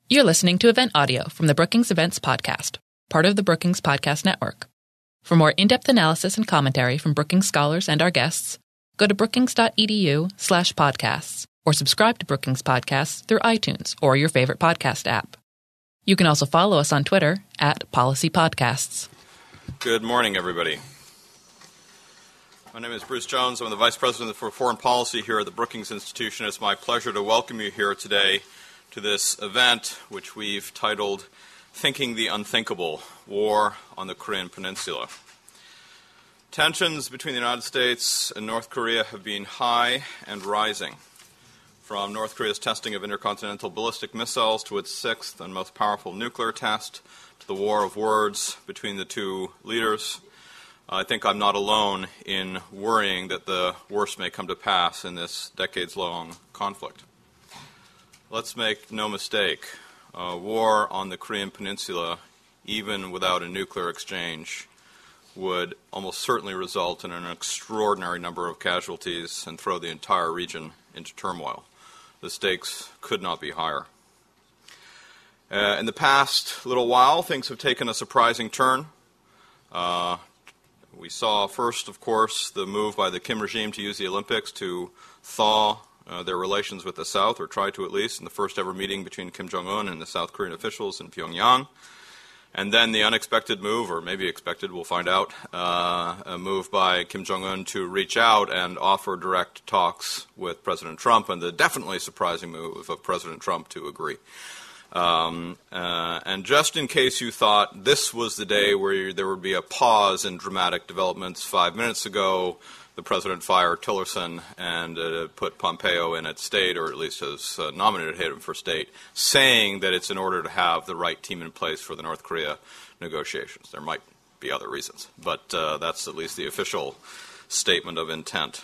You're listening to event audio from the Brookings Events Podcast, part of the Brookings Podcast Network. For more in-depth analysis and commentary from Brookings scholars and our guests, go to brookings.edu/podcasts or subscribe to Brookings Podcasts through iTunes or your favorite podcast app. You can also follow us on Twitter @PolicyPodcasts. Good morning, everybody. My name is Bruce Jones. I'm the Vice President for Foreign Policy here at the Brookings Institution. It's my pleasure to welcome you here today to this event, which we've titled Thinking the Unthinkable, War on the Korean Peninsula. Tensions between the United States and North Korea have been high and rising. From North Korea's testing of intercontinental ballistic missiles to its sixth and most powerful nuclear test, to the war of words between the two leaders, I think I'm not alone in worrying that the worst may come to pass in this decades-long conflict. Let's make no mistake, war on the Korean Peninsula, even without a nuclear exchange, would almost certainly result in an extraordinary number of casualties and throw the entire region into turmoil. The stakes could not be higher. In the past little while, things have taken a surprising turn. We saw first, of course, the move by the Kim regime to use the Olympics to thaw their relations with the South, or try to at least, in the first ever meeting between Kim Jong-un and the South Korean officials in Pyongyang. And then the unexpected move, or maybe expected, we'll find out, a move by Kim Jong-un to reach out and offer direct talks with President Trump, and the definitely surprising move of President Trump to agree. And just in case you thought this was the day where there would be a pause in dramatic developments, 5 minutes ago, the president fired Tillerson and put Pompeo in at state, or at least has nominated him for state, saying that it's in order to have the right team in place for the North Korea negotiations. There might be other reasons, but that's at least the official statement of intent.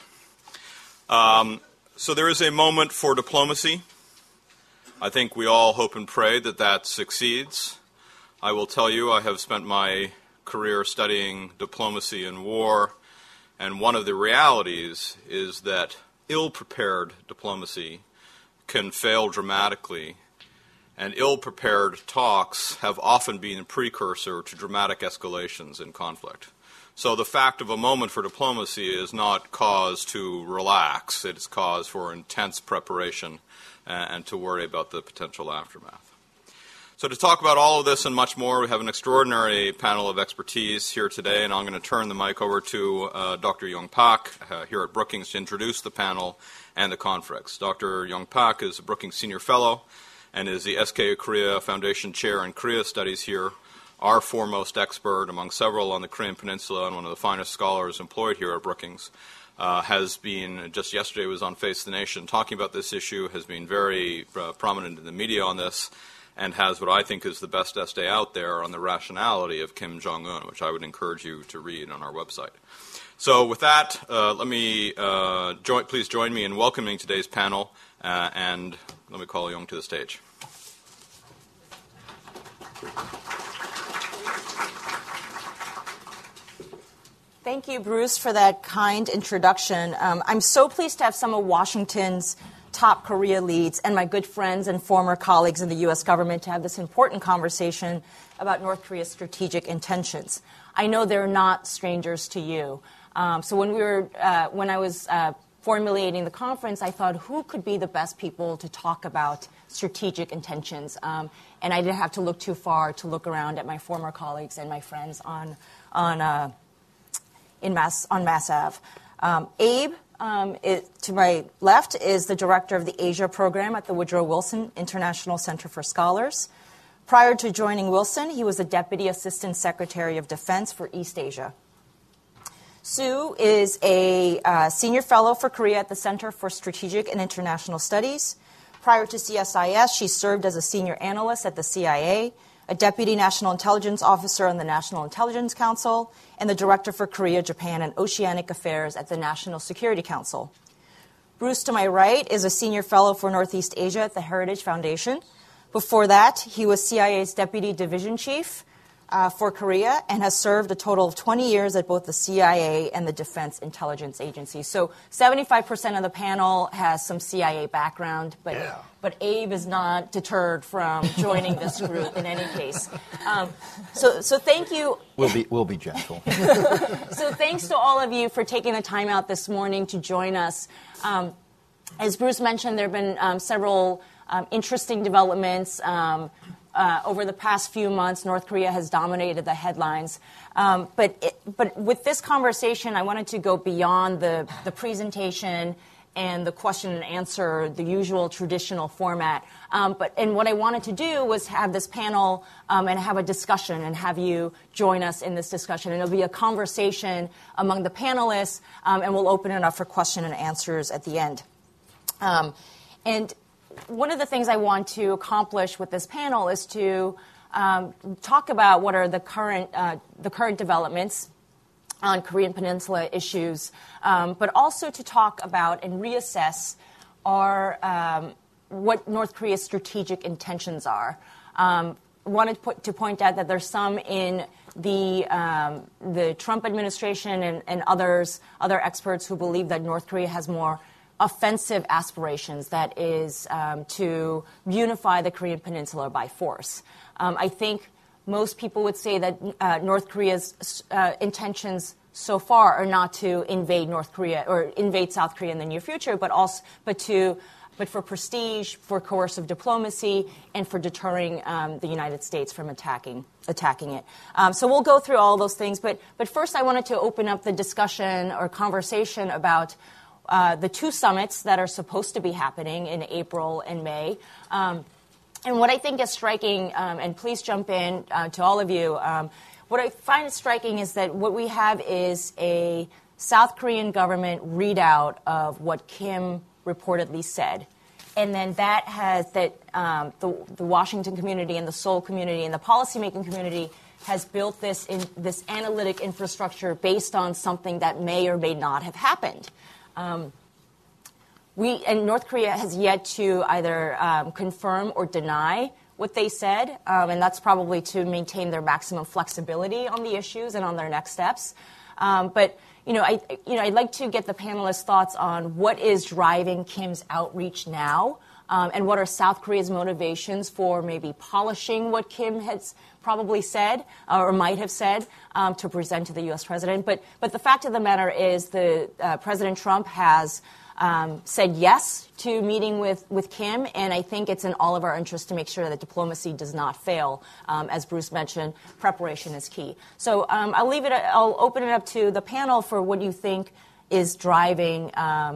So there is a moment for diplomacy. I think we all hope and pray that that succeeds. I will tell you, I have spent my career studying diplomacy and war, and one of the realities is that ill-prepared diplomacy can fail dramatically, and ill-prepared talks have often been a precursor to dramatic escalations in conflict. So the fact of a moment for diplomacy is not cause to relax. It is cause for intense preparation and to worry about the potential aftermath. So to talk about all of this and much more, we have an extraordinary panel of expertise here today, and I'm going to turn the mic over to Dr. Young Pak here at Brookings to introduce the panel and the conference. Dr. Young Pak is a Brookings Senior Fellow and is the SK Korea Foundation Chair in Korea Studies here, our foremost expert among several on the Korean Peninsula and one of the finest scholars employed here at Brookings. Has been, just yesterday was on Face the Nation talking about this issue, has been very prominent in the media on this, and has what I think is the best essay out there on the rationality of Kim Jong-un, which I would encourage you to read on our website. So with that, let me please join me in welcoming today's panel, and let me call Young to the stage. Thank you, Bruce, for that kind introduction. I'm so pleased to have some of Washington's top Korea leads and my good friends and former colleagues in the U.S. government to have this important conversation about North Korea's strategic intentions. I know they're not strangers to you. So when I was formulating the conference, I thought, who could be the best people to talk about strategic intentions? And I didn't have to look too far to look around at my former colleagues and my friends on Mass Ave. Abe, to my left, is the director of the Asia program at the Woodrow Wilson International Center for Scholars. Prior to joining Wilson, he was the Deputy Assistant Secretary of Defense for East Asia. Sue is a senior fellow for Korea at the Center for Strategic and International Studies. Prior to CSIS, she served as a senior analyst at the CIA, a deputy national intelligence officer on the National Intelligence Council, and the director for Korea, Japan, and Oceanic Affairs at the National Security Council. Bruce, to my right, is a senior fellow for Northeast Asia at the Heritage Foundation. Before that, he was CIA's deputy division chief, for Korea and has served a total of 20 years at both the CIA and the Defense Intelligence Agency. So 75% of the panel has some CIA background, but Abe is not deterred from joining this group in any case. So thank you. We'll be gentle. So thanks to all of you for taking the time out this morning to join us. As Bruce mentioned, there have been several interesting developments. Over the past few months, North Korea has dominated the headlines. But with this conversation, I wanted to go beyond the presentation and the question and answer, the usual traditional format. And what I wanted to do was have this panel and have a discussion and have you join us in this discussion. And it'll be a conversation among the panelists, and we'll open it up for question and answers at the end. And one of the things I want to accomplish with this panel is to talk about what are the current developments on Korean Peninsula issues, but also to talk about and reassess what North Korea's strategic intentions are. Wanted to point out that there's some in the Trump administration and other experts who believe that North Korea has more offensive aspirations, that is to unify the Korean Peninsula by force. I think most people would say that North Korea's intentions so far are not to invade North Korea or invade South Korea in the near future, but for prestige, for coercive diplomacy, and for deterring the United States from attacking it. So we'll go through all those things, but first I wanted to open up the discussion or conversation about the two summits that are supposed to be happening in April and May. And what I think is striking, and please jump in to all of you, what I find striking is that what we have is a South Korean government readout of what Kim reportedly said. And then the Washington community and the Seoul community and the policymaking community has built this analytic infrastructure based on something that may or may not have happened. And North Korea has yet to either confirm or deny what they said, and that's probably to maintain their maximum flexibility on the issues and on their next steps. But I'd like to get the panelists' thoughts on what is driving Kim's outreach now, and what are South Korea's motivations for maybe polishing what Kim has probably said or might have said to present to the U.S. president. But the fact of the matter is President Trump has said yes to meeting with Kim, and I think it's in all of our interest to make sure that diplomacy does not fail. As Bruce mentioned, preparation is key. So I'll open it up to the panel for what you think is driving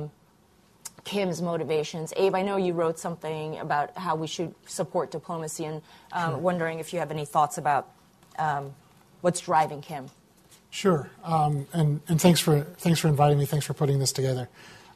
Kim's motivations. Abe, I know you wrote something about how we should support diplomacy, and wondering if you have any thoughts about what's driving Kim. Sure, and thanks for inviting me. Thanks for putting this together.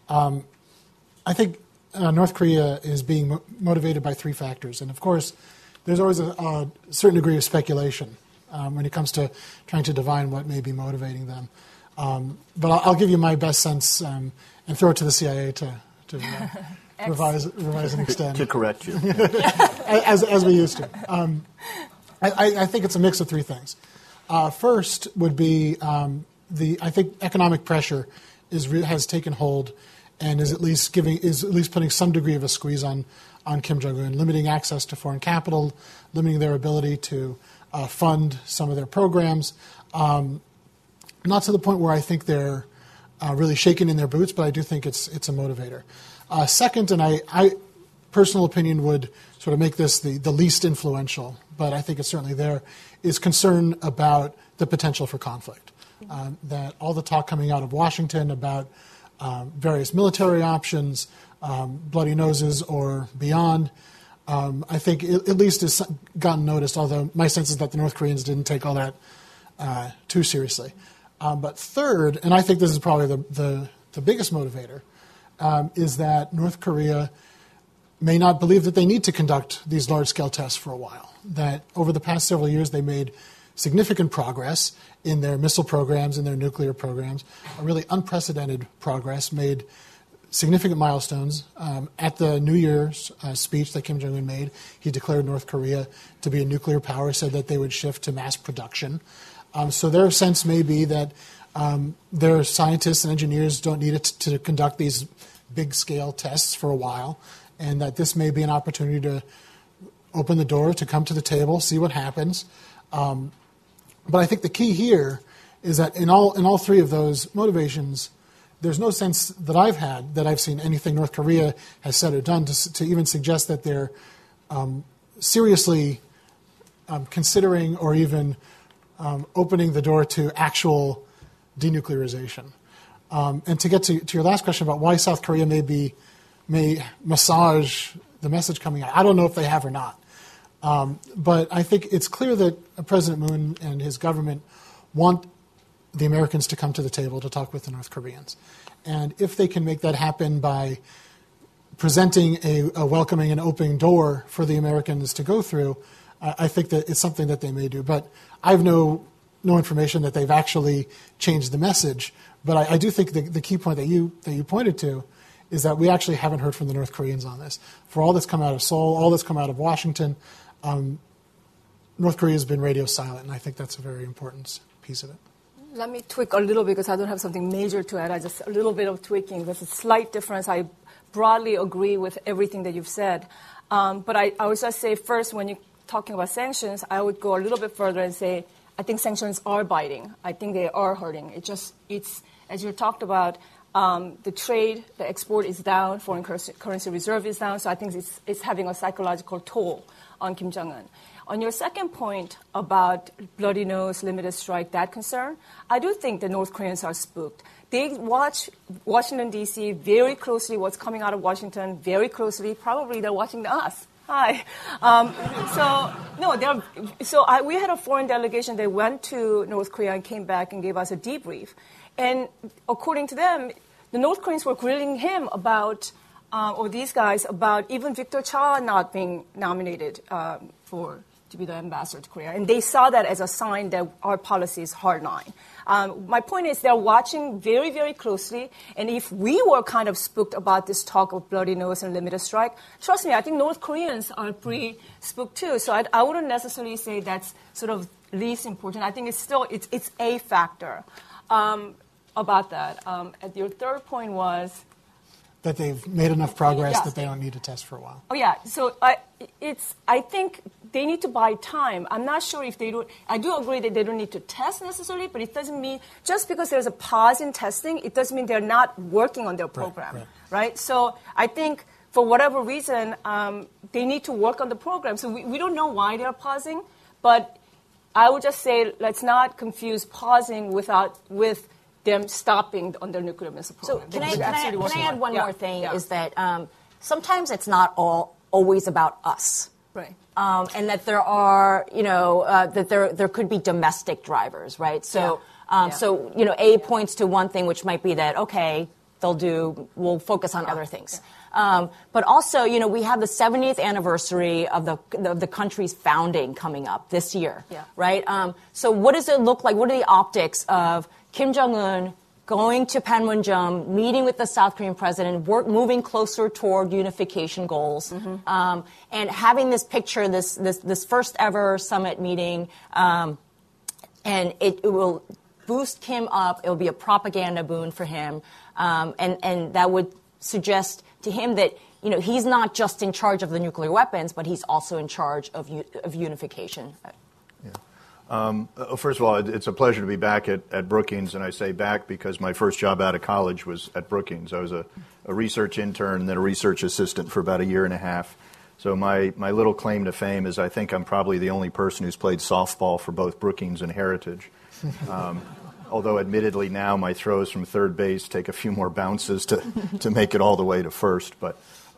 I think North Korea is being motivated by three factors, and of course, there's always a certain degree of speculation when it comes to trying to divine what may be motivating them. But I'll give you my best sense and throw it to the CIA to revise and extend. To correct you. as we used to. I think it's a mix of three things. First would be I think economic pressure has taken hold and is at least putting some degree of a squeeze on Kim Jong-un, limiting access to foreign capital, limiting their ability to fund some of their programs. Not to the point where I think they're really shaken in their boots, but I do think it's a motivator. Second, and I personal opinion would sort of make this the least influential, but I think it's certainly there, is concern about the potential for conflict. That all the talk coming out of Washington about various military options, bloody noses or beyond, I think at least has gotten noticed, although my sense is that the North Koreans didn't take all that too seriously. But third, and I think this is probably the biggest motivator, is that North Korea may not believe that they need to conduct these large-scale tests for a while. That over the past several years they made significant progress in their missile programs, in their nuclear programs, a really unprecedented progress, made significant milestones. At the New Year's speech that Kim Jong-un made, he declared North Korea to be a nuclear power, said that they would shift to mass production. So their sense may be that their scientists and engineers don't need it to conduct these big-scale tests for a while, and that this may be an opportunity to open the door, to come to the table, see what happens. But I think the key here is that in all three of those motivations, there's no sense that I've had that I've seen anything North Korea has said or done to even suggest that they're seriously considering or even opening the door to actual denuclearization. And to get to your last question about why South Korea may massage the message coming out, I don't know if they have or not. But I think it's clear that President Moon and his government want the Americans to come to the table to talk with the North Koreans. And if they can make that happen by presenting a welcoming and open door for the Americans to go through, I think that it's something that they may do. But I have no information that they've actually changed the message. But I do think the key point that you pointed to is that we actually haven't heard from the North Koreans on this. For all that's come out of Seoul, all that's come out of Washington, North Korea has been radio silent, and I think that's a very important piece of it. Let me tweak a little bit because I don't have something major to add. Just a little bit of tweaking. There's a slight difference. I broadly agree with everything that you've said. But I would just say first, when you're talking about sanctions, I would go a little bit further and say I think sanctions are biting. I think they are hurting. It's as you talked about, the trade, the export is down, foreign currency reserve is down. So I think it's having a psychological toll on Kim Jong-un. On your second point about bloody nose, limited strike, that concern, I do think the North Koreans are spooked. They watch Washington, D.C. very closely, what's coming out of Washington very closely. Probably they're watching us. Hi. We had a foreign delegation that went to North Korea and came back and gave us a debrief. And according to them, the North Koreans were grilling him about, or these guys, about even Victor Cha not being nominated to be the ambassador to Korea. And they saw that as a sign that our policy is hardline. My point is they're watching very, very closely. And if we were kind of spooked about this talk of bloody nose and limited strike, trust me, I think North Koreans are pretty spooked too. So I wouldn't necessarily say that's sort of least important. I think it's still, it's a factor about that. And your third point was? That they've made enough progress that they don't need to test for a while. Oh, yeah. So I think they need to buy time. I'm not sure if they do. I do agree that they don't need to test necessarily, but it doesn't mean just because there's a pause in testing, it doesn't mean they're not working on their program, right? So I think for whatever reason, they need to work on the program. So we don't know why they're pausing, but I would just say let's not confuse pausing with them stopping on their nuclear missile program. So can I add one more thing, is that sometimes it's not always about us. Right. And that there are, that there could be domestic drivers, right? So, A points to one thing, which might be that, okay, we'll focus on other things. But also, we have the 70th anniversary of the country's founding coming up this year, right? So what does it look like? What are the optics of Kim Jong-un going to Panmunjom, meeting with the South Korean president, moving closer toward unification goals, and having this picture, this first ever summit meeting, and it will boost Kim up. It will be a propaganda boon for him, and that would suggest to him that he's not just in charge of the nuclear weapons, but he's also in charge of unification. First of all, it's a pleasure to be back at Brookings, and I say back because my first job out of college was at Brookings. I was a research intern and then a research assistant for about a year and a half. So my little claim to fame is I think I'm probably the only person who's played softball for both Brookings and Heritage. Although admittedly now my throws from third base take a few more bounces to make it all the way to first. But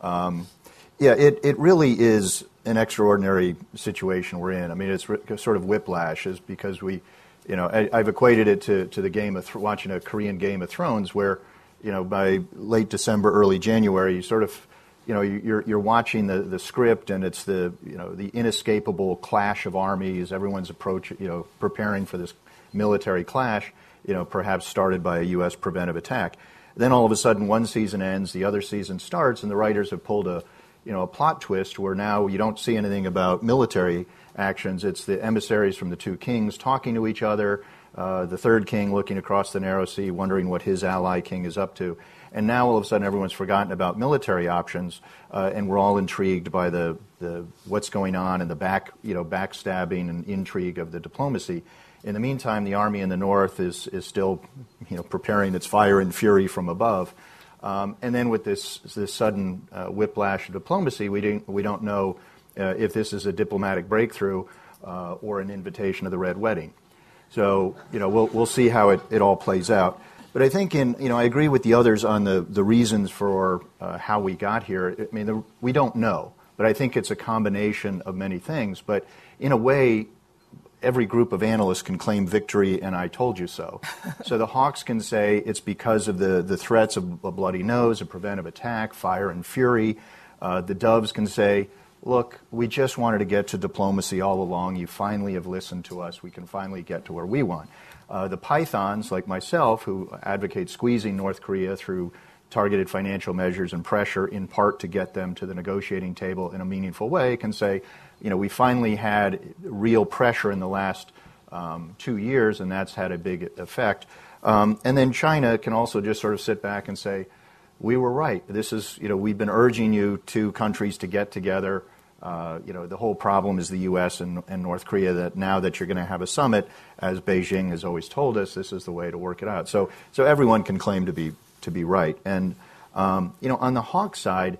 it really is an extraordinary situation we're in. I mean, it's sort of whiplash, is because I've equated it to the game of watching a Korean Game of Thrones, where by late December, early January, you sort of you're watching the script, and it's the inescapable clash of armies. Everyone's preparing for this military clash, perhaps started by a U.S. preventive attack. Then all of a sudden, one season ends, the other season starts, and the writers have pulled a plot twist where now you don't see anything about military actions. It's the emissaries from the two kings talking to each other, the third king looking across the narrow sea, wondering what his ally king is up to. And now all of a sudden everyone's forgotten about military options, and we're all intrigued by the what's going on and the backstabbing and intrigue of the diplomacy. In the meantime, the army in the north is still preparing its fire and fury from above. And then with this sudden whiplash of diplomacy, we don't know if this is a diplomatic breakthrough or an invitation to the Red Wedding. So we'll see how it all plays out. But I think I agree with the others on the reasons for how we got here. I mean, we don't know, but I think it's a combination of many things. But in a way, every group of analysts can claim victory, and I told you so. So the Hawks can say it's because of the threats of a bloody nose, a preventive attack, fire and fury. The Doves can say, look, we just wanted to get to diplomacy all along. You finally have listened to us. We can finally get to where we want. The Pythons, like myself, who advocate squeezing North Korea through targeted financial measures and pressure, in part to get them to the negotiating table in a meaningful way, can say, we finally had real pressure in the last 2 years, and that's had a big effect. And then China can also just sort of sit back and say, we were right. This is, we've been urging you two countries to get together. The whole problem is the U.S. and North Korea, that now that you're going to have a summit, as Beijing has always told us, this is the way to work it out. So everyone can claim to be right. And, on the Hawk side,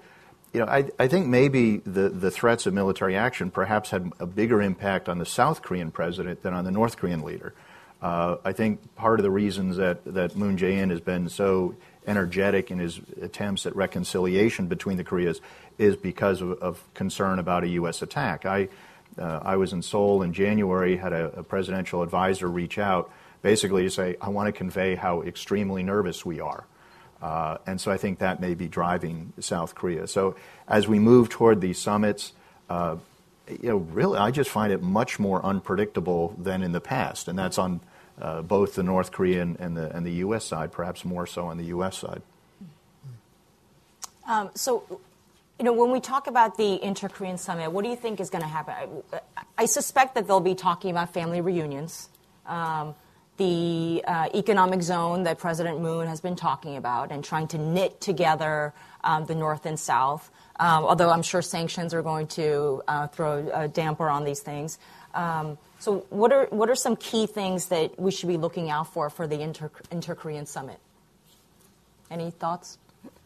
I think maybe the threats of military action perhaps had a bigger impact on the South Korean president than on the North Korean leader. I think part of the reasons that Moon Jae-in has been so energetic in his attempts at reconciliation between the Koreas is because of concern about a U.S. attack. I was in Seoul in January, had a presidential advisor reach out basically to say, I want to convey how extremely nervous we are. And so I think that may be driving South Korea. So as we move toward these summits, really, I just find it much more unpredictable than in the past, and that's on both the North Korean and the U.S. side, perhaps more so on the U.S. side. When we talk about the Inter-Korean Summit, what do you think is going to happen? I suspect that they'll be talking about family reunions, the economic zone that President Moon has been talking about, and trying to knit together the North and South, although I'm sure sanctions are going to throw a damper on these things. So what are some key things that we should be looking out for the Inter-Korean Summit? Any thoughts?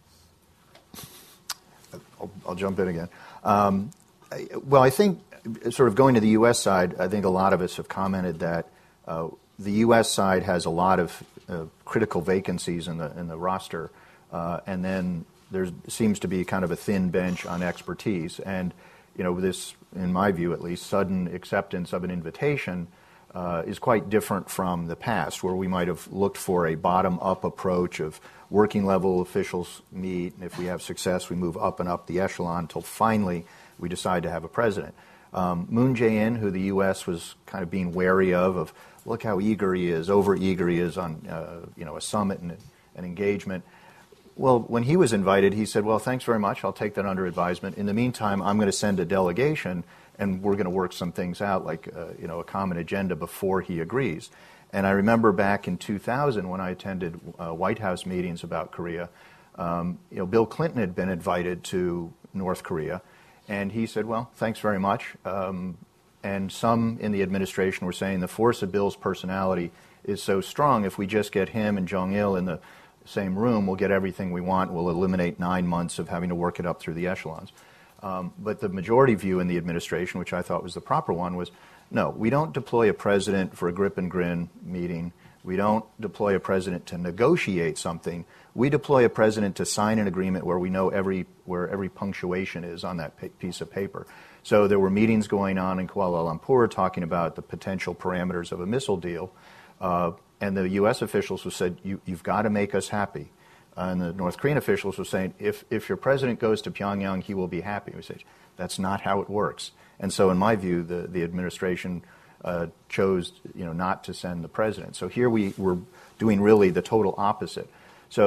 I'll jump in again. Well, I think sort of going to the U.S. side, I think a lot of us have commented that the U.S. side has a lot of critical vacancies in the roster, and then there seems to be kind of a thin bench on expertise. And this, in my view at least, sudden acceptance of an invitation is quite different from the past, where we might have looked for a bottom-up approach of working level officials meet, and if we have success, we move up and up the echelon until finally we decide to have a president. Moon Jae-in, who the U.S. was kind of being wary of look how eager he is, over-eager he is on a summit and an engagement. Well, when he was invited, he said, well, thanks very much. I'll take that under advisement. In the meantime, I'm going to send a delegation, and we're going to work some things out, like a common agenda before he agrees. And I remember back in 2000 when I attended White House meetings about Korea, Bill Clinton had been invited to North Korea, and he said, well, thanks very much. And some in the administration were saying the force of Bill's personality is so strong, if we just get him and Jong-il in the same room, we'll get everything we want. We'll eliminate 9 months of having to work it up through the echelons. But the majority view in the administration, which I thought was the proper one, was no, we don't deploy a president for a grip and grin meeting. We don't deploy a president to negotiate something. We deploy a president to sign an agreement where we know where every punctuation is on that piece of paper. So there were meetings going on in Kuala Lumpur talking about the potential parameters of a missile deal. And the U.S. officials who said, you've got to make us happy. And the North Korean officials were saying, if your president goes to Pyongyang, he will be happy. We said, that's not how it works. And so in my view, the administration chose not to send the president. So here we were doing really the total opposite. So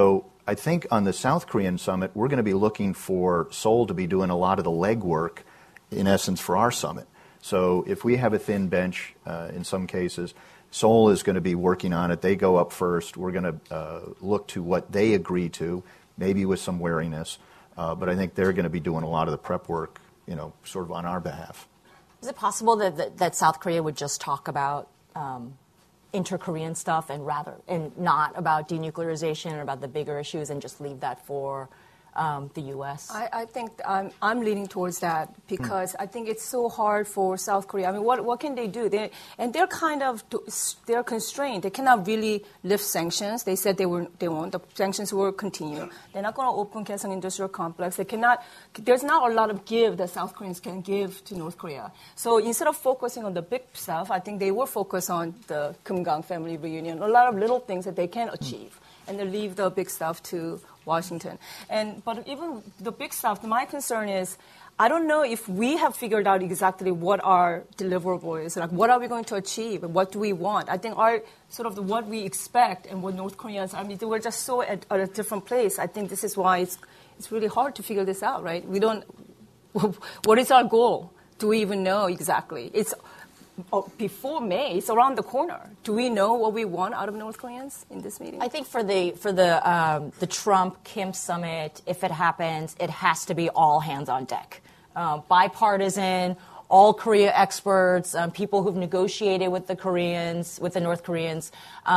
I think on the South Korean summit, we're going to be looking for Seoul to be doing a lot of the legwork, in essence, for our summit. So if we have a thin bench in some cases, Seoul is going to be working on it. They go up first. We're going to look to what they agree to, maybe with some wariness. But I think they're going to be doing a lot of the prep work, sort of on our behalf. Is it possible that South Korea would just talk about inter-Korean stuff and not about denuclearization or about the bigger issues and just leave that for the U.S.? I think I'm leaning towards that because I think it's so hard for South Korea. I mean, what can they do? They're constrained. They cannot really lift sanctions. They said they won't. The sanctions will continue. They're not going to open Kaesong Industrial Complex. They cannot. There's not a lot of give that South Koreans can give to North Korea. So instead of focusing on the big stuff, I think they will focus on the Kim-gang family reunion, a lot of little things that they can achieve, and they leave the big stuff to Washington. But even the big stuff, my concern is, I don't know if we have figured out exactly what our deliverable is. Like, what are we going to achieve and what do we want? I think our sort of what we expect and what North Koreans, we're just so at a different place. I think this is why it's really hard to figure this out, right? What is our goal? Do we even know exactly? It's before May, it's around the corner. Do we know what we want out of North Koreans in this meeting? I think for the Trump-Kim summit, if it happens, it has to be all hands on deck. Bipartisan, all Korea experts, people who've negotiated with the North Koreans,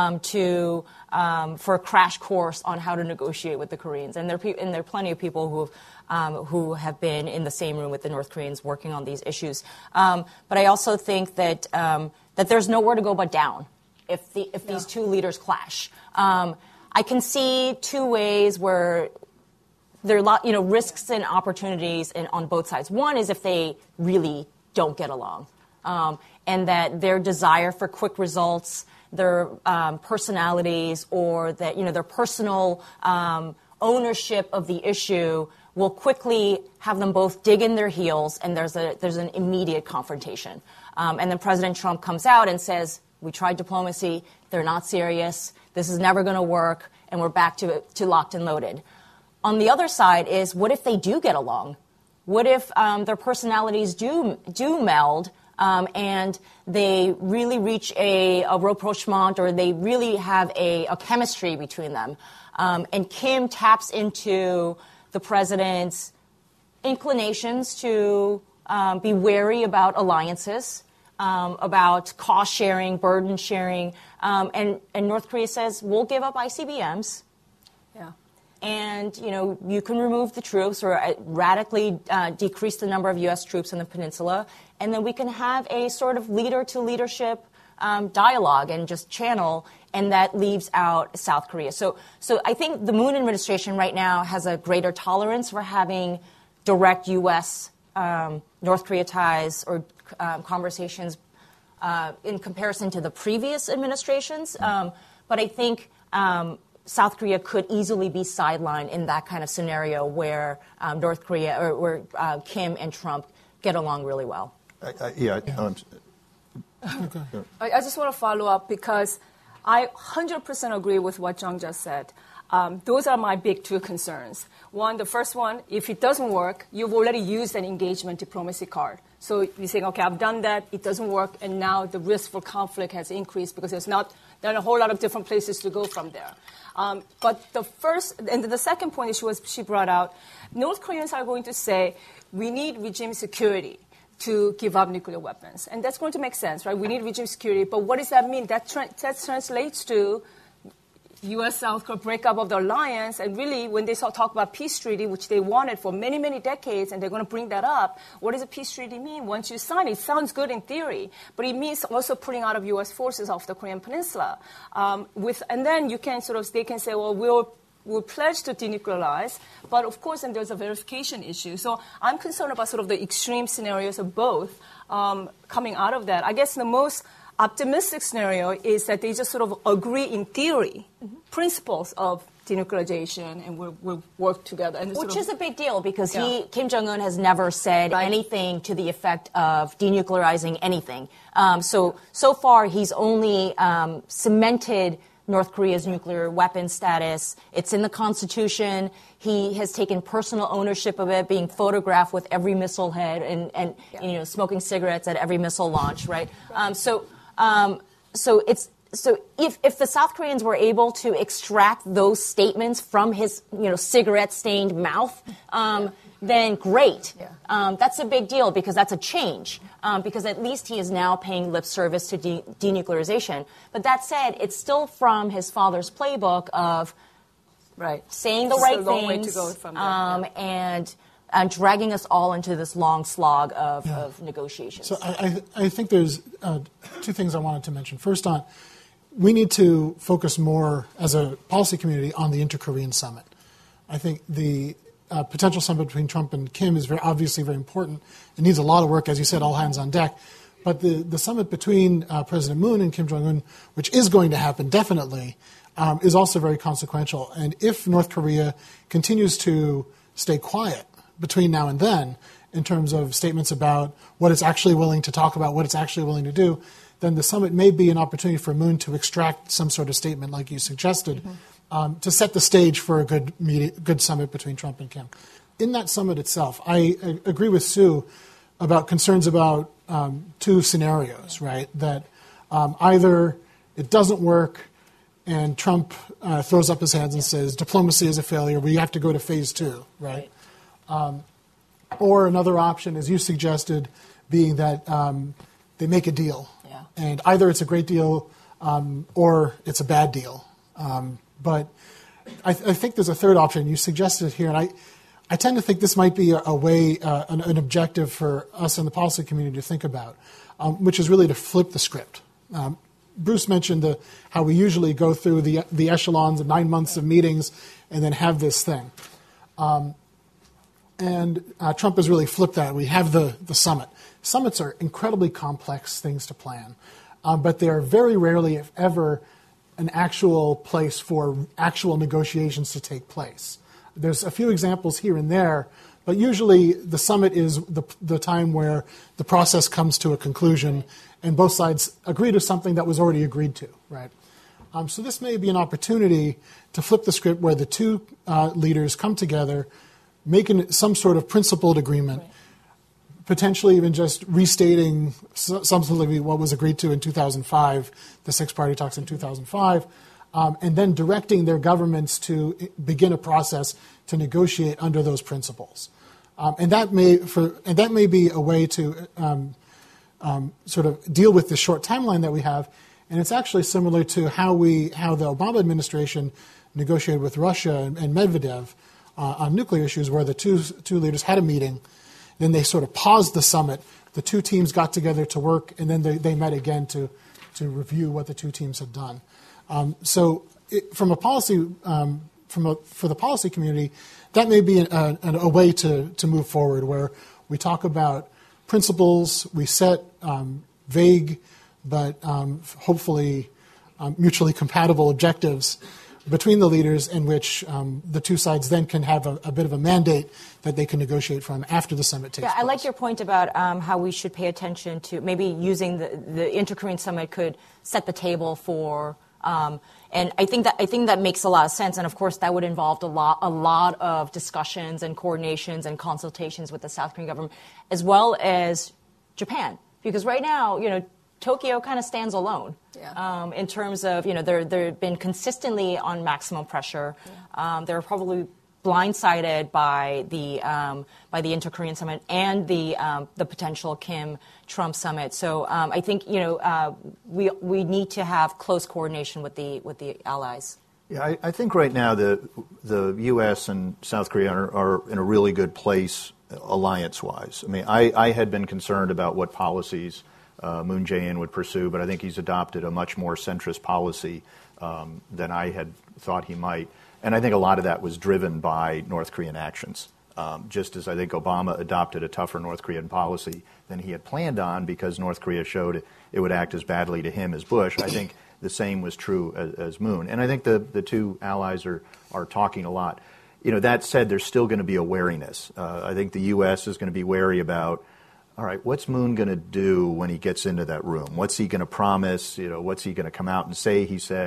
for a crash course on how to negotiate with the Koreans. And there are plenty of people who have been in the same room with the North Koreans working on these issues. But I also think that there's nowhere to go but down if these two leaders clash. I can see two ways where there are a lot, risks and opportunities on both sides. One is if they really don't get along, and that their desire for quick results, their personalities, or that their personal ownership of the issue will quickly have them both dig in their heels, and there's an immediate confrontation. And then President Trump comes out and says, we tried diplomacy, they're not serious, this is never going to work, and we're back to locked and loaded. On the other side is, what if they do get along? What if their personalities do meld, and they really reach a rapprochement, or they really have a chemistry between them? And Kim taps into the president's inclinations to be wary about alliances, about cost sharing, burden sharing, and North Korea says, we'll give up ICBMs. Yeah. And, you can remove the troops or radically decrease the number of U.S. troops in the peninsula, and then we can have a sort of leader-to-leadership dialogue and just channel, and that leaves out South Korea. So I think the Moon administration right now has a greater tolerance for having direct U.S. North Korea ties or conversations in comparison to the previous administrations. But I think South Korea could easily be sidelined in that kind of scenario where North Korea or where Kim and Trump get along really well. I just want to follow up because I 100% agree with what Jung just said. Those are my big two concerns. One, the first one, if it doesn't work, you've already used an engagement diplomacy card. So you're saying, okay, I've done that, it doesn't work, and now the risk for conflict has increased because there are a whole lot of different places to go from there. But the first, and the second point she brought out, North Koreans are going to say, we need regime security to give up nuclear weapons. And that's going to make sense, right? We need regime security. But what does that mean? That translates to U.S.-South Korea breakup of the alliance. And really, when they talk about peace treaty, which they wanted for many, many decades, and they're going to bring that up, what does a peace treaty mean? Once you sign it, it sounds good in theory, but it means also putting out of U.S. forces off the Korean peninsula. And then they can say, well, we'll pledge to denuclearize, but of course, then there's a verification issue. So I'm concerned about sort of the extreme scenarios of both coming out of that. I guess the most optimistic scenario is that they just sort of agree in theory, principles of denuclearization, and we'll work together. And which is a big deal because Kim Jong-un has never said anything to the effect of denuclearizing anything. So far, he's only cemented North Korea's nuclear weapon status. It's in the Constitution. He has taken personal ownership of it, being photographed with every missile head and smoking cigarettes at every missile launch, right? So if the South Koreans were able to extract those statements from his cigarette-stained mouth, then great. Yeah. That's a big deal because that's a change. Because at least he is now paying lip service to denuclearization. But that said, it's still from his father's playbook of saying the right things and dragging us all into this long slog of negotiations. So I think there's two things I wanted to mention. First on, we need to focus more as a policy community on the inter-Korean summit. I think the potential summit between Trump and Kim is obviously very important. It needs a lot of work, as you said, all hands on deck. But the summit between President Moon and Kim Jong-un, which is going to happen definitely, is also very consequential. And if North Korea continues to stay quiet between now and then in terms of statements about what it's actually willing to talk about, what it's actually willing to do, then the summit may be an opportunity for Moon to extract some sort of statement like you suggested, to set the stage for a good summit between Trump and Kim. In that summit itself, I agree with Sue about concerns about two scenarios, right? That either it doesn't work and Trump throws up his hands and says, diplomacy is a failure, we have to go to phase 2, right? Or another option, as you suggested, being that they make a deal. Yeah. And either it's a great deal or it's a bad deal. But I think there's a third option. You suggested it here, and I tend to think this might be a way, an objective for us in the policy community to think about, which is really to flip the script. Bruce mentioned how we usually go through the echelons of 9 months of meetings and then have this thing. And Trump has really flipped that. We have the summit. Summits are incredibly complex things to plan, but they are very rarely, if ever, an actual place for actual negotiations to take place. There's a few examples here and there, but usually the summit is the time where the process comes to a conclusion and both sides agree to something that was already agreed to, right? So this may be an opportunity to flip the script where the two leaders come together, making some sort of principled agreement, potentially even just restating substantively what was agreed to in 2005, the six-party talks in 2005, and then directing their governments to begin a process to negotiate under those principles. And that may be a way to sort of deal with the short timeline that we have. And it's actually similar to how the Obama administration negotiated with Russia and Medvedev on nuclear issues, where the two leaders had a meeting. Then they sort of paused the summit. The two teams got together to work, and then they met again to review what the two teams had done. For the policy community, that may be a way to move forward, where we talk about principles, we set vague but hopefully mutually compatible objectives between the leaders, in which the two sides then can have a bit of a mandate that they can negotiate from after the summit takes place. I like your point about how we should pay attention to maybe using the Inter-Korean Summit could set the table for, and I think that makes a lot of sense. And of course, that would involve a lot of discussions and coordinations and consultations with the South Korean government, as well as Japan, because right now, Tokyo kind of stands alone in terms of, they've been consistently on maximum pressure. Yeah. They're probably blindsided by the Inter-Korean Summit and the potential Kim-Trump summit. So I think we need to have close coordination with the allies. Yeah, I think right now the U.S. and South Korea are in a really good place alliance-wise. I mean, I had been concerned about what policies Moon Jae-in would pursue, but I think he's adopted a much more centrist policy than I had thought he might. And I think a lot of that was driven by North Korean actions, just as I think Obama adopted a tougher North Korean policy than he had planned on because North Korea showed it would act as badly to him as Bush. I think the same was true as Moon. And I think the two allies are talking a lot. That said, there's still going to be a wariness. I think the U.S. is going to be wary about, all right, what's Moon going to do when he gets into that room? What's he going to promise? What's he going to come out and say he said?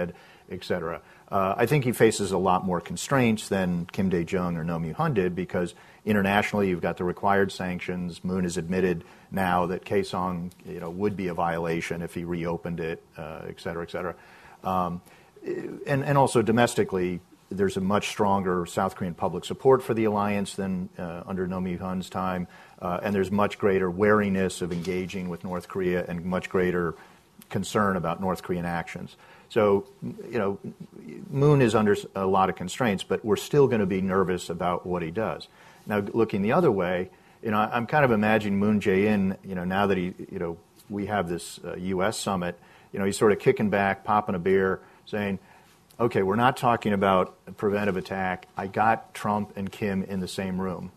et cetera. I think he faces a lot more constraints than Kim Dae-jung or Roh Moo-hyun did, because internationally you've got the required sanctions. Moon has admitted now that Kaesong, would be a violation if he reopened it, et cetera, et cetera. And also domestically, there's a much stronger South Korean public support for the alliance than under Roh Moo-hyun's time, and there's much greater wariness of engaging with North Korea and much greater concern about North Korean actions. So, Moon is under a lot of constraints, but we're still going to be nervous about what he does. Now, looking the other way, I'm kind of imagining Moon Jae-in, now that we have this U.S. summit, he's sort of kicking back, popping a beer, saying, okay, we're not talking about a preventive attack. I got Trump and Kim in the same room.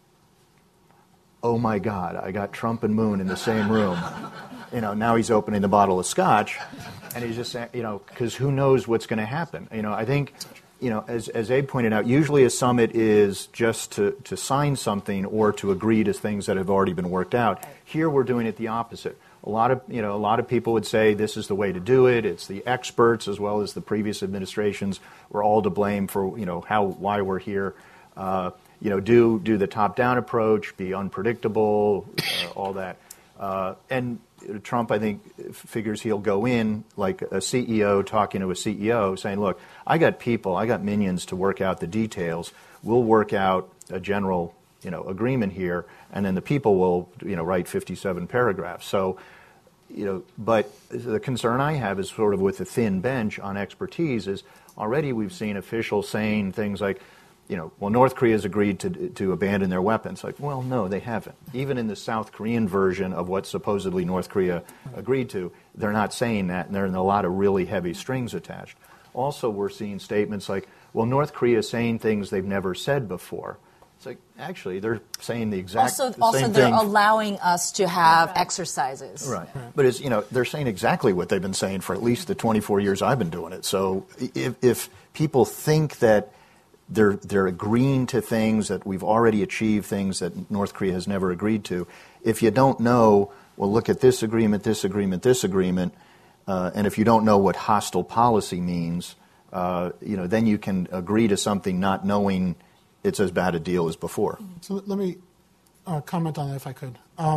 Oh my God, I got Trump and Moon in the same room. Now he's opening the bottle of scotch, and he's just saying, because who knows what's going to happen. I think, as Abe pointed out, usually a summit is just to sign something or to agree to things that have already been worked out. Here we're doing it the opposite. A lot of people would say this is the way to do it. It's the experts as well as the previous administrations were all to blame for why we're here. Do the top-down approach, be unpredictable, all that. And Trump, I think, figures he'll go in like a CEO talking to a CEO saying, look, I got people, I got minions to work out the details. We'll work out a general agreement here, and then the people will write 57 paragraphs. So, but the concern I have is sort of with the thin bench on expertise is already we've seen officials saying things like, well, North Korea has agreed to abandon their weapons. Like, well, no, they haven't. Even in the South Korean version of what supposedly North Korea agreed to, they're not saying that, and there are a lot of really heavy strings attached. Also, we're seeing statements like, well, North Korea is saying things they've never said before. It's like, actually, they're saying the exact same thing. Also, they're allowing us to have exercises. Right. But they're saying exactly what they've been saying for at least the 24 years I've been doing it. So if people think that they're agreeing to things, that we've already achieved things that North Korea has never agreed to, if you don't know, well, look at this agreement, this agreement, this agreement, and if you don't know what hostile policy means, then you can agree to something not knowing it's as bad a deal as before. So let me comment on that if I could.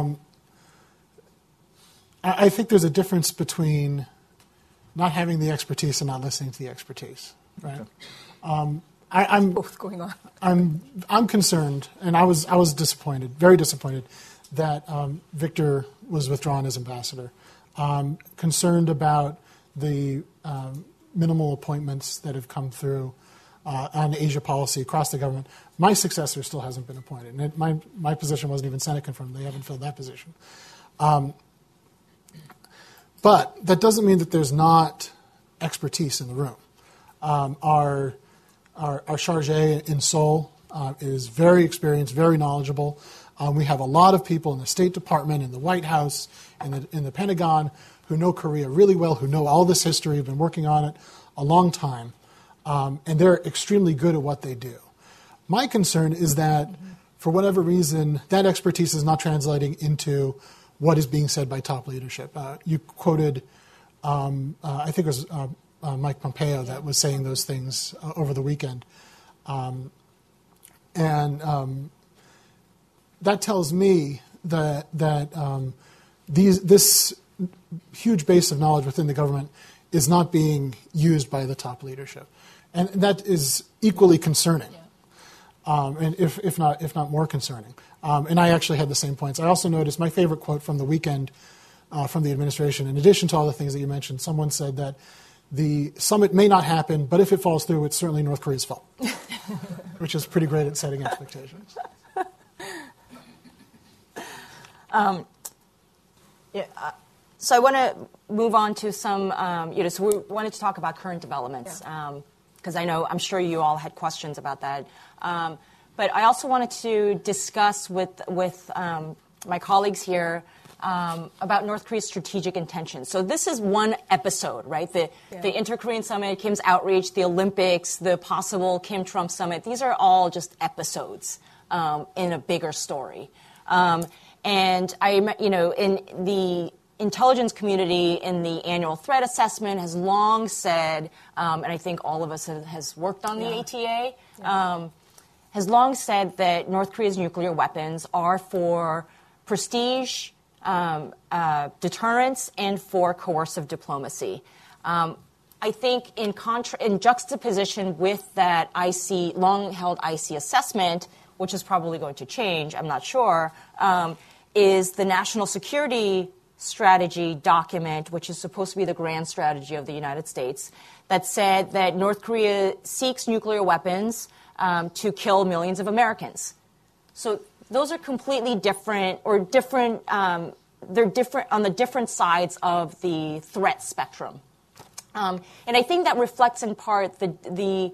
I think there's a difference between not having the expertise and not listening to the expertise, right? Okay. I'm both going on. I'm concerned, and I was disappointed, very disappointed, that Victor was withdrawn as ambassador. Concerned about the minimal appointments that have come through on Asia policy across the government. My successor still hasn't been appointed. And my position wasn't even Senate confirmed. They haven't filled that position. But that doesn't mean that there's not expertise in the room. Our charge in Seoul is very experienced, very knowledgeable. We have a lot of people in the State Department, in the White House, in the Pentagon who know Korea really well, who know all this history, have been working on it a long time, and they're extremely good at what they do. My concern is that, for whatever reason, that expertise is not translating into what is being said by top leadership. You quoted, I think it was Mike Pompeo that was saying those things over the weekend. And that tells me that this huge base of knowledge within the government is not being used by the top leadership. And that is equally concerning, and if not more concerning. And I actually had the same points. I also noticed my favorite quote from the weekend from the administration, in addition to all the things that you mentioned, someone said that the summit may not happen, but if it falls through, it's certainly North Korea's fault, which is pretty great at setting expectations. So I want to move on to some, so we wanted to talk about current developments, because I'm sure you all had questions about that. But I also wanted to discuss with my colleagues here about North Korea's strategic intentions. So this is one episode, right? The Inter-Korean Summit, Kim's outreach, the Olympics, the possible Kim-Trump Summit. These are all just episodes in a bigger story. And in the intelligence community in the annual threat assessment has long said, and I think all of us has worked on the ATA, has long said that North Korea's nuclear weapons are for prestige, deterrence, and for coercive diplomacy. I think in juxtaposition with that long-held IC assessment, which is probably going to change, I'm not sure, is the national security strategy document, which is supposed to be the grand strategy of the United States, that said that North Korea seeks nuclear weapons to kill millions of Americans. So those are completely different, or different. They're different on the different sides of the threat spectrum, and I think that reflects in part the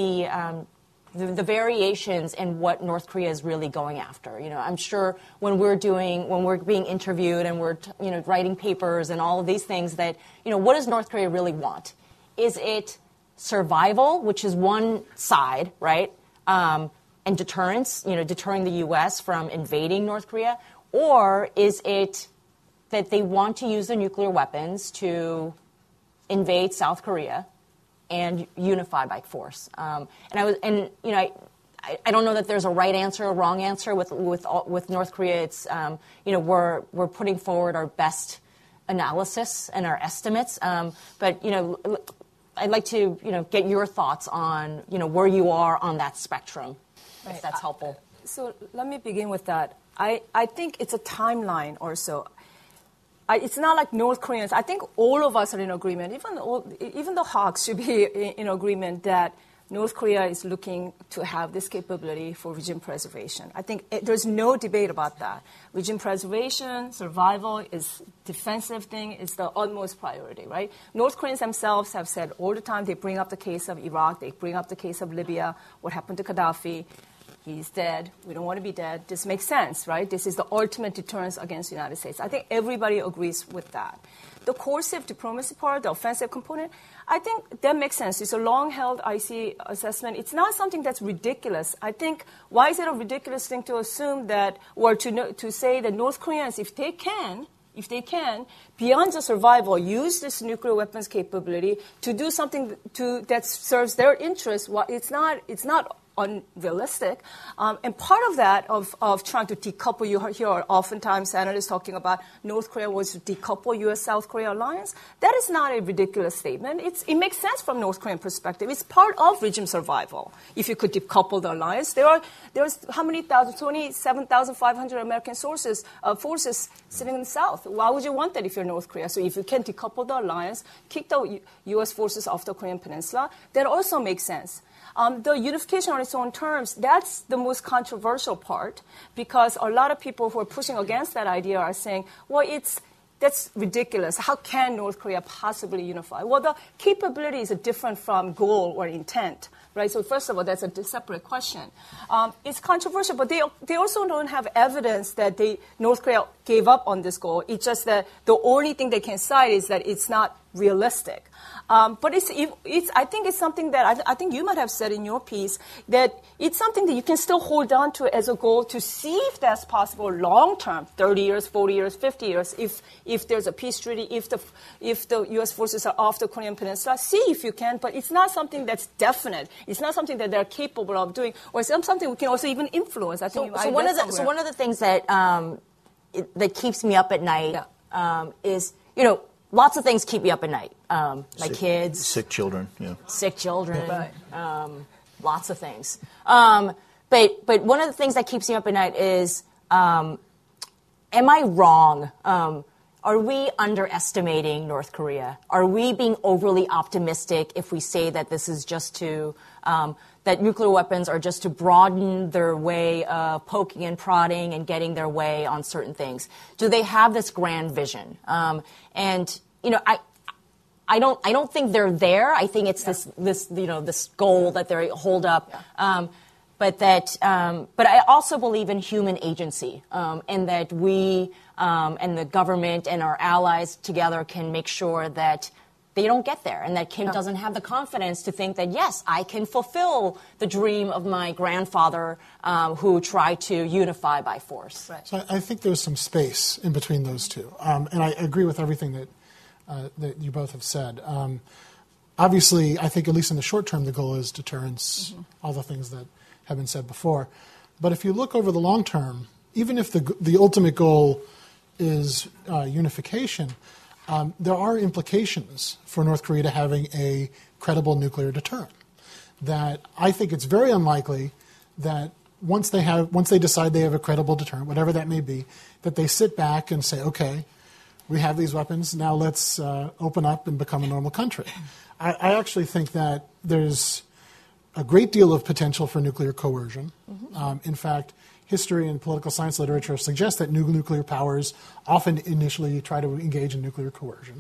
variations in what North Korea is really going after. You know, I'm sure when we're being interviewed and we're writing papers and all of these things, that what does North Korea really want? Is it survival, which is one side, right? And deterrence, deterring the U.S. from invading North Korea, or is it that they want to use the nuclear weapons to invade South Korea and unify by force? I don't know that there's a right answer or wrong answer with North Korea. It's we're putting forward our best analysis and our estimates, but I'd like to get your thoughts on where you are on that spectrum, if that's helpful. So let me begin with that. I think it's a timeline or so. It's not like North Koreans. I think all of us are in agreement. Even the Hawks should be in agreement that North Korea is looking to have this capability for regime preservation. I think there's no debate about that. Regime preservation, survival, is defensive thing is the utmost priority, right? North Koreans themselves have said all the time, they bring up the case of Iraq, they bring up the case of Libya, what happened to Gaddafi. He's dead. We don't want to be dead. This makes sense, right? This is the ultimate deterrence against the United States. I think everybody agrees with that. The coercive diplomacy part, the offensive component, I think that makes sense. It's a long-held IC assessment. It's not something that's ridiculous. I think, why is it a ridiculous thing to assume that, or to say that North Koreans, if they can, beyond just survival, use this nuclear weapons capability to do something that serves their interests? Well, it's not unrealistic. And part of that, of trying to decouple, you hear oftentimes analysts talking about North Korea was to decouple U.S.-South Korea alliance. That is not a ridiculous statement. It makes sense from North Korean perspective. It's part of regime survival. If you could decouple the alliance, there's how many thousand, 27,500 American forces sitting in the South. Why would you want that if you're North Korea? So if you can decouple the alliance, kick the U.S. forces off the Korean peninsula, that also makes sense. The unification on its own terms, that's the most controversial part, because a lot of people who are pushing against that idea are saying, well, that's ridiculous. How can North Korea possibly unify? Well, the capability is different from goal or intent, right? So first of all, that's a separate question. It's controversial, but they also don't have evidence that North Korea gave up on this goal. It's just that the only thing they can cite is that it's not realistic. But I think it's something that I think you might have said in your piece, that it's something that you can still hold on to as a goal to see if that's possible long term, 30 years, 40 years, 50 years, if there's a peace treaty, if the U.S. forces are off the Korean peninsula, see if you can, but it's not something that's definite. It's not something that they're capable of doing, or it's something we can also even influence. I think so one of the things that that keeps me up at night is, lots of things keep me up at night. My kids. Sick children, Sick children. Right. Lots of things. But one of the things that keeps me up at night is, am I wrong? Are we underestimating North Korea? Are we being overly optimistic if we say that this is just to, that nuclear weapons are just to broaden their way of poking and prodding and getting their way on certain things? Do they have this grand vision? I don't think they're there. I think it's this goal that they hold up. But I also believe in human agency, and that we and the government and our allies together can make sure that they don't get there, and that Kim doesn't have the confidence to think that, yes, I can fulfill the dream of my grandfather who tried to unify by force. Right. So I think there's some space in between those two. And I agree with everything that you both have said. Obviously, I think at least in the short term, the goal is deterrence, all the things that have been said before. But if you look over the long term, even if the ultimate goal is unification, there are implications for North Korea to having a credible nuclear deterrent. That I think it's very unlikely that once they decide they have a credible deterrent, whatever that may be, that they sit back and say, okay, we have these weapons, now let's open up and become a normal country. I actually think that there's a great deal of potential for nuclear coercion. In fact, history and political science literature suggests that nuclear powers often initially try to engage in nuclear coercion.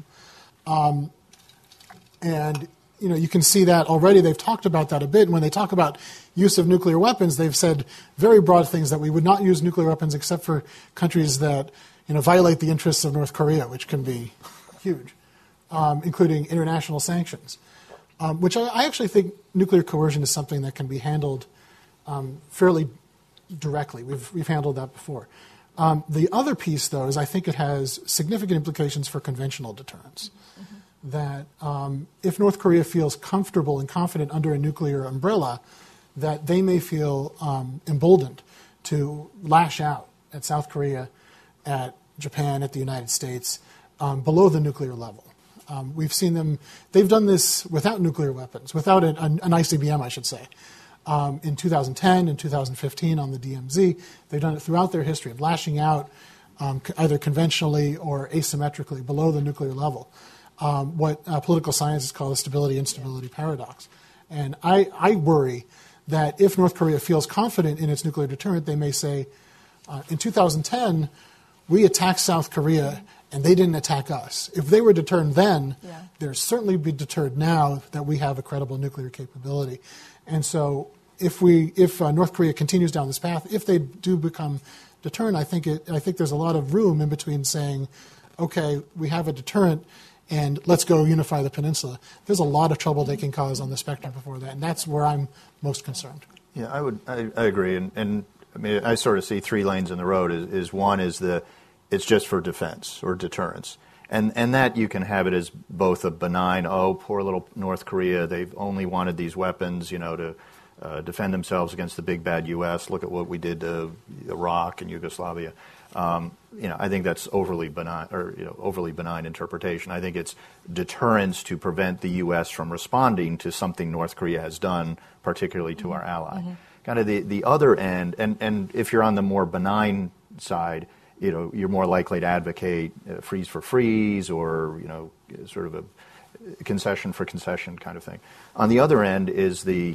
And you can see that already. They've talked about that a bit. And when they talk about use of nuclear weapons, they've said very broad things that we would not use nuclear weapons except for countries that violate the interests of North Korea, which can be huge, including international sanctions. Which I actually think nuclear coercion is something that can be handled fairly directly. We've handled that before. The other piece, though, is I think it has significant implications for conventional deterrence. That if North Korea feels comfortable and confident under a nuclear umbrella, that they may feel emboldened to lash out at South Korea, at Japan, at the United States, below the nuclear level. We've seen them, they've done this without nuclear weapons, without an ICBM, I should say. In 2010 and 2015 on the DMZ, they've done it throughout their history of lashing out either conventionally or asymmetrically below the nuclear level. What political scientists call the stability-instability paradox. And I worry that if North Korea feels confident in its nuclear deterrent, they may say, in 2010, we attacked South Korea and they didn't attack us. If they were deterred then, they'll certainly be deterred now that we have a credible nuclear capability. And so if North Korea continues down this path, if they do become deterrent, I think there's a lot of room in between saying, okay, we have a deterrent and let's go unify the peninsula. There's a lot of trouble they can cause on the spectrum before that, and that's where I'm most concerned. Yeah, I agree, and I mean I sort of see three lanes in the road. Is one is it's just for defense or deterrence. And that you can have it as both a benign, poor little North Korea, they've only wanted these weapons, to defend themselves against the big bad U.S. Look at what we did to Iraq and Yugoslavia. I think that's overly benign interpretation. I think it's deterrence to prevent the U.S. from responding to something North Korea has done, particularly to our ally. Kind of the other end, and if you're on the more benign side, you're more likely to advocate freeze for freeze or, sort of a concession for concession kind of thing. On the other end is they're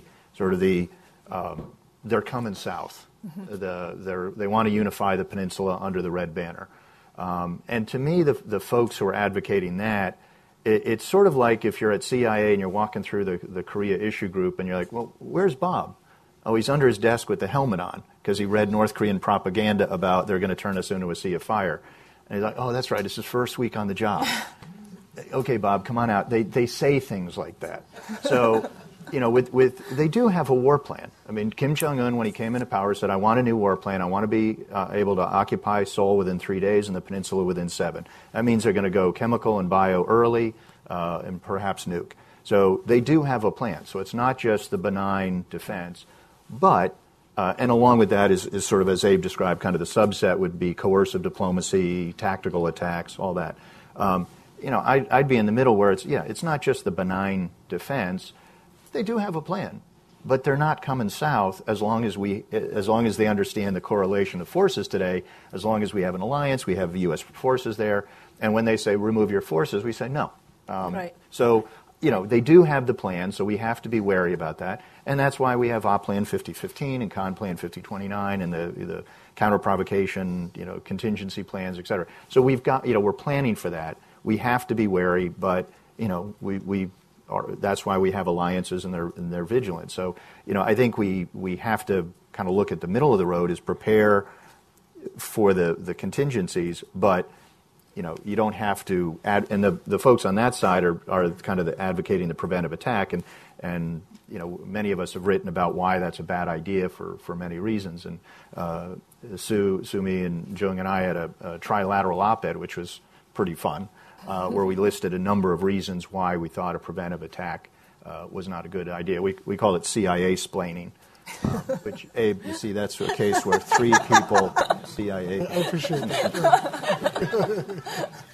coming south. They want to unify the peninsula under the red banner. And to me, the folks who are advocating that, it's sort of like if you're at CIA and you're walking through the Korea issue group and you're like, well, where's Bob? Oh, he's under his desk with the helmet on because he read North Korean propaganda about they're going to turn us into a sea of fire. And he's like, oh, that's right, it's his first week on the job. Okay, Bob, come on out. They say things like that. So, they do have a war plan. I mean, Kim Jong-un, when he came into power, said, I want a new war plan. I want to be able to occupy Seoul within 3 days and the peninsula within 7. That means they're going to go chemical and bio early and perhaps nuke. So they do have a plan. So it's not just the benign defense. But, and along with that is sort of, as Abe described, kind of the subset would be coercive diplomacy, tactical attacks, all that. I'd be in the middle where it's not just the benign defense. They do have a plan, but they're not coming south as long as they understand the correlation of forces today, as long as we have an alliance, we have U.S. forces there, and when they say remove your forces, we say no. Right. So, they do have the plan, so we have to be wary about that. And that's why we have Op Plan 5015 and Con Plan 5029 and the counter-provocation, contingency plans, et cetera. So we've got, we're planning for that. We have to be wary, but, that's why we have alliances and they're vigilant. So, I think we have to kind of look at the middle of the road is prepare for the contingencies, but you don't have to and the folks on that side are kind of advocating the preventive attack, and many of us have written about why that's a bad idea for many reasons. And Sumi and Jung and I had a trilateral op-ed, which was pretty fun, where we listed a number of reasons why we thought a preventive attack was not a good idea. We call it CIA-splaining. Which, Abe, you see, that's a case where 3 people, CIA. I appreciate that.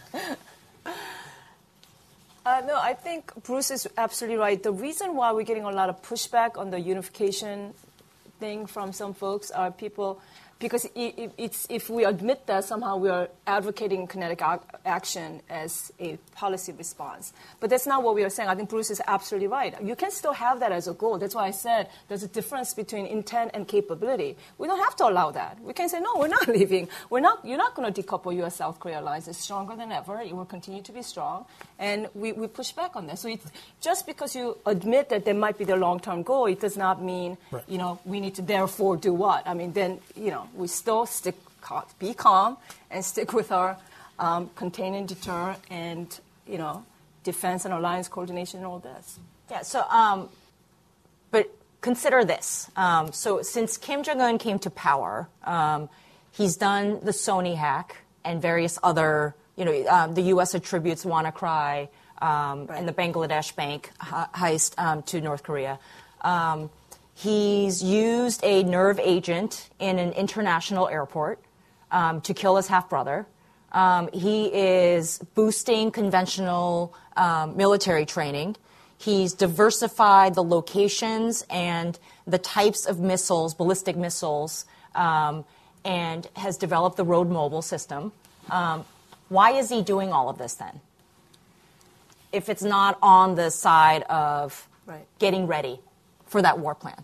No, I think Bruce is absolutely right. The reason why we're getting a lot of pushback on the unification thing from some folks are people, because if we admit that somehow we are advocating kinetic action as a policy response. But that's not what we are saying. I think Bruce is absolutely right. You can still have that as a goal. That's why I said there's a difference between intent and capability. We don't have to allow that. We can say, no, we're not leaving. You're not going to decouple U.S.-South Korea alliance. It's stronger than ever. It will continue to be strong. And we push back on that. So just because you admit that there might be the long-term goal, it does not mean, right. We need to therefore do what? I mean, then, we still be calm and stick with our contain and deter and, defense and alliance coordination and all this. Yeah, so, but consider this. So since Kim Jong-un came to power, he's done the Sony hack and various other, the U.S. attributes WannaCry and the Bangladesh bank heist to North Korea. He's used a nerve agent in an international airport to kill his half-brother. He is boosting conventional military training. He's diversified the locations and the types of missiles, ballistic missiles, and has developed the road mobile system. Why is he doing all of this then? If it's not on the side of getting ready for that war plan.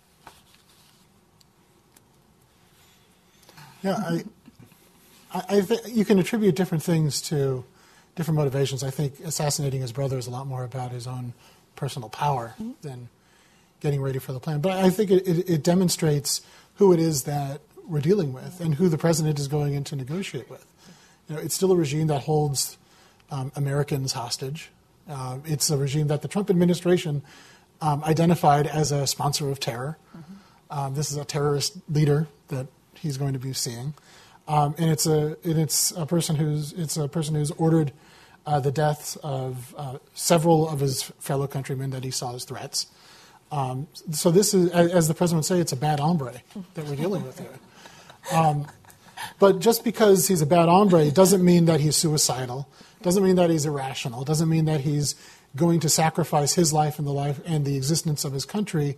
Yeah, I think you can attribute different things to different motivations. I think assassinating his brother is a lot more about his own personal power than getting ready for the plan. But I think it demonstrates who it is that we're dealing with and who the president is going in to negotiate with. It's still a regime that holds Americans hostage. It's a regime that the Trump administration identified as a sponsor of terror. This is a terrorist leader that he's going to be seeing, and it's a person who's ordered the deaths of several of his fellow countrymen that he saw as threats. So this is, as the president would say, it's a bad hombre that we're dealing with here. But just because he's a bad hombre doesn't mean that he's suicidal. Doesn't mean that he's irrational. Doesn't mean that he's going to sacrifice his life and the life and the existence of his country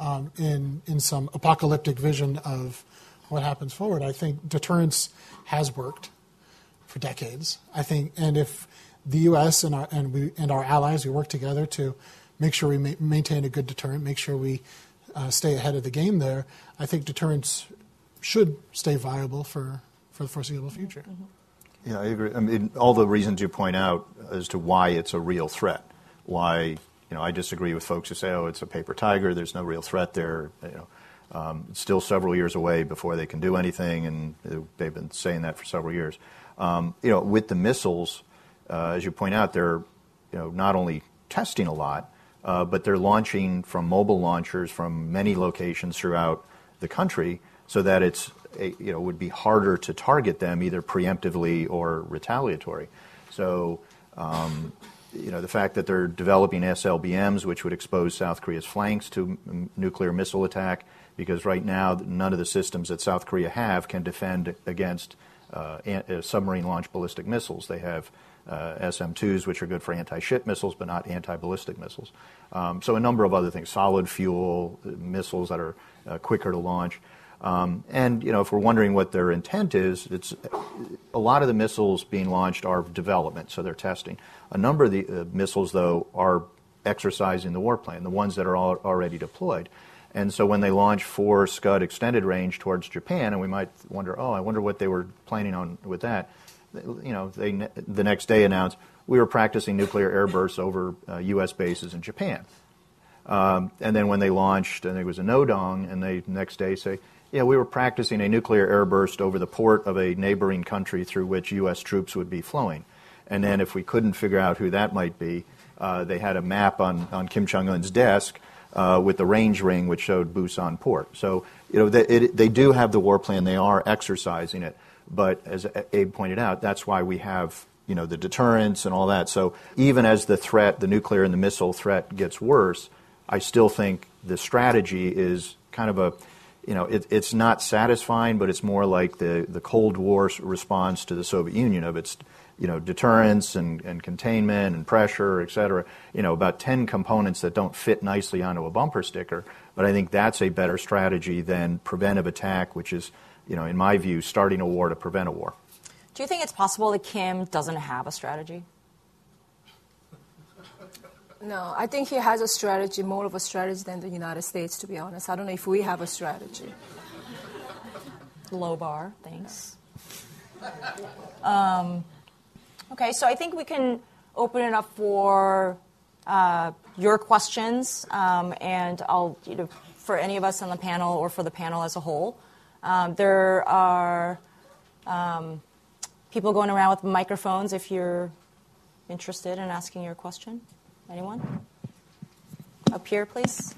in some apocalyptic vision of what happens forward. I think deterrence has worked for decades. I think, and if the U.S. and our allies, we work together to make sure we maintain a good deterrent, make sure we stay ahead of the game there, I think deterrence should stay viable for the foreseeable future. Yeah, I agree. I mean, all the reasons you point out as to why it's a real threat, why, I disagree with folks who say, oh, it's a paper tiger, there's no real threat there. It's still several years away before they can do anything, and they've been saying that for several years. With the missiles, as you point out, they're not only testing a lot, but they're launching from mobile launchers from many locations throughout the country, so that it's would be harder to target them either preemptively or retaliatory. So the fact that they're developing SLBMs, which would expose South Korea's flanks to nuclear missile attack, because right now none of the systems that South Korea have can defend against submarine-launched ballistic missiles. They have SM-2s, which are good for anti-ship missiles, but not anti-ballistic missiles. So a number of other things, solid fuel missiles that are quicker to launch. And if we're wondering what their intent is, it's a lot of the missiles being launched are development, so they're testing. A number of the missiles, though, are exercising the war plan, the ones that are already deployed. And so when they launch 4 Scud extended range towards Japan, and we might wonder, I wonder what they were planning on with that. They the next day announced we were practicing nuclear airbursts over U.S. bases in Japan. And then when they launched, and it was a Nodong, and they the next day say, Yeah, we were practicing a nuclear airburst over the port of a neighboring country through which U.S. troops would be flowing. And then if we couldn't figure out who that might be, they had a map on Kim Jong-un's desk with the range ring which showed Busan port. So, they do have the war plan. They are exercising it. But as Abe pointed out, that's why we have, the deterrence and all that. So even as the threat, the nuclear and the missile threat gets worse, I still think the strategy is kind of it's not satisfying, but it's more like the Cold War response to the Soviet Union of its, deterrence and containment and pressure, et cetera. About 10 components that don't fit nicely onto a bumper sticker. But I think that's a better strategy than preventive attack, which is, in my view, starting a war to prevent a war. Do you think it's possible that Kim doesn't have a strategy? No, I think he has a strategy, more of a strategy than the United States, to be honest. I don't know if we have a strategy. Low bar, thanks. Okay, so I think we can open it up for your questions, and I'll, for any of us on the panel or for the panel as a whole. There are people going around with microphones if you're interested in asking your question. Anyone? Up here, please.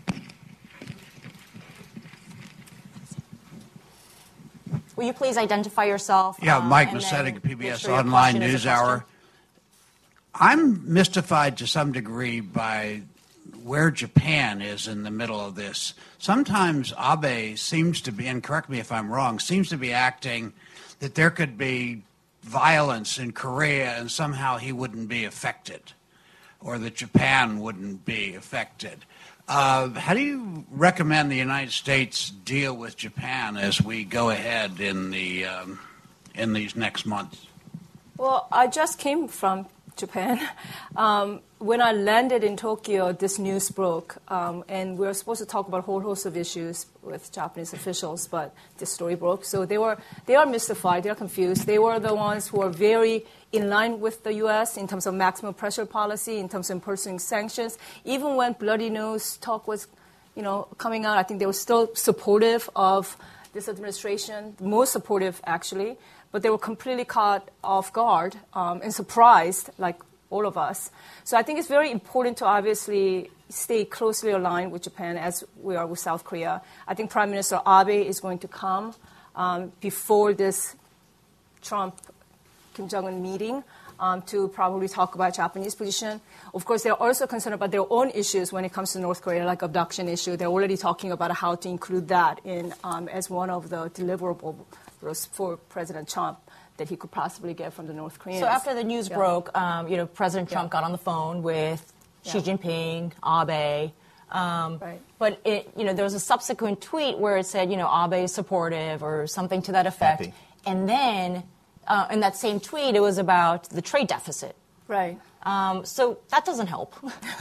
Will you please identify yourself? Yeah, Mike Macetic, PBS Online NewsHour. I'm mystified to some degree by where Japan is in the middle of this. Sometimes Abe seems to be, and correct me if I'm wrong, seems to be acting that there could be violence in Korea and somehow he wouldn't be affected, or that Japan wouldn't be affected. How do you recommend the United States deal with Japan as we go ahead in these next months? Well, I just came from Japan. When I landed in Tokyo, this news broke, and we were supposed to talk about a whole host of issues with Japanese officials, but this story broke. So they are mystified, they are confused. They were the ones who are very in line with the U.S. in terms of maximum pressure policy, in terms of imposing sanctions. Even when bloody nose talk was, coming out, I think they were still supportive of this administration, most supportive actually, but they were completely caught off guard and surprised, like all of us. So I think it's very important to obviously stay closely aligned with Japan as we are with South Korea. I think Prime Minister Abe is going to come before this Trump-Kim Jong-un meeting to probably talk about Japanese position. Of course, they're also concerned about their own issues when it comes to North Korea, like abduction issue. They're already talking about how to include that in as one of the deliverables for President Trump that he could possibly get from the North Koreans. So after the news broke, President Trump got on the phone with Xi Jinping, Abe. Right. But there was a subsequent tweet where it said, Abe is supportive or something to that effect. Happy. And then in that same tweet, it was about the trade deficit. Right. So that doesn't help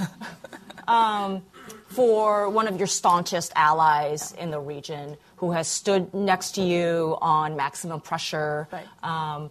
for one of your staunchest allies in the region who has stood next to you on maximum pressure. Right.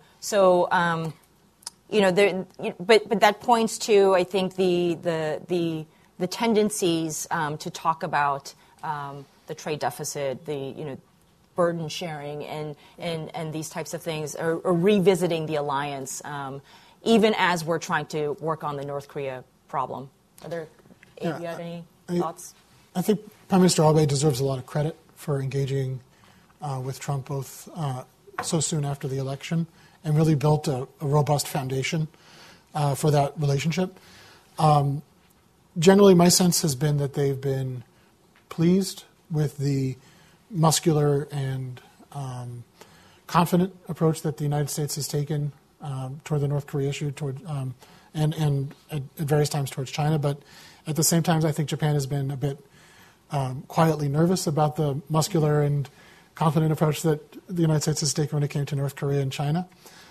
But that points to, I think, the tendencies to talk about the trade deficit, the burden sharing, and these types of things, or revisiting the alliance, even as we're trying to work on the North Korea problem. Abe, you have any thoughts? I think Prime Minister Abe deserves a lot of credit for engaging with Trump both so soon after the election and really built a robust foundation for that relationship. Generally, my sense has been that they've been pleased with the muscular and confident approach that the United States has taken toward the North Korea issue, and at various times towards China. But at the same time, I think Japan has been a bit quietly nervous about the muscular and confident approach that the United States has taken when it came to North Korea and China.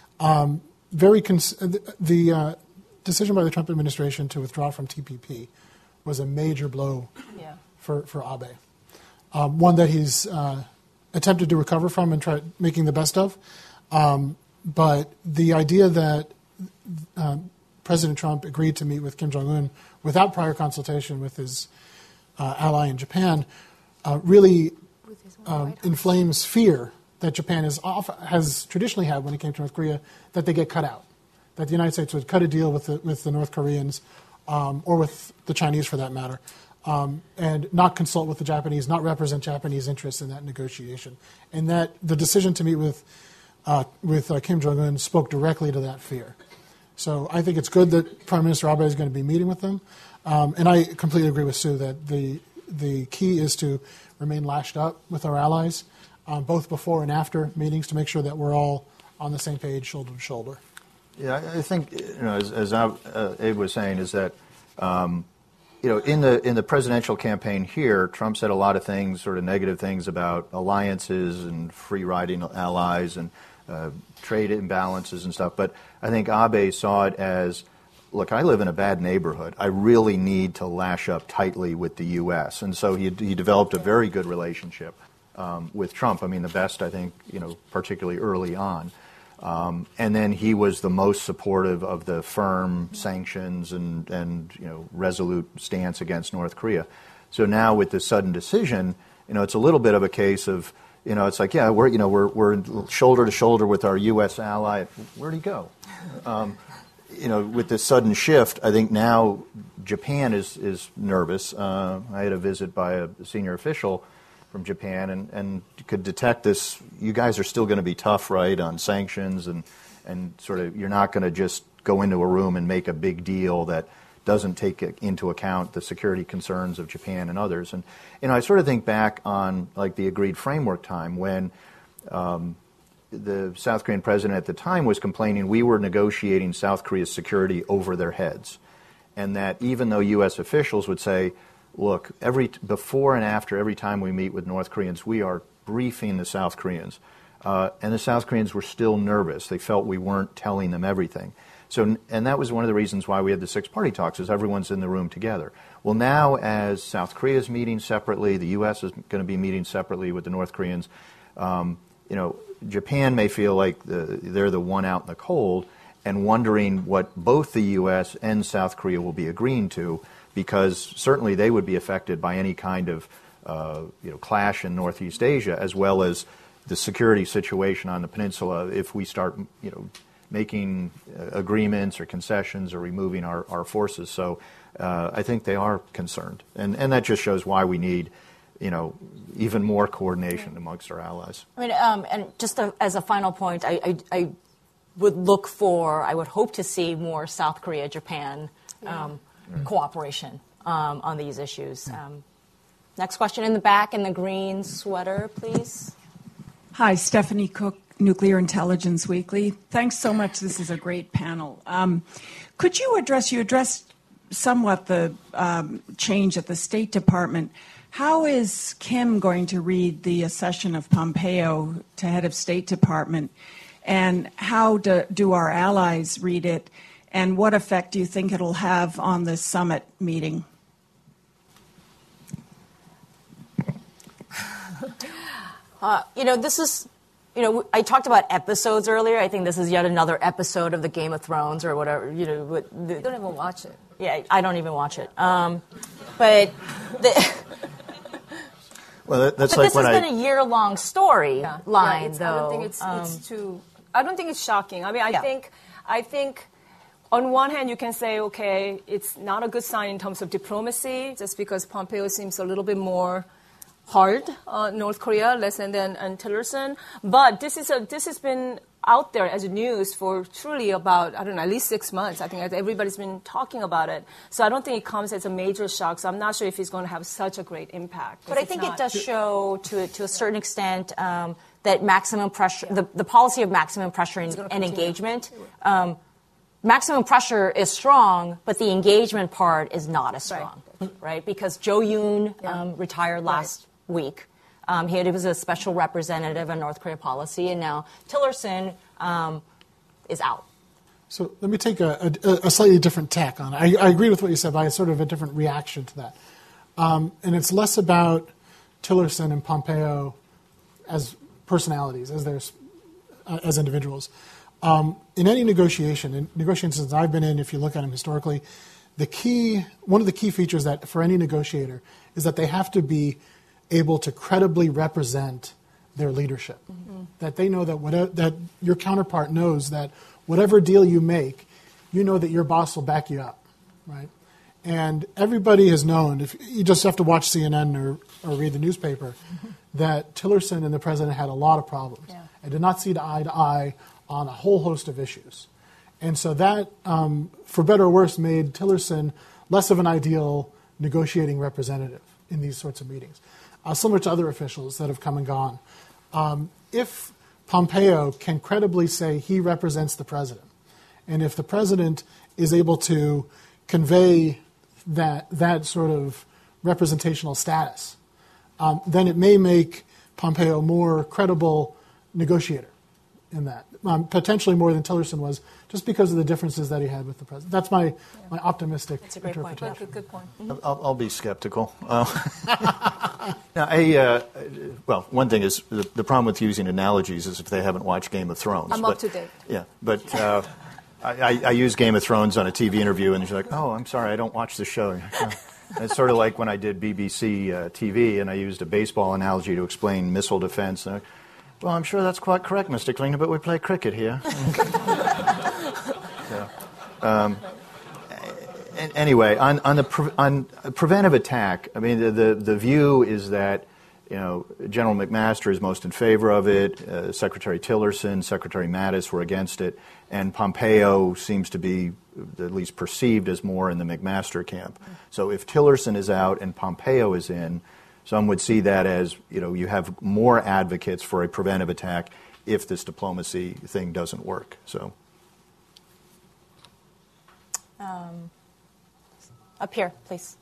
The decision by the Trump administration to withdraw from TPP was a major blow for Abe. One that he's attempted to recover from and try making the best of. But the idea that President Trump agreed to meet with Kim Jong-un without prior consultation with his ally in Japan really inflames fear that Japan has traditionally had when it came to North Korea, that they get cut out, that the United States would cut a deal with the North Koreans or with the Chinese for that matter, and not consult with the Japanese, not represent Japanese interests in that negotiation. And that the decision to meet with Kim Jong-un spoke directly to that fear. So I think it's good that Prime Minister Abe is going to be meeting with them. And I completely agree with Sue that the key is to remain lashed up with our allies, both before and after meetings, to make sure that we're all on the same page, shoulder to shoulder. Yeah, I think, as Abe was saying, is that in the presidential campaign here, Trump said a lot of things, sort of negative things about alliances and free-riding allies and trade imbalances and stuff. But I think Abe saw it as, look, I live in a bad neighborhood. I really need to lash up tightly with the U.S. And so he developed a very good relationship with Trump. I mean, the best, I think, particularly early on. And then he was the most supportive of the firm sanctions and resolute stance against North Korea. So now with this sudden decision, it's a little bit of a case of, it's like, yeah, we're shoulder to shoulder with our U.S. ally. Where'd he go? With this sudden shift, I think now Japan is nervous. I had a visit by a senior official from Japan and could detect this. You guys are still going to be tough, right, on sanctions and sort of you're not going to just go into a room and make a big deal that doesn't take into account the security concerns of Japan and others. And I sort of think back on like the agreed framework time when the South Korean president at the time was complaining we were negotiating South Korea's security over their heads, and that even though U.S. officials would say, look, before and after every time we meet with North Koreans, we are briefing the South Koreans. And the South Koreans were still nervous. They felt we weren't telling them everything. So, and that was one of the reasons why we had the six-party talks, is everyone's in the room together. Well, now as South Korea is meeting separately, the U.S. is going to be meeting separately with the North Koreans, Japan may feel like they're the one out in the cold and wondering what both the U.S. and South Korea will be agreeing to, because certainly they would be affected by any kind of clash in Northeast Asia, as well as the security situation on the peninsula if we start making agreements or concessions or removing our forces. So I think they are concerned. And that just shows why we need even more coordination amongst our allies. I mean, and just as a final point, I would hope to see more South Korea, Japan cooperation on these issues. Next question in the back in the green sweater, please. Hi, Stephanie Cook, Nuclear Intelligence Weekly. Thanks so much. This is a great panel. Could you addressed somewhat the change at the State Department. How is Kim going to read the accession of Pompeo to head of State Department? And how do our allies read it? And what effect do you think it'll have on the summit meeting? This is, I talked about episodes earlier. I think this is yet another episode of the Game of Thrones or whatever. You don't even watch it. Yeah, I don't even watch it. Well, that's like this has been a year-long story line, though. I don't think it's too. I don't think it's shocking. I mean, I think. On one hand, you can say, okay, it's not a good sign in terms of diplomacy, just because Pompeo seems a little bit more hard on North Korea, less than Tillerson. But this has been out there as news for truly about, at least 6 months. I think everybody's been talking about it. So I don't think it comes as a major shock. So I'm not sure if it's going to have such a great impact. But I think it does show, to a certain extent, that maximum pressure, the policy of maximum pressure and engagement. Maximum pressure is strong, but the engagement part is not as strong, right? Because Jo Yoon retired last week. He was a special representative on North Korea policy, and now Tillerson is out. So let me take a slightly different tack on it. I agree with what you said, but I have sort of a different reaction to that. And it's less about Tillerson and Pompeo as personalities, as individuals. In any negotiation, in negotiations I've been in, if you look at them historically, one of the key features that for any negotiator is that they have to be able to credibly represent their leadership. Mm-hmm. That they know that your counterpart knows that whatever deal you make, you know that your boss will back you up, right? And everybody has known, if you just have to watch CNN or read the newspaper, that Tillerson and the president had a lot of problems and did not see eye to eye on a whole host of issues. And so that, for better or worse, made Tillerson less of an ideal negotiating representative in these sorts of meetings, similar to other officials that have come and gone. If Pompeo can credibly say he represents the president, and if the president is able to convey that sort of representational status, then it may make Pompeo a more credible negotiator in that, potentially more than Tillerson was, just because of the differences that he had with the president. That's my optimistic interpretation. That's a good point. Mm-hmm. I'll be skeptical. Well, one thing is the problem with using analogies is if they haven't watched Game of Thrones. I'm up to date. Yeah, but I use Game of Thrones on a TV interview, and you're like, oh, I'm sorry, I don't watch the show. And it's sort of like when I did BBC TV, and I used a baseball analogy to explain missile defense. And well, I'm sure that's quite correct, Mr. Klinger, but we play cricket here. Anyway, on preventive attack, I mean, the view is that, General McMaster is most in favor of it. Secretary Tillerson, Secretary Mattis were against it, and Pompeo seems to be at least perceived as more in the McMaster camp. So if Tillerson is out and Pompeo is in, some would see that as, you have more advocates for a preventive attack if this diplomacy thing doesn't work. So, up here, please.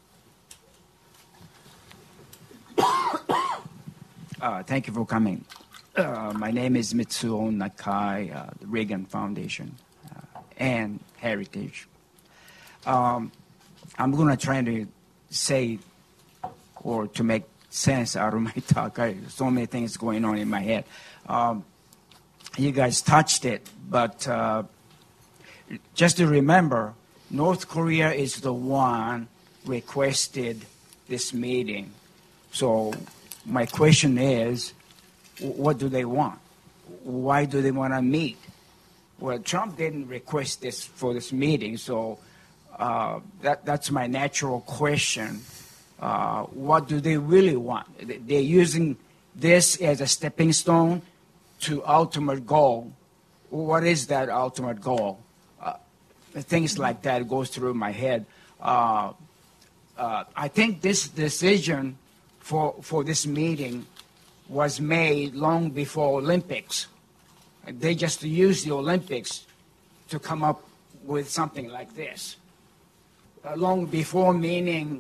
Thank you for coming. My name is Mitsuo Nakai, the Reagan Foundation and Heritage. I'm going to try to say or to make sense out of my talk. So many things going on in my head. You guys touched it, but just to remember, North Korea is the one requested this meeting. So my question is, what do they want? Why do they want to meet? Well, Trump didn't request this for this meeting, so that's my natural question. What do they really want? They're using this as a stepping stone to ultimate goal. What is that ultimate goal? Things like that goes through my head. I think this decision for this meeting was made long before Olympics. They just used the Olympics to come up with something like this. Long before, meaning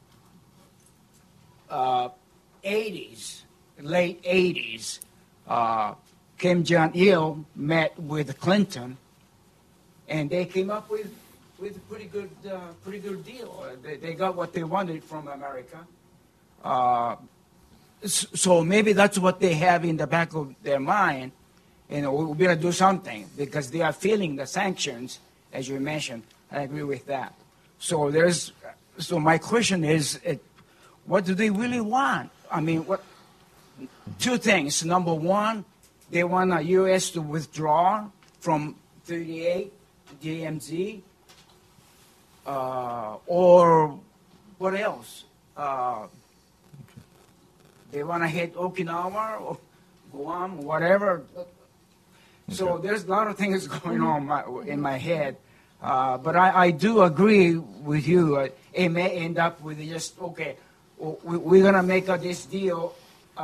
80s, late 80s, Kim Jong-il met with Clinton, and they came up with a pretty good deal. They got what they wanted from America. So maybe that's what they have in the back of their mind. We're going to do something because they are feeling the sanctions, as you mentioned. I agree with that. So my question is, what do they really want? I mean, two things. Number one, they want the U.S. to withdraw from 38 DMZ, or what else? They want to hit Okinawa or Guam, whatever. So there's a lot of things going on in my head. But I do agree with you. It may end up with just, okay, we're going to make this deal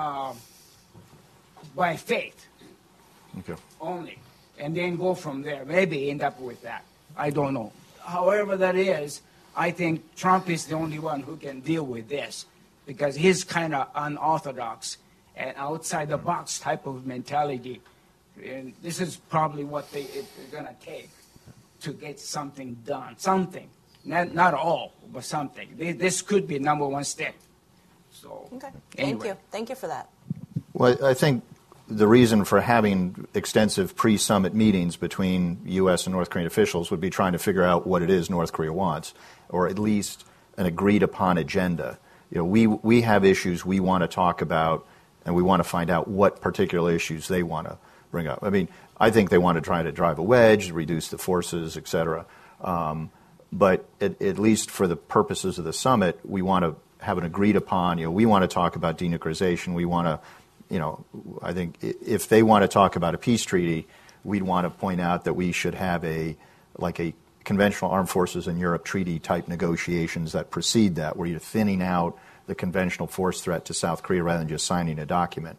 by faith only, and then go from there. Maybe end up with that. I don't know. However that is, I think Trump is the only one who can deal with this because he's kind of unorthodox and outside the box type of mentality. And this is probably what they're going to take to get something done. Something. Not all, but something. This could be number one step. So, okay. Anyway. Thank you for that. Well, I think the reason for having extensive pre-summit meetings between U.S. and North Korean officials would be trying to figure out what it is North Korea wants, or at least an agreed-upon agenda. we have issues we want to talk about, and we want to find out what particular issues they want to bring up. I mean, I think they want to try to drive a wedge, reduce the forces, et cetera. But at least for the purposes of the summit, we want to have an agreed upon, we want to talk about denuclearization. We want to, I think if they want to talk about a peace treaty, we'd want to point out that we should have a conventional armed forces in Europe treaty type negotiations that precede that, where you're thinning out the conventional force threat to South Korea rather than just signing a document.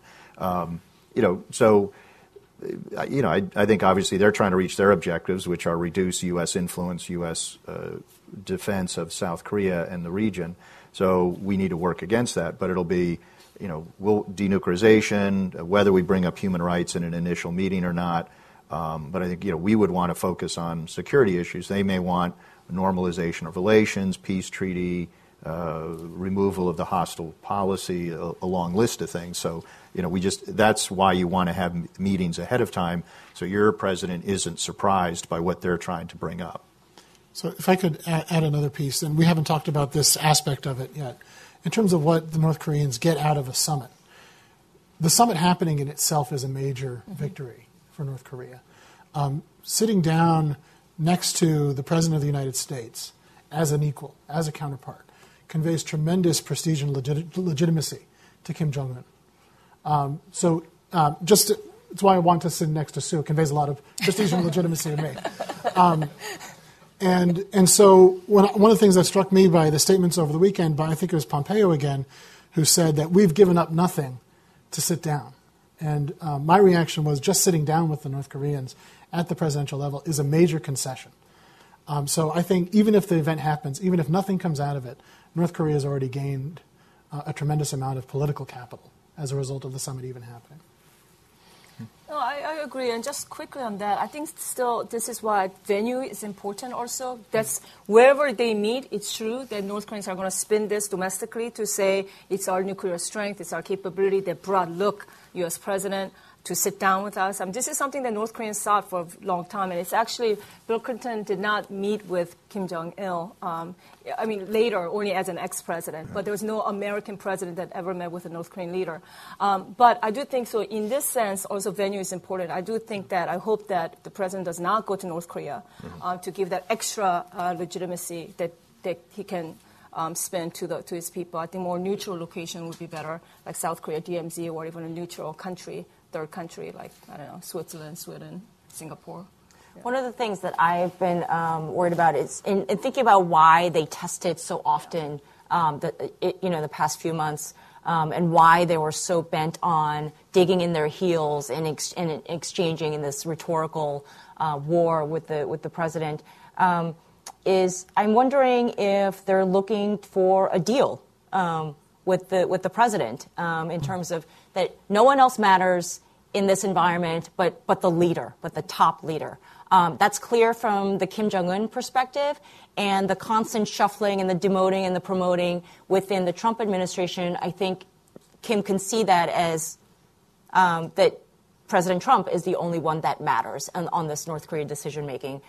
I think obviously they're trying to reach their objectives, which are reduce U.S. influence, U.S. Defense of South Korea and the region. So we need to work against that. But it'll be, denuclearization, whether we bring up human rights in an initial meeting or not. But I think, we would want to focus on security issues. They may want normalization of relations, peace treaty, removal of the hostile policy, a long list of things. So, that's why you want to have meetings ahead of time so your president isn't surprised by what they're trying to bring up. So if I could add another piece, and we haven't talked about this aspect of it yet, in terms of what the North Koreans get out of a summit. The summit happening in itself is a major victory for North Korea. Sitting down next to the President of the United States as an equal, as a counterpart, conveys tremendous prestige and legitimacy to Kim Jong-un. That's why I want to sit next to Sue. It conveys a lot of prestige and legitimacy to me. And so one of the things that struck me by the statements over the weekend by, I think it was Pompeo again, who said that we've given up nothing to sit down. And my reaction was just sitting down with the North Koreans at the presidential level is a major concession. So I think even if the event happens, even if nothing comes out of it, North Korea has already gained a tremendous amount of political capital as a result of the summit even happening. No, I agree. And just quickly on that, I think still this is why venue is important also. That's wherever they meet, it's true that North Koreans are going to spin this domestically to say it's our nuclear strength, it's our capability. They brought, look, U.S. president, to sit down with us. This is something that North Koreans thought for a long time, and it's actually, Bill Clinton did not meet with Kim Jong-il, later, only as an ex-president, but there was no American president that ever met with a North Korean leader. But I do think, so in this sense, also venue is important. I do think that, I hope that the president does not go to North Korea to give that extra legitimacy that he can spend to his people. I think more neutral location would be better, like South Korea, DMZ, or even a neutral country, third country, like, Switzerland, Sweden, Singapore. Yeah. One of the things that I've been worried about is in thinking about why they tested so often the past few months and why they were so bent on digging in their heels and exchanging in this rhetorical war with the president is I'm wondering if they're looking for a deal with the president in terms of that no one else matters in this environment but the leader, but the top leader. That's clear from the Kim Jong-un perspective, and the constant shuffling and the demoting and the promoting within the Trump administration. I think Kim can see that as that President Trump is the only one that matters on this North Korean decision making.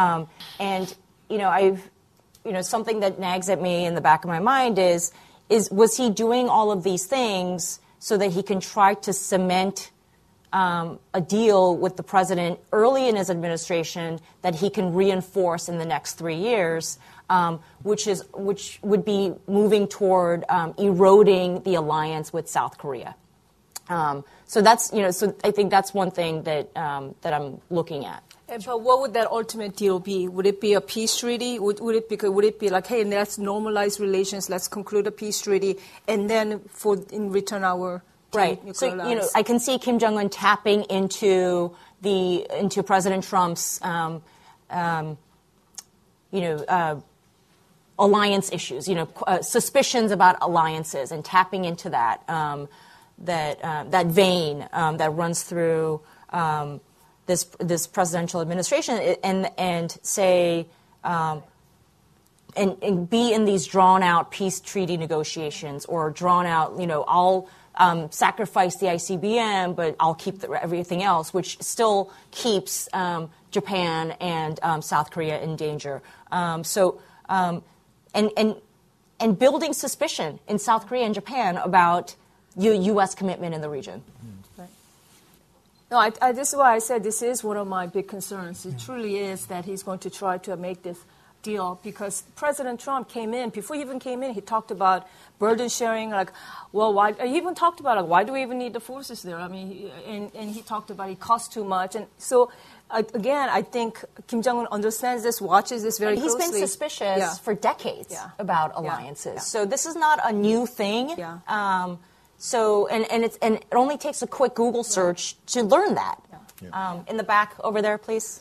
Something that nags at me in the back of my mind is was he doing all of these things so that he can try to cement a deal with the president early in his administration that he can reinforce in the next 3 years, which would be moving toward eroding the alliance with South Korea. So that's so I think that's one thing that I'm looking at. But what would that ultimate deal be? Would it be a peace treaty? Would it be like, hey, let's normalize relations, let's conclude a peace treaty, and then in return our right? So I can see Kim Jong-un tapping into President Trump's alliance issues, suspicions about alliances, and tapping into that that vein that runs through. This presidential administration and say and be in these drawn out peace treaty negotiations or drawn out, I'll sacrifice the ICBM, but I'll keep everything else, which still keeps Japan and South Korea in danger. And and building suspicion in South Korea and Japan about U.S. commitment in the region. Right. No, this is why I said this is one of my big concerns. It truly is that he's going to try to make this deal, because President Trump came in, before he even came in, he talked about burden sharing, like, well, why, he even talked about, like, why do we even need the forces there? I mean, and he talked about it costs too much. And so, again, I think Kim Jong-un understands this, watches this very closely. He's been suspicious for decades about alliances. Yeah. So this is not a new thing. Yeah. So it only takes a quick Google search to learn that. Yeah. In the back over there, please.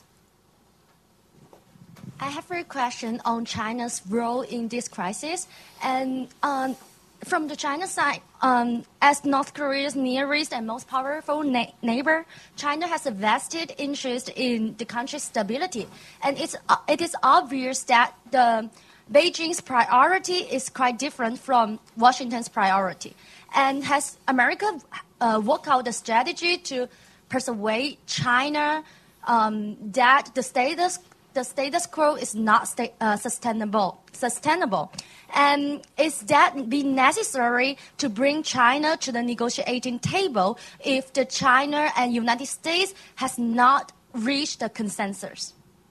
I have a question on China's role in this crisis. And from the China side, as North Korea's nearest and most powerful neighbor, China has a vested interest in the country's stability. And it is obvious that Beijing's priority is quite different from Washington's priority. And has America worked out a strategy to persuade China that the status quo is not sustainable? And is that be necessary to bring China to the negotiating table if the China and United States has not reached a consensus?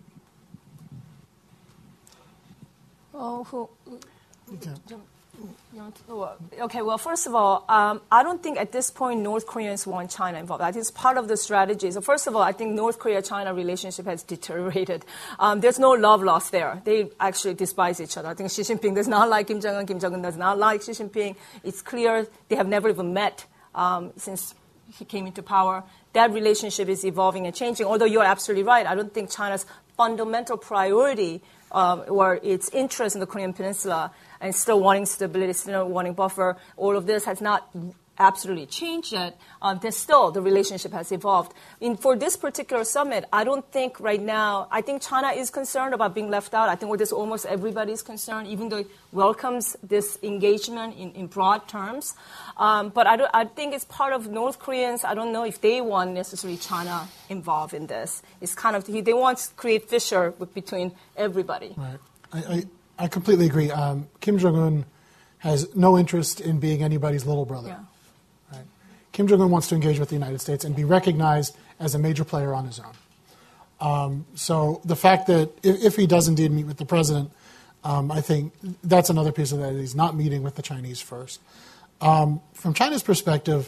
Okay, well, first of all, I don't think at this point North Koreans want China involved. I think it's part of the strategy. So first of all, I think North Korea-China relationship has deteriorated. There's no love lost there. They actually despise each other. I think Xi Jinping does not like Kim Jong-un. Kim Jong-un does not like Xi Jinping. It's clear they have never even met since he came into power. That relationship is evolving and changing. Although you're absolutely right, I don't think China's fundamental priority or its interest in the Korean Peninsula and still wanting stability, still wanting buffer, all of this has not absolutely changed yet. There's still, the relationship has evolved. For this particular summit, I don't think right now, I think China is concerned about being left out. I think with this almost everybody's concerned, even though it welcomes this engagement in broad terms. But I think it's part of North Koreans. I don't know if they want necessarily China involved in this. It's kind of, they want to create fissure between everybody. Right. I completely agree. Kim Jong-un has no interest in being anybody's little brother. Yeah. Right? Kim Jong-un wants to engage with the United States and be recognized as a major player on his own. So the fact that if he does indeed meet with the president, I think that's another piece of that. He's not meeting with the Chinese first. From China's perspective,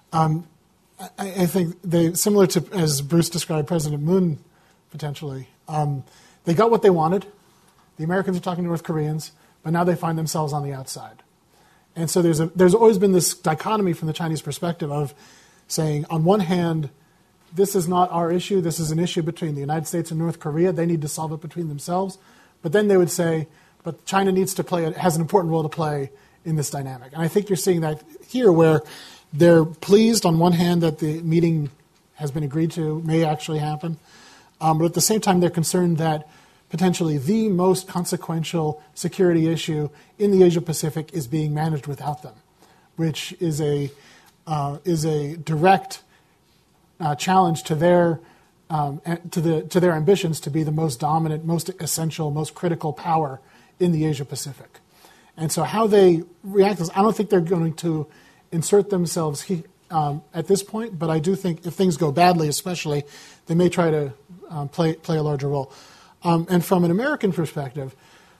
I think they, similar to, as Bruce described, President Moon potentially, they got what they wanted. The Americans are talking to North Koreans, but now they find themselves on the outside. And so there's always been this dichotomy from the Chinese perspective of saying, on one hand, this is not our issue, this is an issue between the United States and North Korea, they need to solve it between themselves. But then they would say, but China needs to has an important role to play in this dynamic. And I think you're seeing that here, where they're pleased on one hand that the meeting has been agreed to, may actually happen, but at the same time they're concerned that potentially the most consequential security issue in the Asia-Pacific is being managed without them, which is a direct challenge to their ambitions to be the most dominant, most essential, most critical power in the Asia-Pacific. And so how they react to this, I don't think they're going to insert themselves at this point, but I do think if things go badly, especially, they may try to play a larger role. And from an American perspective,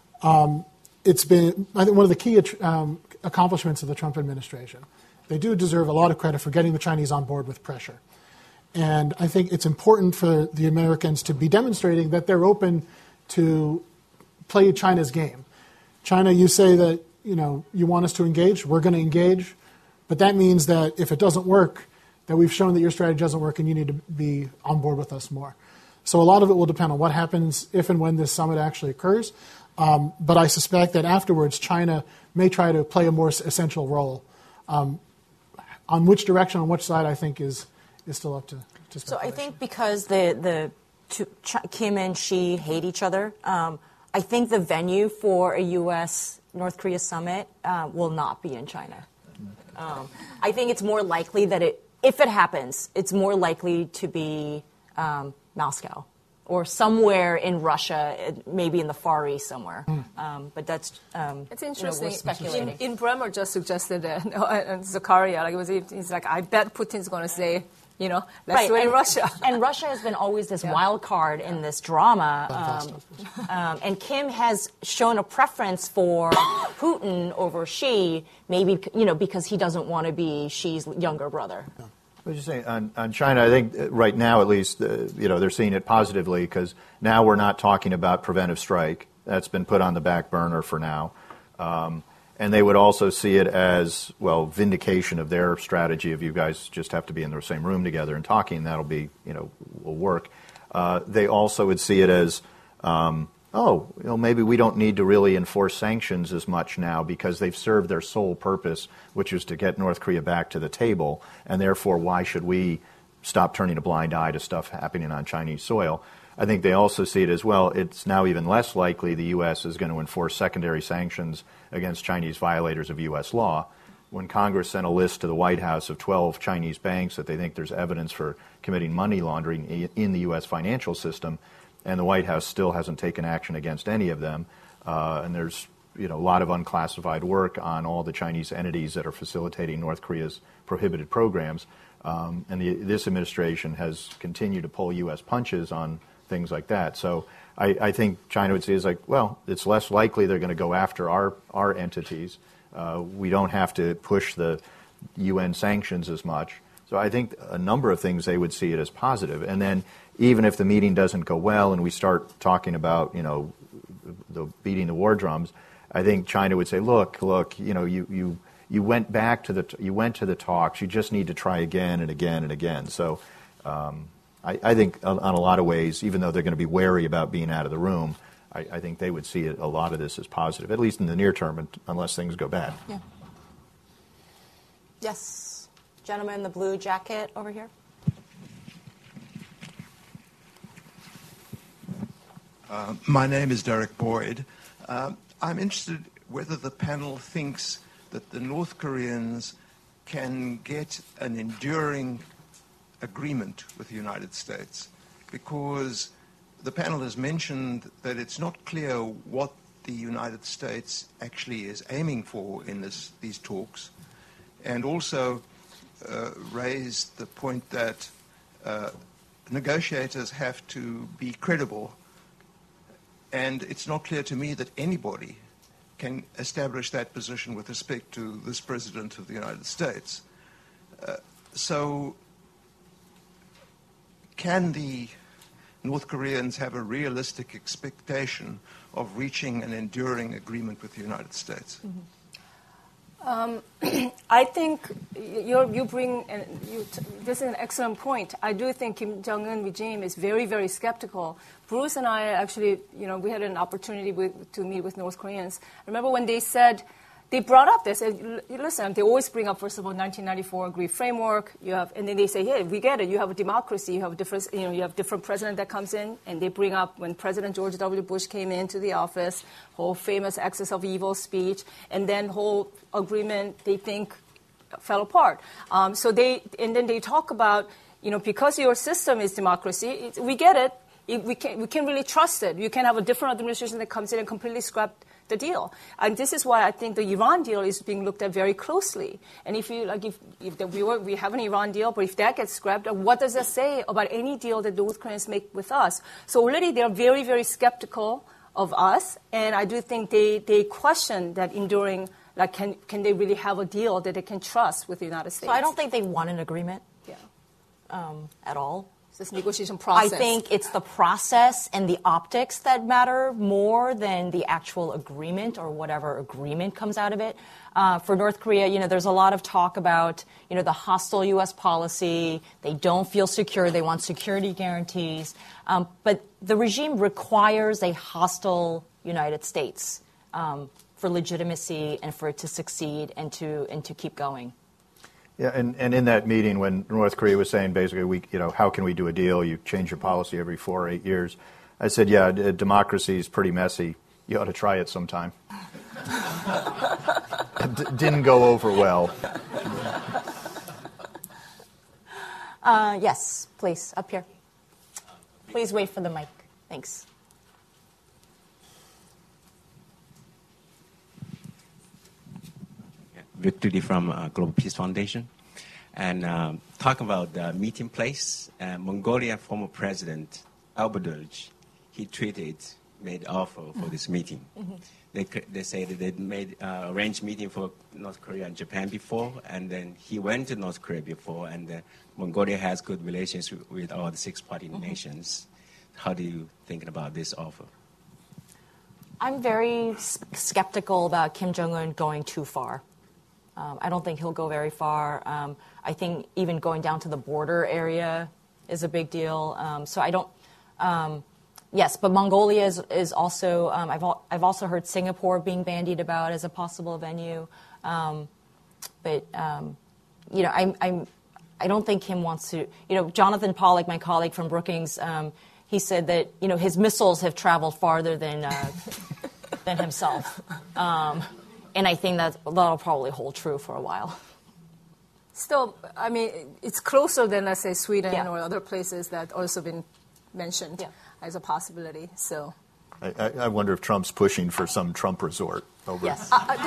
it's been, I think, one of the key accomplishments of the Trump administration. They do deserve a lot of credit for getting the Chinese on board with pressure. And I think it's important for the Americans to be demonstrating that they're open to play China's game. China, you say that, you want us to engage, we're going to engage, but that means that if it doesn't work, that we've shown that your strategy doesn't work and you need to be on board with us more. So a lot of it will depend on what happens if and when this summit actually occurs. But I suspect that afterwards, China may try to play a more essential role. On which direction, on which side, I think is still up to speculation. So I think because Kim and Xi hate each other, I think the venue for a U.S.-North Korea summit will not be in China. I think it's more likely that if it happens, it's more likely to be Moscow or somewhere in Russia, maybe in the Far East somewhere. But that's it's interesting. We're speculating. In Bremer just suggested that, and Zakaria, he's like, I bet Putin's going to say, let's do it in Russia. And Russia has been always this wild card in this drama. And Kim has shown a preference for Putin over Xi, maybe because he doesn't want to be Xi's younger brother. I was just saying, on China, I think right now at least, they're seeing it positively because now we're not talking about preventive strike. That's been put on the back burner for now. And they would also see it as, vindication of their strategy of you guys just have to be in the same room together and talking. That'll be, will work. They also would see it as, maybe we don't need to really enforce sanctions as much now because they've served their sole purpose, which is to get North Korea back to the table. And therefore, why should we stop turning a blind eye to stuff happening on Chinese soil? I think they also see it as, it's now even less likely the U.S. is going to enforce secondary sanctions against Chinese violators of U.S. law. When Congress sent a list to the White House of 12 Chinese banks that they think there's evidence for committing money laundering in the U.S. financial system, and the White House still hasn't taken action against any of them, and there's a lot of unclassified work on all the Chinese entities that are facilitating North Korea's prohibited programs, and this administration has continued to pull U.S. punches on things like that. So I think China would see it as it's less likely they're going to go after our entities. We don't have to push the UN sanctions as much. So I think a number of things they would see it as positive. And then even if the meeting doesn't go well and we start talking about, beating the war drums, I think China would say, look, you went back to the talks. You just need to try again and again and again. So I think on a lot of ways, even though they're going to be wary about being out of the room, I think they would see a lot of this as positive, at least in the near term, unless things go bad. Yeah. Yes. Gentleman in the blue jacket over here. My name is Derek Boyd. I'm interested whether the panel thinks that the North Koreans can get an enduring agreement with the United States, because the panel has mentioned that it's not clear what the United States actually is aiming for in these talks, and also raised the point that negotiators have to be credible, and it's not clear to me that anybody can establish that position with respect to this President of the United States. So can the North Koreans have a realistic expectation of reaching an enduring agreement with the United States? I think this is an excellent point. I do think Kim Jong-un regime is very, very skeptical. Bruce and I actually, we had an opportunity to meet with North Koreans. I remember when they brought up this. Listen, they always bring up, first of all, 1994 agreed framework. And then they say, "Hey, we get it. You have a democracy. You have different president that comes in." And they bring up when President George W. Bush came into the office, whole famous axis of evil speech, and then whole agreement they think fell apart. And then they talk about, because your system is democracy, we get it. We can really trust it. You can have a different administration that comes in and completely scrap the deal. And this is why I think the Iran deal is being looked at very closely. And if we have an Iran deal, but if that gets scrapped, what does that say about any deal that the North Koreans make with us? So already they're very, very skeptical of us, and I do think they question that enduring, can they really have a deal that they can trust with the United States? So I don't think they want an agreement at all. This negotiation process. I think it's the process and the optics that matter more than the actual agreement or whatever agreement comes out of it. For North Korea, there's a lot of talk about, the hostile U.S. policy. They don't feel secure. They want security guarantees. But the regime requires a hostile United States for legitimacy and for it to succeed and to keep going. Yeah, and in that meeting when North Korea was saying basically, how can we do a deal? You change your policy every 4 or 8 years. I said, yeah, democracy is pretty messy. You ought to try it sometime. It didn't go over well. Yes, please, up here. Please wait for the mic. Thanks. Victor Lee from Global Peace Foundation. And talk about the meeting place. Mongolian former president Albaderj, he made offer for this meeting. They say that they made arranged meeting for North Korea and Japan before, and then he went to North Korea before, and Mongolia has good relations with all the six-party nations. How do you think about this offer? I'm very skeptical about Kim Jong-un going too far. I don't think he'll go very far. I think even going down to the border area is a big deal. So I don't. Yes, but Mongolia is also. I've also heard Singapore being bandied about as a possible venue. But you know, I don't think Kim wants to. You know, Jonathan Pollock, my colleague from Brookings, he said that his missiles have traveled farther than himself. And I think that'll probably hold true for a while. Still, I mean, it's closer than, let's say, Sweden or other places that also been mentioned as a possibility. So, I wonder if Trump's pushing for some Trump resort over. Yes.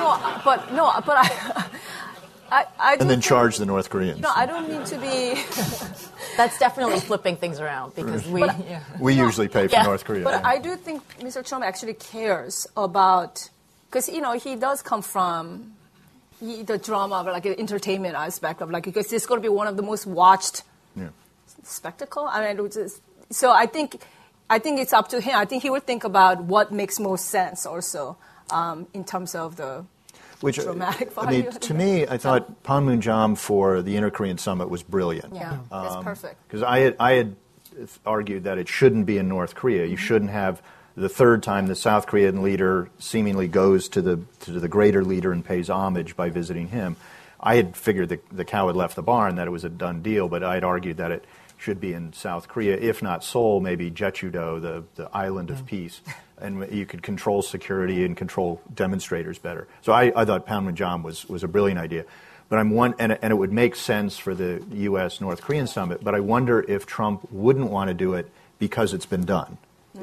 I and then charge the North Koreans. No, I don't mean to be. That's definitely flipping things around because we usually pay for North Korea. But I do think Mr. Trump actually cares about. Because, he does come from the drama, like the entertainment aspect of because it's going to be one of the most watched spectacle. I mean, so I think it's up to him. I think he would think about what makes most sense also in terms of the dramatic value. I mean, to me, I thought Panmunjom for the Inter-Korean Summit was brilliant. Yeah, that's perfect. Because I had argued that it shouldn't be in North Korea. You shouldn't have the third time the South Korean leader seemingly goes to the greater leader and pays homage by visiting him. I had figured the cow had left the barn, that it was a done deal, but I had argued that it should be in South Korea, if not Seoul, maybe Jeju-do, the island of peace, and you could control security and control demonstrators better. So I thought Panmunjom was a brilliant idea. But and it would make sense for the U.S. North Korean summit, but I wonder if Trump wouldn't want to do it because it's been done.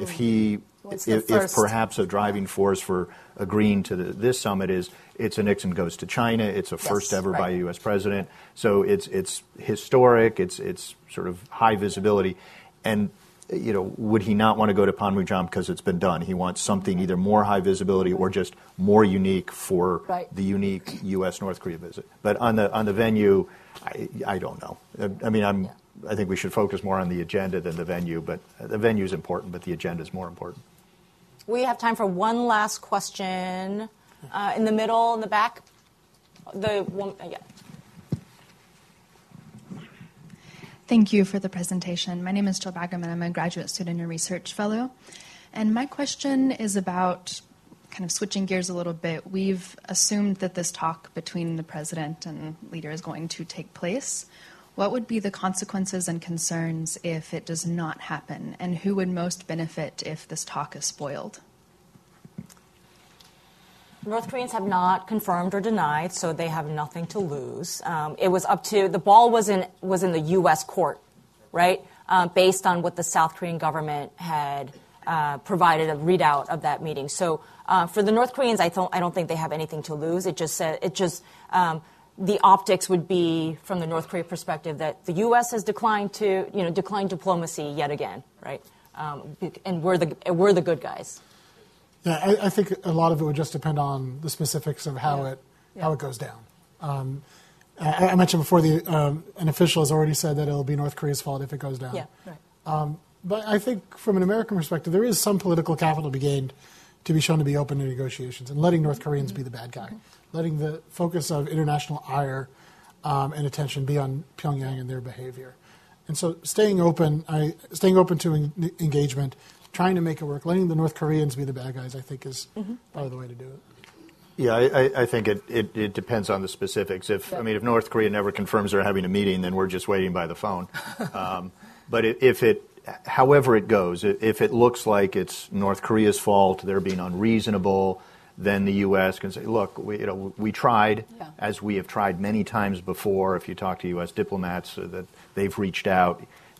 If perhaps a driving force for agreeing to this summit is it's a Nixon goes to China, it's a first ever by a U.S. president, so it's historic, it's sort of high visibility, and would he not want to go to Panmunjom because it's been done? He wants something either more high visibility or just more unique for the unique U.S. North Korea visit. But on the venue, I don't know. I mean, I think we should focus more on the agenda than the venue, but the venue is important, but the agenda is more important. We have time for one last question. In the middle, in the back. Thank you for the presentation. My name is Jill Baggerman. I'm a graduate student and research fellow. And my question is about kind of switching gears a little bit. We've assumed that this talk between the president and leader is going to take place. What would be the consequences and concerns if it does not happen? And who would most benefit if this talk is spoiled? North Koreans have not confirmed or denied, so they have nothing to lose. It was up to the ball was in the U.S. court, right? Based on what the South Korean government had provided a readout of that meeting. So for the North Koreans, I don't think they have anything to lose. The optics would be from the North Korea perspective that the U.S. has declined diplomacy yet again, right? And we're the good guys. Yeah, I think a lot of it would just depend on the specifics of how it goes down. I mentioned before an official has already said that it'll be North Korea's fault if it goes down. Yeah, right. But I think from an American perspective, there is some political capital to be gained to be shown to be open to negotiations and letting North Koreans be the bad guy, letting the focus of international ire and attention be on Pyongyang and their behavior. And so staying open to engagement, trying to make it work, letting the North Koreans be the bad guys, I think is probably the way to do it. Yeah, I think it depends on the specifics. If North Korea never confirms they're having a meeting, then we're just waiting by the phone. But however it goes, if it looks like it's North Korea's fault, they're being unreasonable, then the U.S. can say, look, we tried, as we have tried many times before. If you talk to U.S. diplomats, that they've reached out.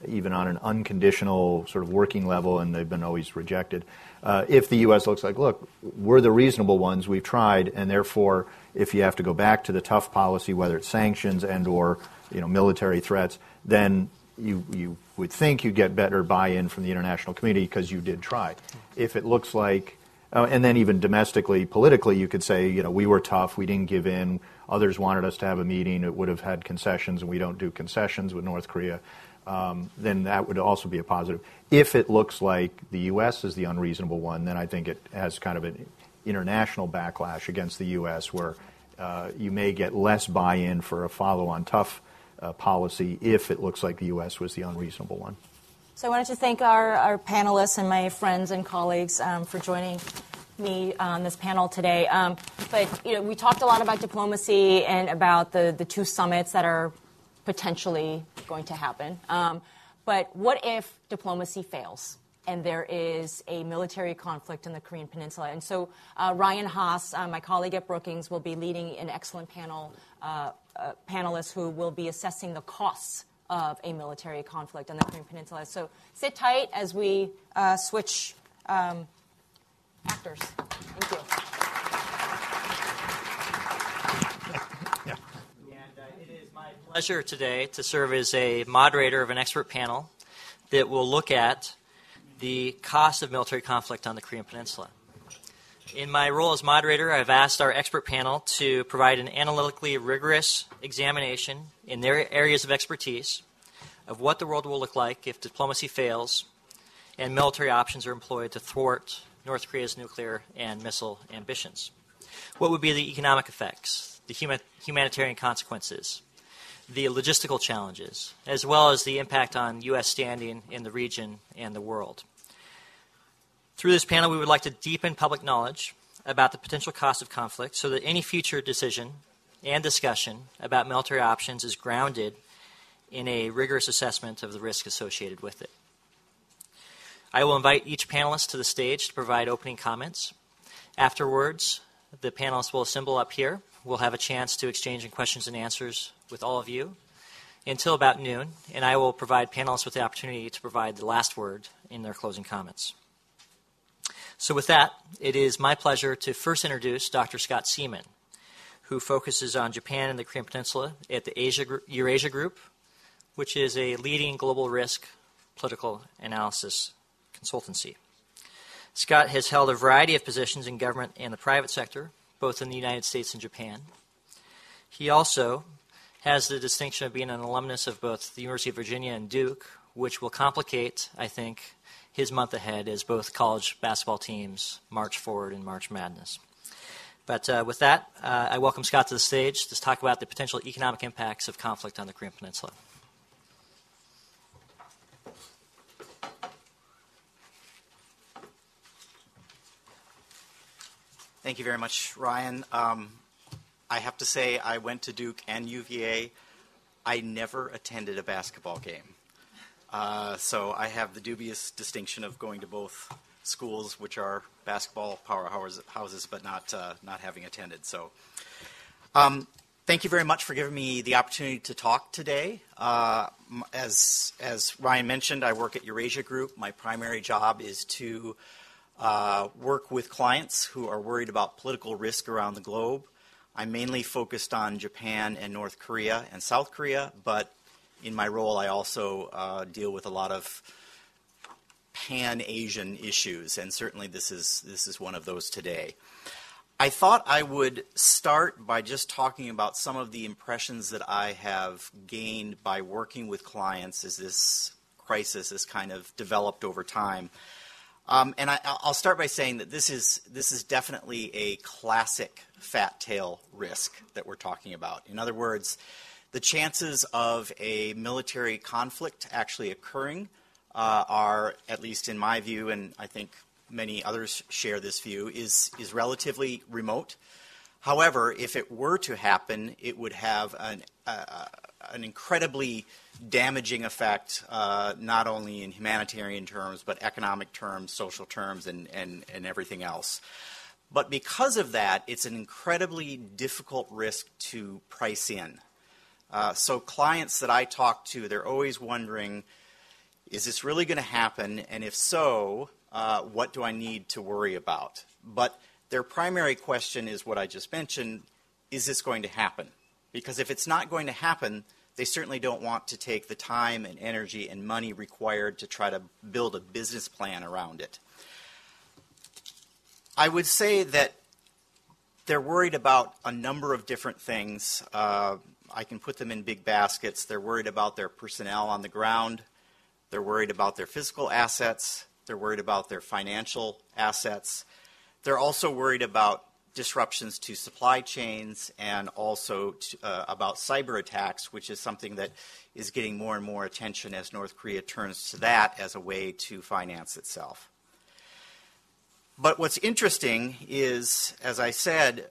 even on an unconditional sort of working level, and they've been always rejected. If the U.S. looks like, look, we're the reasonable ones, we've tried, and therefore, if you have to go back to the tough policy, whether it's sanctions and or military threats, then you would think you'd get better buy-in from the international community because you did try. If it looks like, and then even domestically, politically, you could say, we were tough, we didn't give in, others wanted us to have a meeting, it would have had concessions, and we don't do concessions with North Korea, then that would also be a positive. If it looks like the U.S. is the unreasonable one, then I think it has kind of an international backlash against the U.S. where you may get less buy-in for a follow-on tough policy if it looks like the U.S. was the unreasonable one. So I wanted to thank our panelists and my friends and colleagues for joining me on this panel today. But we talked a lot about diplomacy and about the two summits that are potentially going to happen. But what if diplomacy fails and there is a military conflict in the Korean Peninsula? And so Ryan Haas, my colleague at Brookings, will be leading an excellent panelists who will be assessing the costs of a military conflict on the Korean Peninsula. So sit tight as we switch actors. Thank you. It is my pleasure today to serve as a moderator of an expert panel that will look at the cost of military conflict on the Korean Peninsula. In my role as moderator, I've asked our expert panel to provide an analytically rigorous examination in their areas of expertise of what the world will look like if diplomacy fails and military options are employed to thwart North Korea's nuclear and missile ambitions. What would be the economic effects, the humanitarian consequences, the logistical challenges, as well as the impact on U.S. standing in the region and the world. Through this panel, we would like to deepen public knowledge about the potential cost of conflict so that any future decision and discussion about military options is grounded in a rigorous assessment of the risk associated with it. I will invite each panelist to the stage to provide opening comments. Afterwards, the panelists will assemble up here. We'll have a chance to exchange questions and answers with all of you until about noon, and I will provide panelists with the opportunity to provide the last word in their closing comments. So with that, it is my pleasure to first introduce Dr. Scott Seaman, who focuses on Japan and the Korean Peninsula at the Eurasia Group, which is a leading global risk political analysis consultancy. Scott has held a variety of positions in government and the private sector, both in the United States and Japan. He also has the distinction of being an alumnus of both the University of Virginia and Duke, which will complicate, I think, his month ahead as both college basketball teams march forward in March Madness. But with that, I welcome Scott to the stage to talk about the potential economic impacts of conflict on the Korean Peninsula. Thank you very much, Ryan. I have to say I went to Duke and UVA. I never attended a basketball game. So I have the dubious distinction of going to both schools, which are basketball powerhouses, but not having attended. So thank you very much for giving me the opportunity to talk today. As Ryan mentioned, I work at Eurasia Group. My primary job is to work with clients who are worried about political risk around the globe. I'm mainly focused on Japan and North Korea and South Korea, but in my role I also deal with a lot of pan-Asian issues, and certainly this is one of those today. I thought I would start by just talking about some of the impressions that I have gained by working with clients as this crisis has kind of developed over time. And I'll start by saying that this is definitely a classic fat tail risk that we're talking about. In other words, the chances of a military conflict actually occurring are, at least in my view, and I think many others share this view, is relatively remote. However, if it were to happen, it would have an incredibly damaging effect, not only in humanitarian terms, but economic terms, social terms, and everything else. But because of that, it's an incredibly difficult risk to price in. So clients that I talk to, they're always wondering, Is this really going to happen? And if so, what do I need to worry about? But their primary question is what I just mentioned, is this going to happen? Because if it's not going to happen, they certainly don't want to take the time and energy and money required to try to build a business plan around it. I would say that they're worried about a number of different things. I can put them in big baskets. They're worried about their personnel on the ground. They're worried about their physical assets. They're worried about their financial assets. They're also worried about disruptions to supply chains and also about cyber attacks, which is something that is getting more and more attention as North Korea turns to that as a way to finance itself. But what's interesting is, as I said,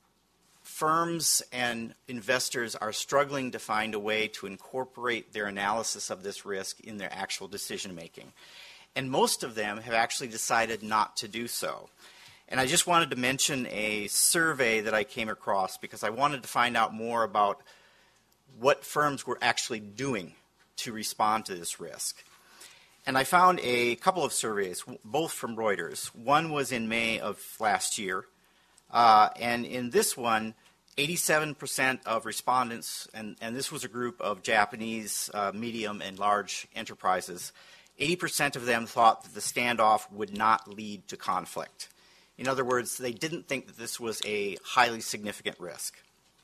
firms and investors are struggling to find a way to incorporate their analysis of this risk in their actual decision making. And most of them have actually decided not to do so. And I just wanted to mention a survey that I came across because I wanted to find out more about what firms were actually doing to respond to this risk. And I found a couple of surveys, both from Reuters. One was in May of last year. And in this one, 87% of respondents, and this was a group of Japanese medium and large enterprises, 80% of them thought that the standoff would not lead to conflict. In other words, they didn't think that this was a highly significant risk.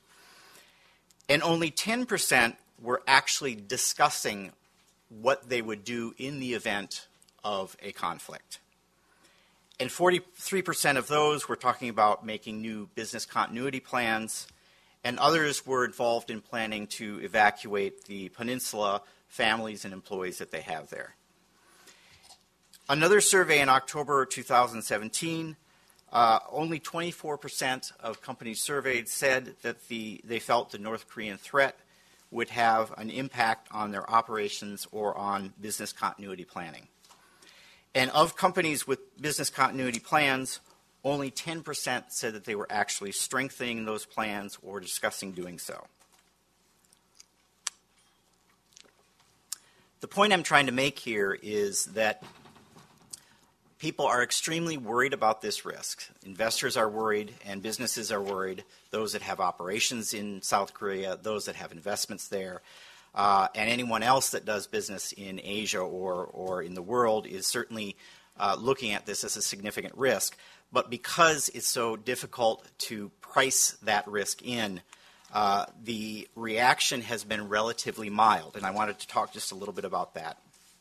And only 10% were actually discussing what they would do in the event of a conflict. And 43% of those were talking about making new business continuity plans, and others were involved in planning to evacuate the peninsula, families and employees that they have there. Another survey in October 2017, only 24% of companies surveyed said that they felt the North Korean threat would have an impact on their operations or on business continuity planning. And of companies with business continuity plans, only 10% said that they were actually strengthening those plans or discussing doing so. The point I'm trying to make here is that people are extremely worried about this risk. Investors are worried and businesses are worried, those that have operations in South Korea, those that have investments there, and anyone else that does business in Asia or in the world is certainly looking at this as a significant risk. But because it's so difficult to price that risk in, the reaction has been relatively mild, and I wanted to talk just a little bit about that.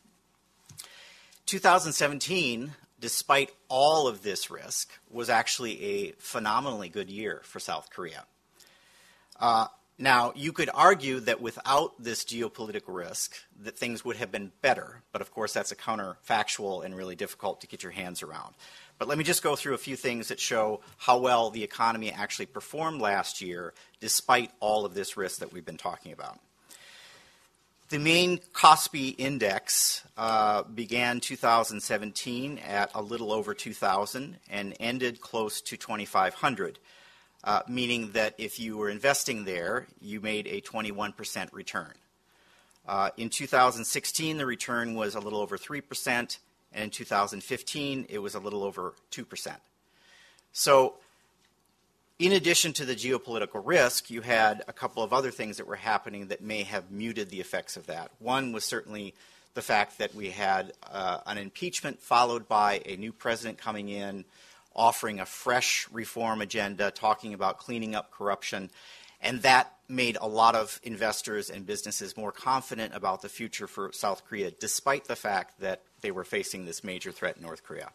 2017, despite all of this risk, was actually a phenomenally good year for South Korea. Now, you could argue that without this geopolitical risk, that things would have been better, but of course that's a counterfactual and really difficult to get your hands around. But let me just go through a few things that show how well the economy actually performed last year, despite all of this risk that we've been talking about. The main KOSPI index began 2017 at a little over 2,000 and ended close to 2,500, meaning that if you were investing there, you made a 21% return. In 2016, the return was a little over 3%, and in 2015, it was a little over 2%. So, in addition to the geopolitical risk, you had a couple of other things that were happening that may have muted the effects of that. One was certainly the fact that we had an impeachment followed by a new president coming in, offering a fresh reform agenda, talking about cleaning up corruption, and that made a lot of investors and businesses more confident about the future for South Korea, despite the fact that they were facing this major threat in North Korea.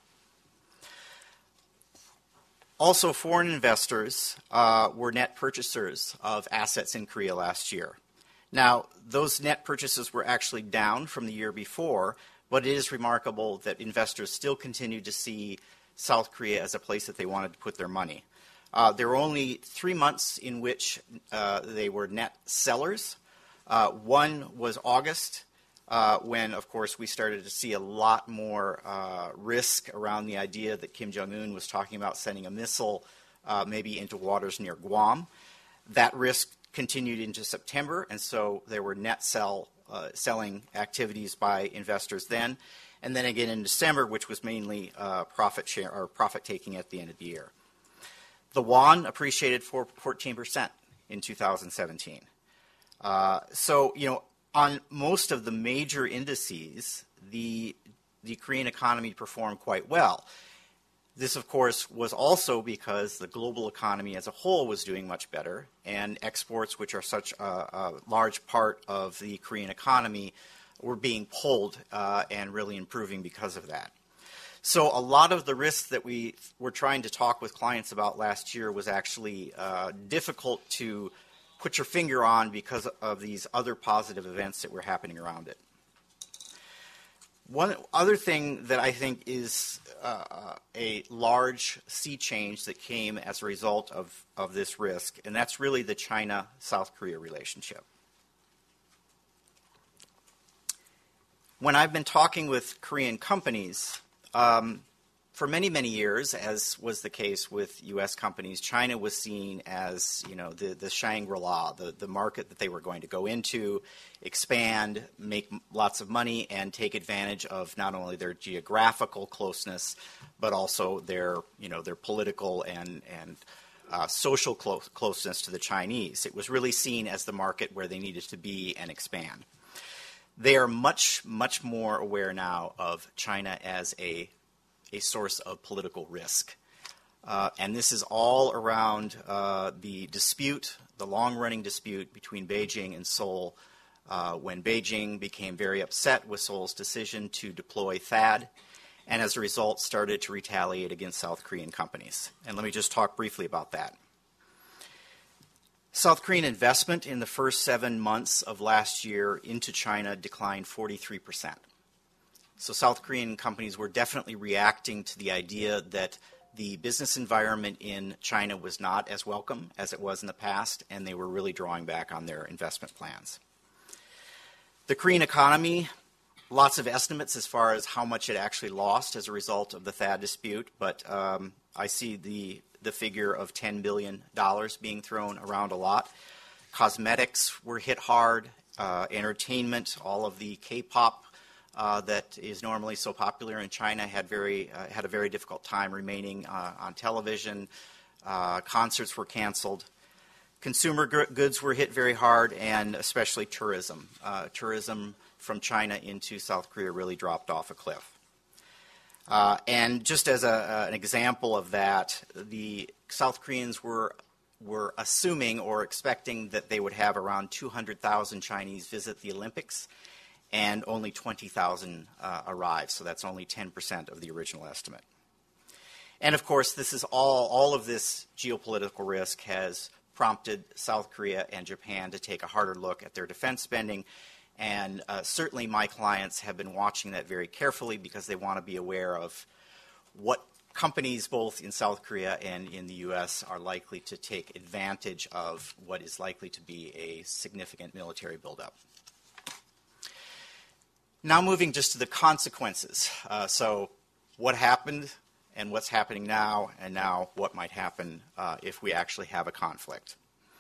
Also, foreign investors were net purchasers of assets in Korea last year. Now, those net purchases were actually down from the year before, but it is remarkable that investors still continue to see South Korea as a place that they wanted to put their money. There were only 3 months in which they were net sellers. One was August, when, of course, we started to see a lot more risk around the idea that Kim Jong-un was talking about sending a missile maybe into waters near Guam. That risk continued into September, and so there were net sell selling activities by investors then, and then again in December, which was mainly profit share or profit taking at the end of the year. The yuan appreciated for 14% in 2017. So, on most of the major indices, the Korean economy performed quite well. This, of course, was also because the global economy as a whole was doing much better, and exports, which are such a large part of the Korean economy, were being pulled and really improving because of that. So a lot of the risks that we were trying to talk with clients about last year was actually difficult to put your finger on because of these other positive events that were happening around it. One other thing that I think is a large sea change that came as a result of this risk, and that's really the China-South Korea relationship. When I've been talking with Korean companies, for many, many years, as was the case with U.S. companies, China was seen as, the Shangri-La, the market that they were going to go into, expand, make lots of money, and take advantage of not only their geographical closeness, but also their political and social closeness to the Chinese. It was really seen as the market where they needed to be and expand. They are much, much more aware now of China as a source of political risk. And this is all around the dispute, the long-running dispute between Beijing and Seoul, when Beijing became very upset with Seoul's decision to deploy THAAD, and as a result started to retaliate against South Korean companies. And let me just talk briefly about that. South Korean investment in the first 7 months of last year into China declined 43%. So South Korean companies were definitely reacting to the idea that the business environment in China was not as welcome as it was in the past, and they were really drawing back on their investment plans. The Korean economy, lots of estimates as far as how much it actually lost as a result of the THAAD dispute, but I see the figure of $10 billion being thrown around a lot. Cosmetics were hit hard, entertainment, all of the K-pop that is normally so popular in China had a very difficult time remaining on television. Concerts were canceled. Consumer goods were hit very hard, and especially tourism. Tourism from China into South Korea really dropped off a cliff. And just as an example of that, the South Koreans were assuming or expecting that they would have around 200,000 Chinese visit the Olympics, and only 20,000 arrived, so that's only 10% of the original estimate. And of course, this is all of this geopolitical risk has prompted South Korea and Japan to take a harder look at their defense spending, and certainly my clients have been watching that very carefully because they want to be aware of what companies both in South Korea and in the U.S. are likely to take advantage of what is likely to be a significant military buildup. Now moving just to the consequences. So what happened and what's happening now, and now what might happen if we actually have a conflict.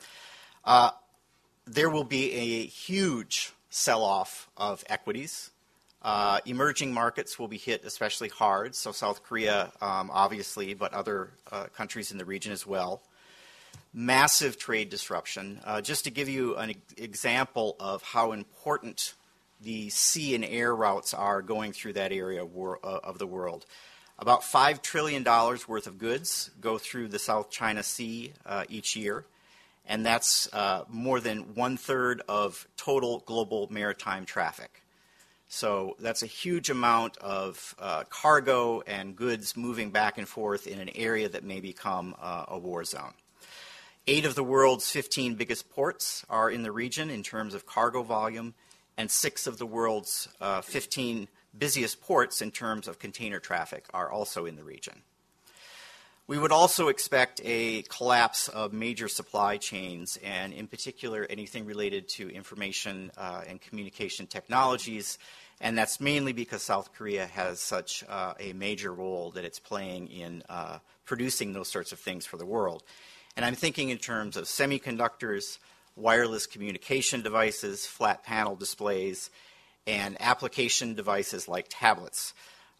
There will be a huge sell-off of equities. Emerging markets will be hit especially hard, so South Korea obviously, but other countries in the region as well. Massive trade disruption. Just to give you an example of how important the sea and air routes are going through that area of the world. About $5 trillion worth of goods go through the South China Sea each year, and that's more than 1/3 of total global maritime traffic. So that's a huge amount of cargo and goods moving back and forth in an area that may become a war zone. 8 of the world's 15 biggest ports are in the region in terms of cargo volume, and 6 of the world's 15 busiest ports in terms of container traffic are also in the region. We would also expect a collapse of major supply chains, and in particular anything related to information and communication technologies, and that's mainly because South Korea has such a major role that it's playing in producing those sorts of things for the world. And I'm thinking in terms of semiconductors, wireless communication devices, flat panel displays, and application devices like tablets.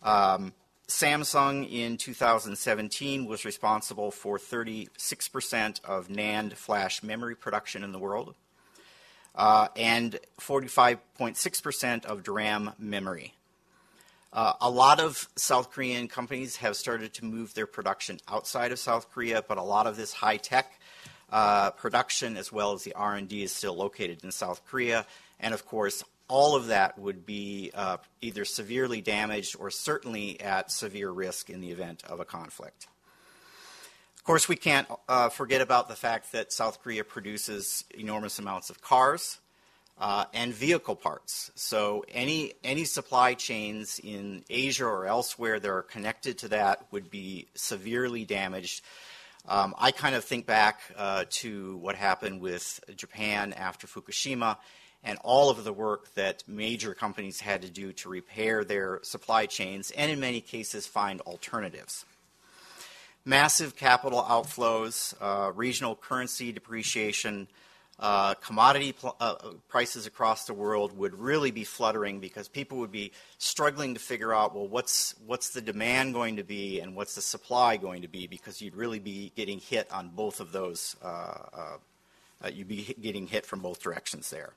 Samsung in 2017 was responsible for 36% of NAND flash memory production in the world, and 45.6% of DRAM memory. A lot of South Korean companies have started to move their production outside of South Korea, but a lot of this high-tech production as well as the R&D is still located in South Korea. And of course, all of that would be either severely damaged or certainly at severe risk in the event of a conflict. Of course, we can't forget about the fact that South Korea produces enormous amounts of cars and vehicle parts. So any supply chains in Asia or elsewhere that are connected to that would be severely damaged. I kind of think back to what happened with Japan after Fukushima and all of the work that major companies had to do to repair their supply chains and in many cases find alternatives. Massive capital outflows, regional currency depreciation, commodity prices across the world would really be fluttering because people would be struggling to figure out, well, what's the demand going to be and what's the supply going to be, because you'd really be getting hit on both of those. You'd be getting hit from both directions there.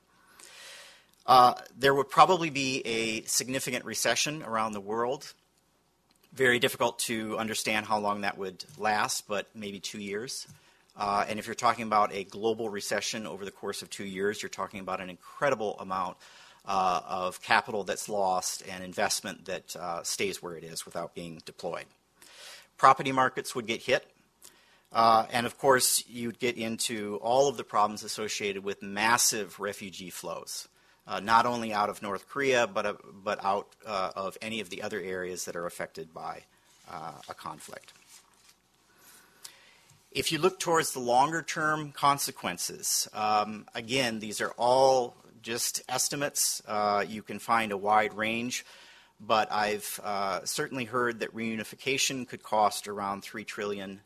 There would probably be a significant recession around the world. Very difficult to understand how long that would last, but maybe 2 years. And if you're talking about a global recession over the course of 2 years, you're talking about an incredible amount of capital that's lost and investment that stays where it is without being deployed. Property markets would get hit. And of course, you'd get into all of the problems associated with massive refugee flows. Not only out of North Korea, but out of any of the other areas that are affected by a conflict. If you look towards the longer-term consequences, again, these are all just estimates. You can find a wide range, but I've certainly heard that reunification could cost around $3 trillion.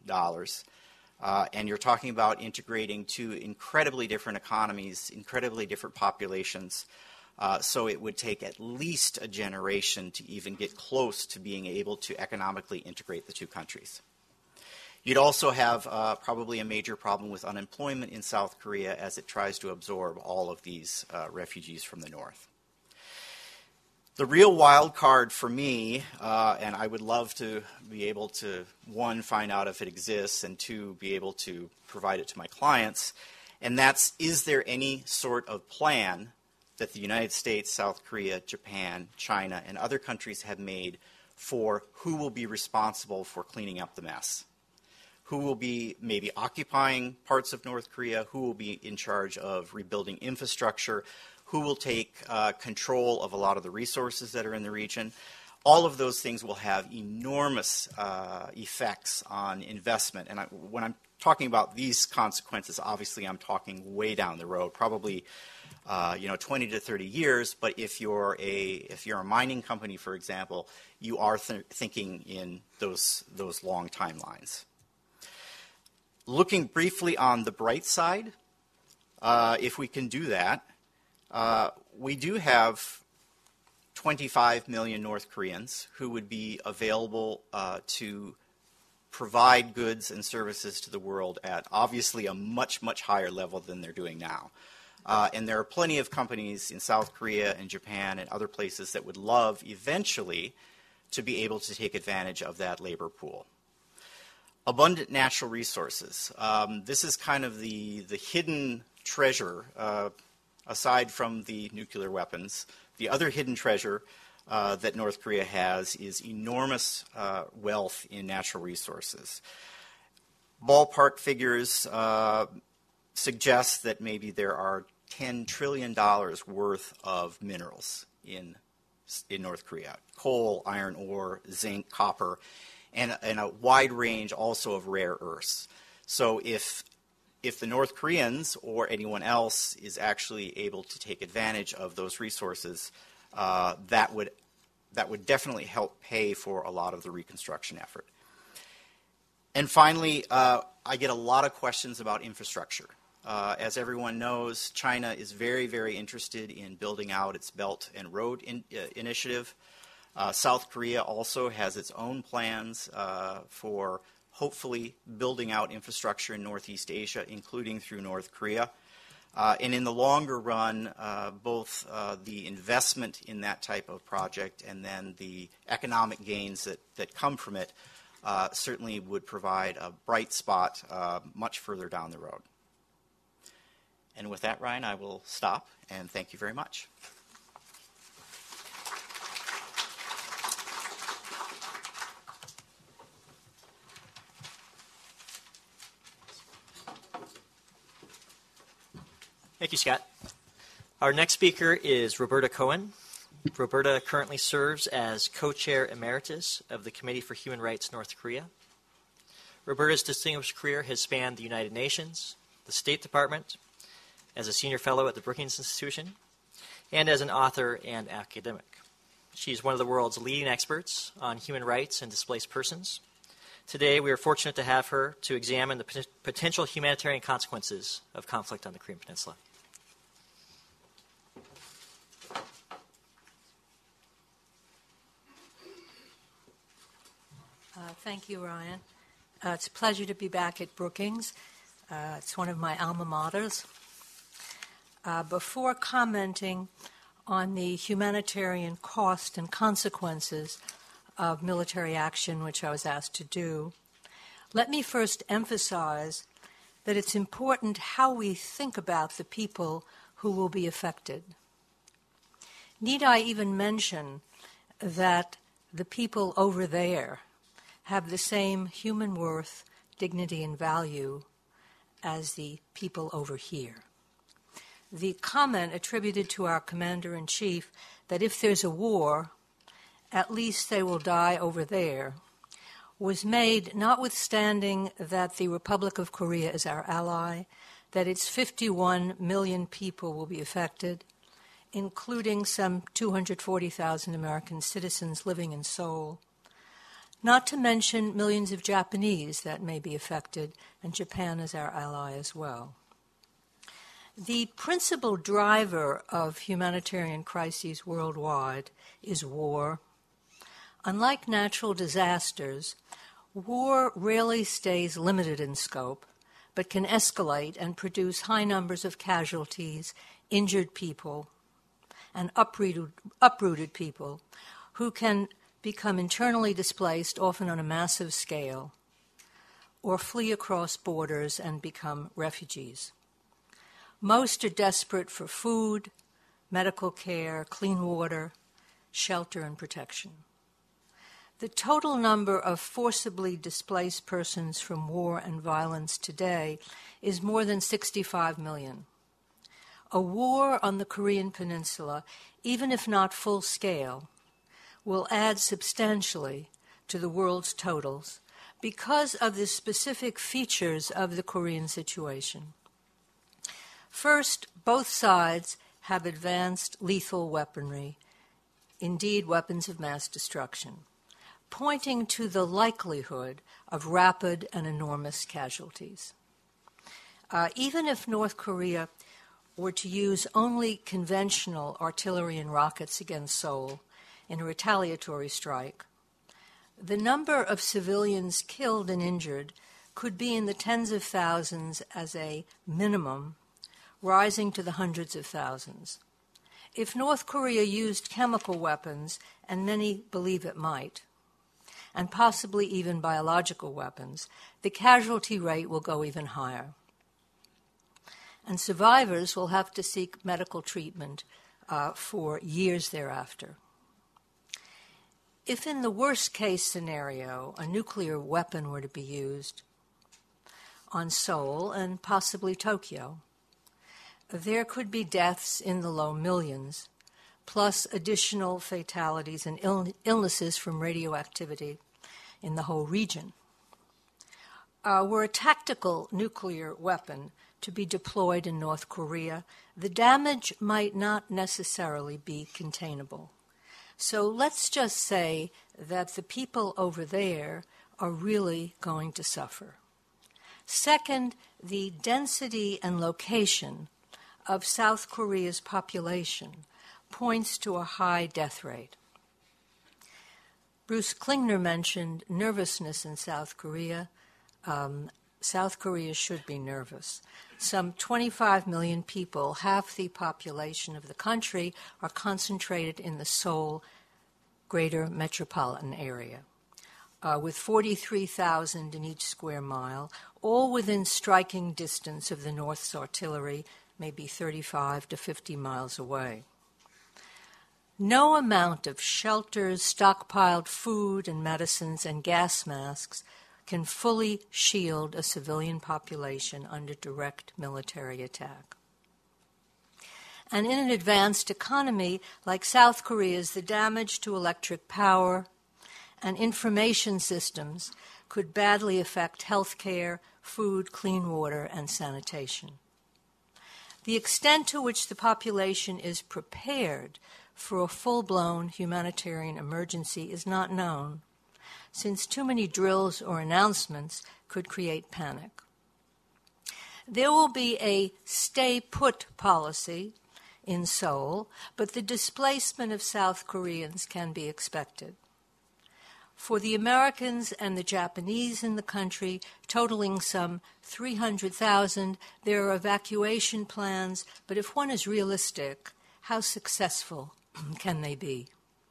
And you're talking about integrating two incredibly different economies, incredibly different populations. So it would take at least a generation to even get close to being able to economically integrate the two countries. You'd also have probably a major problem with unemployment in South Korea as it tries to absorb all of these refugees from the north. The real wild card for me, and I would love to be able to, one, find out if it exists, and two, be able to provide it to my clients, and that's, is there any sort of plan that the United States, South Korea, Japan, China, and other countries have made for who will be responsible for cleaning up the mess? Who will be maybe occupying parts of North Korea? Who will be in charge of rebuilding infrastructure? Who will take control of a lot of the resources that are in the region? All of those things will have enormous effects on investment. And when I'm talking about these consequences, obviously I'm talking way down the road, probably 20 to 30 years. But if you're a mining company, for example, you are thinking in those long timelines. Looking briefly on the bright side, if we can do that, we do have 25 million North Koreans who would be available to provide goods and services to the world at obviously a much, much higher level than they're doing now. And there are plenty of companies in South Korea and Japan and other places that would love eventually to be able to take advantage of that labor pool. Abundant natural resources. This is kind of the hidden treasure, aside from the nuclear weapons. The other hidden treasure that North Korea has is enormous wealth in natural resources. Ballpark figures suggest that maybe there are $10 trillion worth of minerals in North Korea. Coal, iron ore, zinc, copper, and a wide range also of rare earths. So if the North Koreans or anyone else is actually able to take advantage of those resources, that would definitely help pay for a lot of the reconstruction effort. And finally, I get a lot of questions about infrastructure. As everyone knows, China is very, very interested in building out its Belt and Road Initiative. South Korea also has its own plans for hopefully building out infrastructure in Northeast Asia, including through North Korea. And in the longer run, both the investment in that type of project and then the economic gains that come from it certainly would provide a bright spot much further down the road. And with that, Ryan, I will stop, and thank you very much. Thank you, Scott. Our next speaker is Roberta Cohen. Roberta currently serves as co-chair emeritus of the Committee for Human Rights North Korea. Roberta's distinguished career has spanned the United Nations, the State Department, as a senior fellow at the Brookings Institution, and as an author and academic. She's one of the world's leading experts on human rights and displaced persons. Today, we are fortunate to have her to examine the potential humanitarian consequences of conflict on the Korean Peninsula. Thank you, Ryan. It's a pleasure to be back at Brookings. It's one of my alma maters. Before commenting on the humanitarian cost and consequences of military action, which I was asked to do, let me first emphasize that it's important how we think about the people who will be affected. Need I even mention that the people over there have the same human worth, dignity, and value as the people over here? The comment attributed to our commander-in-chief that if there's a war, at least they will die over there, was made notwithstanding that the Republic of Korea is our ally, that its 51 million people will be affected, including some 240,000 American citizens living in Seoul, not to mention millions of Japanese that may be affected, and Japan is our ally as well. The principal driver of humanitarian crises worldwide is war. Unlike natural disasters, war rarely stays limited in scope, but can escalate and produce high numbers of casualties, injured people, and uprooted people who can become internally displaced, often on a massive scale, or flee across borders and become refugees. Most are desperate for food, medical care, clean water, shelter, and protection. The total number of forcibly displaced persons from war and violence today is more than 65 million. A war on the Korean Peninsula, even if not full scale, will add substantially to the world's totals because of the specific features of the Korean situation. First, both sides have advanced lethal weaponry, indeed weapons of mass destruction, pointing to the likelihood of rapid and enormous casualties. Even if North Korea were to use only conventional artillery and rockets against Seoul in a retaliatory strike, the number of civilians killed and injured could be in the tens of thousands as a minimum, rising to the hundreds of thousands. If North Korea used chemical weapons, and many believe it might, and possibly even biological weapons, the casualty rate will go even higher. And survivors will have to seek medical treatment for years thereafter. If in the worst-case scenario a nuclear weapon were to be used on Seoul and possibly Tokyo, there could be deaths in the low millions, plus additional fatalities and illnesses from radioactivity in the whole region. Were a tactical nuclear weapon to be deployed in North Korea, the damage might not necessarily be containable. So let's just say that the people over there are really going to suffer. Second, the density and location of South Korea's population points to a high death rate. Bruce Klingner mentioned nervousness in South Korea. South Korea should be nervous. Some 25 million people, half the population of the country, are concentrated in the Seoul greater metropolitan area, with 43,000 in each square mile, all within striking distance of the North's artillery, maybe 35 to 50 miles away. No amount of shelters, stockpiled food and medicines, and gas masks can fully shield a civilian population under direct military attack. And in an advanced economy like South Korea's, the damage to electric power and information systems could badly affect health care, food, clean water, and sanitation. The extent to which the population is prepared for a full-blown humanitarian emergency is not known, since too many drills or announcements could create panic. There will be a stay-put policy in Seoul, but the displacement of South Koreans can be expected. For the Americans and the Japanese in the country, totaling some 300,000, there are evacuation plans, but if one is realistic, how successful can they be?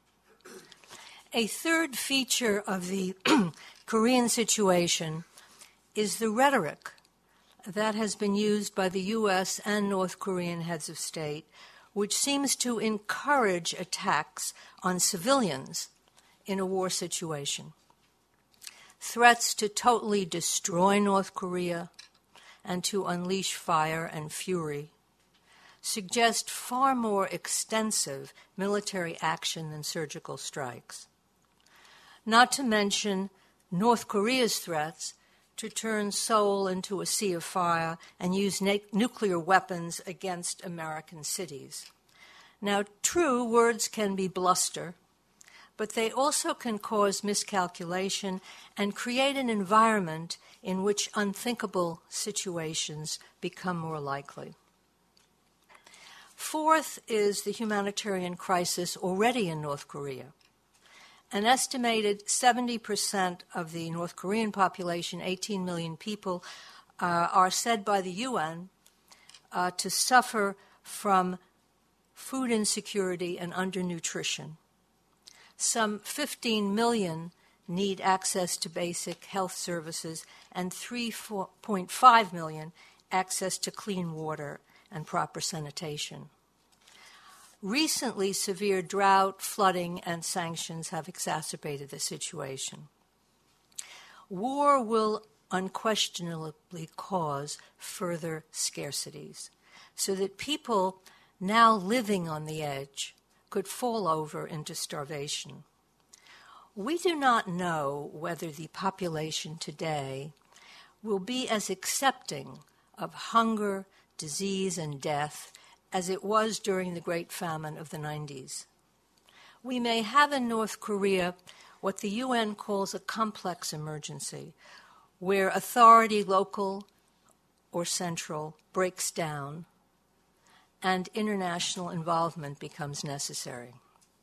A third feature of the Korean situation is the rhetoric that has been used by the U.S. and North Korean heads of state, which seems to encourage attacks on civilians in a war situation. Threats to totally destroy North Korea and to unleash fire and fury suggest far more extensive military action than surgical strikes. Not to mention North Korea's threats to turn Seoul into a sea of fire and use nuclear weapons against American cities. Now, true, words can be bluster, but they also can cause miscalculation and create an environment in which unthinkable situations become more likely. Fourth is the humanitarian crisis already in North Korea. An estimated 70% of the North Korean population, 18 million people, are said by the UN to suffer from food insecurity and undernutrition. Some 15 million need access to basic health services, and 3.5 million access to clean water and proper sanitation. Recently, severe drought, flooding, and sanctions have exacerbated the situation. War will unquestionably cause further scarcities, so that people now living on the edge could fall over into starvation. We do not know whether the population today will be as accepting of hunger, disease, and death as it was during the Great Famine of the 90s. We may have in North Korea what the UN calls a complex emergency, where authority, local or central, breaks down and international involvement becomes necessary.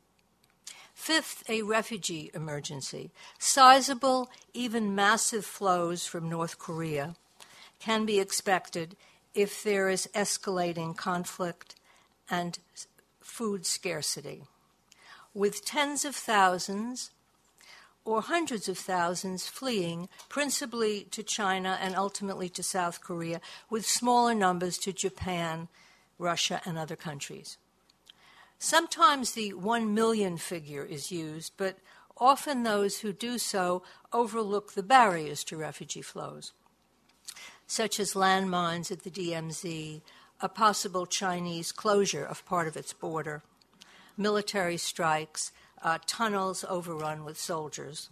Fifth, a refugee emergency. Sizable, even massive flows from North Korea can be expected if there is escalating conflict and food scarcity, with tens of thousands or hundreds of thousands fleeing principally to China and ultimately to South Korea, with smaller numbers to Japan, Russia, and other countries. Sometimes the 1 million figure is used, but often those who do so overlook the barriers to refugee flows, such as landmines at the DMZ, a possible Chinese closure of part of its border, military strikes, tunnels overrun with soldiers.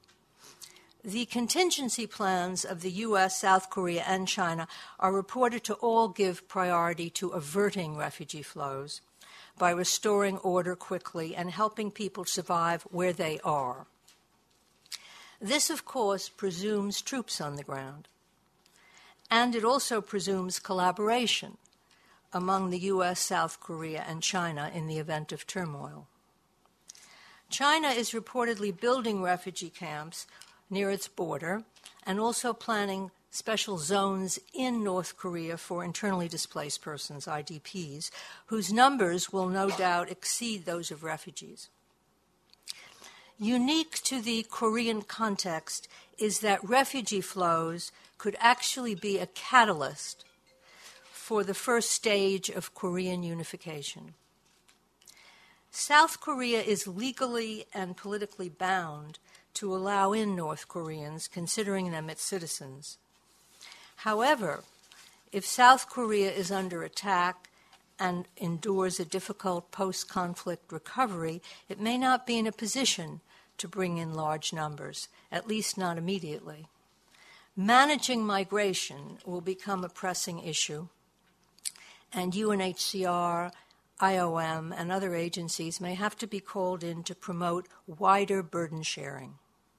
The contingency plans of the U.S., South Korea, and China are reported to all give priority to averting refugee flows by restoring order quickly and helping people survive where they are. This, of course, presumes troops on the ground. And it also presumes collaboration among the U.S., South Korea, and China in the event of turmoil. China is reportedly building refugee camps near its border and also planning special zones in North Korea for internally displaced persons, IDPs, whose numbers will no doubt exceed those of refugees. Unique to the Korean context is that refugee flows could actually be a catalyst for the first stage of Korean unification. South Korea is legally and politically bound to allow in North Koreans, considering them its citizens. However, if South Korea is under attack and endures a difficult post-conflict recovery, it may not be in a position to bring in large numbers, at least not immediately. Managing migration will become a pressing issue, and UNHCR, IOM, and other agencies may have to be called in to promote wider burden sharing.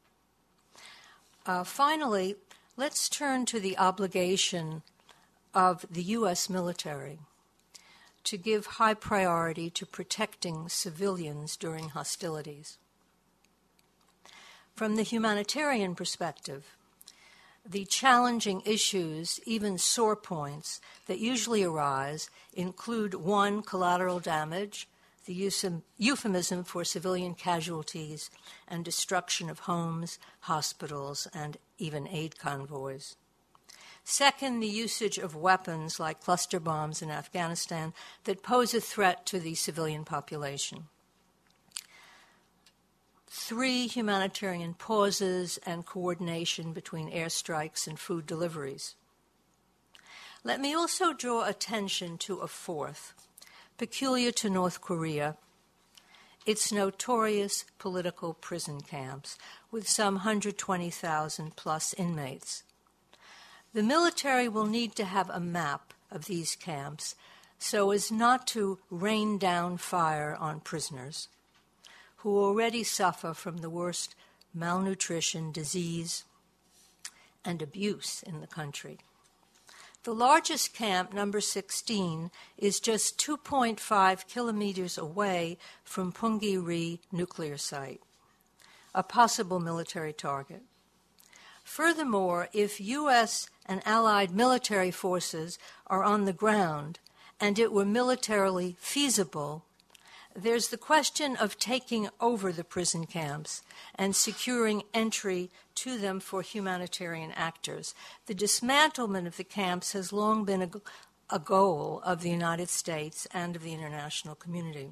Finally, let's turn to the obligation of the U.S. military to give high priority to protecting civilians during hostilities. From the humanitarian perspective, the challenging issues, even sore points, that usually arise include 1, collateral damage, the euphemism for civilian casualties and destruction of homes, hospitals, and even aid convoys. Second, the usage of weapons like cluster bombs in Afghanistan that pose a threat to the civilian population. 3, humanitarian pauses and coordination between airstrikes and food deliveries. Let me also draw attention to a 4th, peculiar to North Korea, its notorious political prison camps with some 120,000 plus inmates. The military will need to have a map of these camps so as not to rain down fire on prisoners who already suffer from the worst malnutrition, disease, and abuse in the country. The largest camp, number 16, is just 2.5 kilometers away from Punggye-ri nuclear site, a possible military target. Furthermore, if U.S. and allied military forces are on the ground and it were militarily feasible, there's the question of taking over the prison camps and securing entry to them for humanitarian actors. The dismantlement of the camps has long been a goal of the United States and of the international community.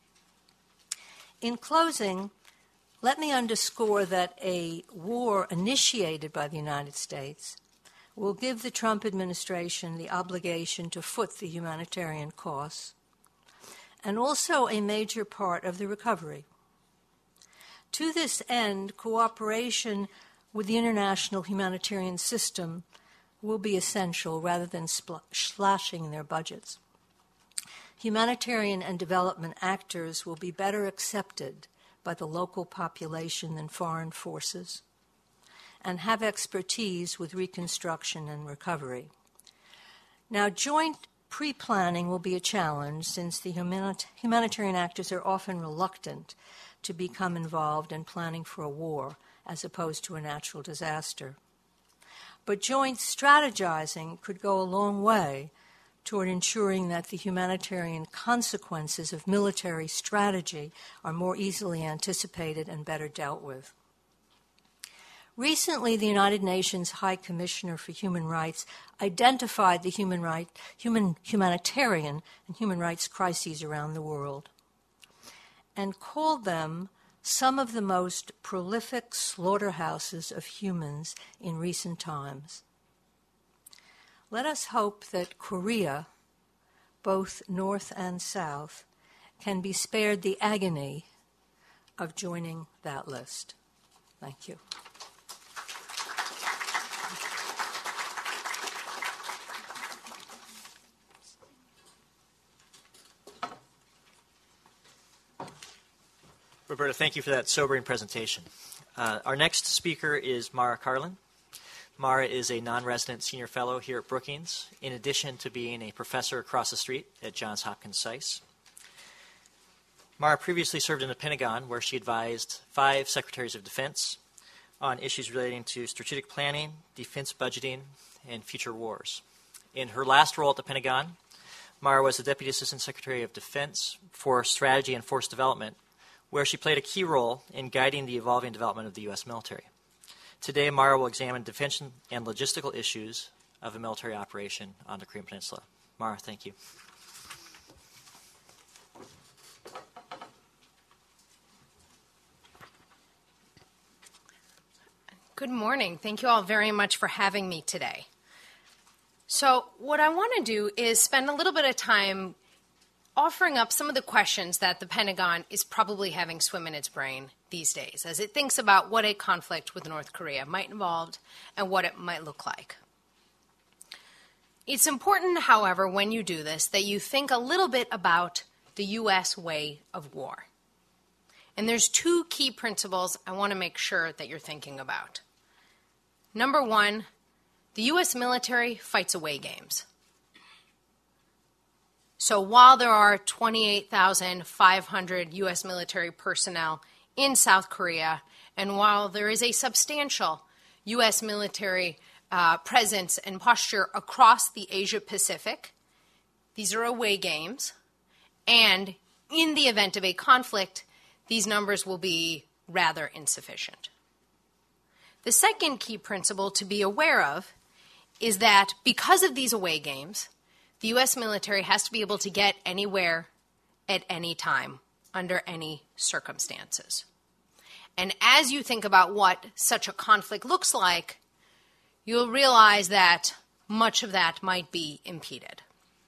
In closing, let me underscore that a war initiated by the United States will give the Trump administration the obligation to foot the humanitarian costs, and also a major part of the recovery. To this end, cooperation with the international humanitarian system will be essential rather than slashing their budgets. Humanitarian and development actors will be better accepted by the local population than foreign forces and have expertise with reconstruction and recovery. Now, joint pre-planning will be a challenge since the humanitarian actors are often reluctant to become involved in planning for a war as opposed to a natural disaster. But joint strategizing could go a long way toward ensuring that the humanitarian consequences of military strategy are more easily anticipated and better dealt with. Recently, the United Nations High Commissioner for Human Rights identified the humanitarian and human rights crises around the world and called them some of the most prolific slaughterhouses of humans in recent times. Let us hope that Korea, both North and South, can be spared the agony of joining that list. Thank you. Roberta, thank you for that sobering presentation. Our next speaker is Mara Karlin. Mara is a non-resident senior fellow here at Brookings, in addition to being a professor across the street at Johns Hopkins SAIS. Mara previously served in the Pentagon, where she advised 5 secretaries of defense on issues relating to strategic planning, defense budgeting, and future wars. In her last role at the Pentagon, Mara was the Deputy Assistant Secretary of Defense for Strategy and Force Development, where she played a key role in guiding the evolving development of the U.S. military. Today, Mara will examine defense and logistical issues of a military operation on the Korean Peninsula. Mara, thank you. Good morning. Thank you all very much for having me today. So what I want to do is spend a little bit of time offering up some of the questions that the Pentagon is probably having swim in its brain these days as it thinks about what a conflict with North Korea might involve and what it might look like. It's important, however, when you do this, that you think a little bit about the U.S. way of war. And there's 2 key principles I want to make sure that you're thinking about. Number 1, the U.S. military fights away games. So while there are 28,500 U.S. military personnel in South Korea, and while there is a substantial U.S. military presence and posture across the Asia-Pacific, these are away games, and in the event of a conflict, these numbers will be rather insufficient. The second key principle to be aware of is that because of these away games, the U.S. military has to be able to get anywhere at any time under any circumstances. And as you think about what such a conflict looks like, you'll realize that much of that might be impeded.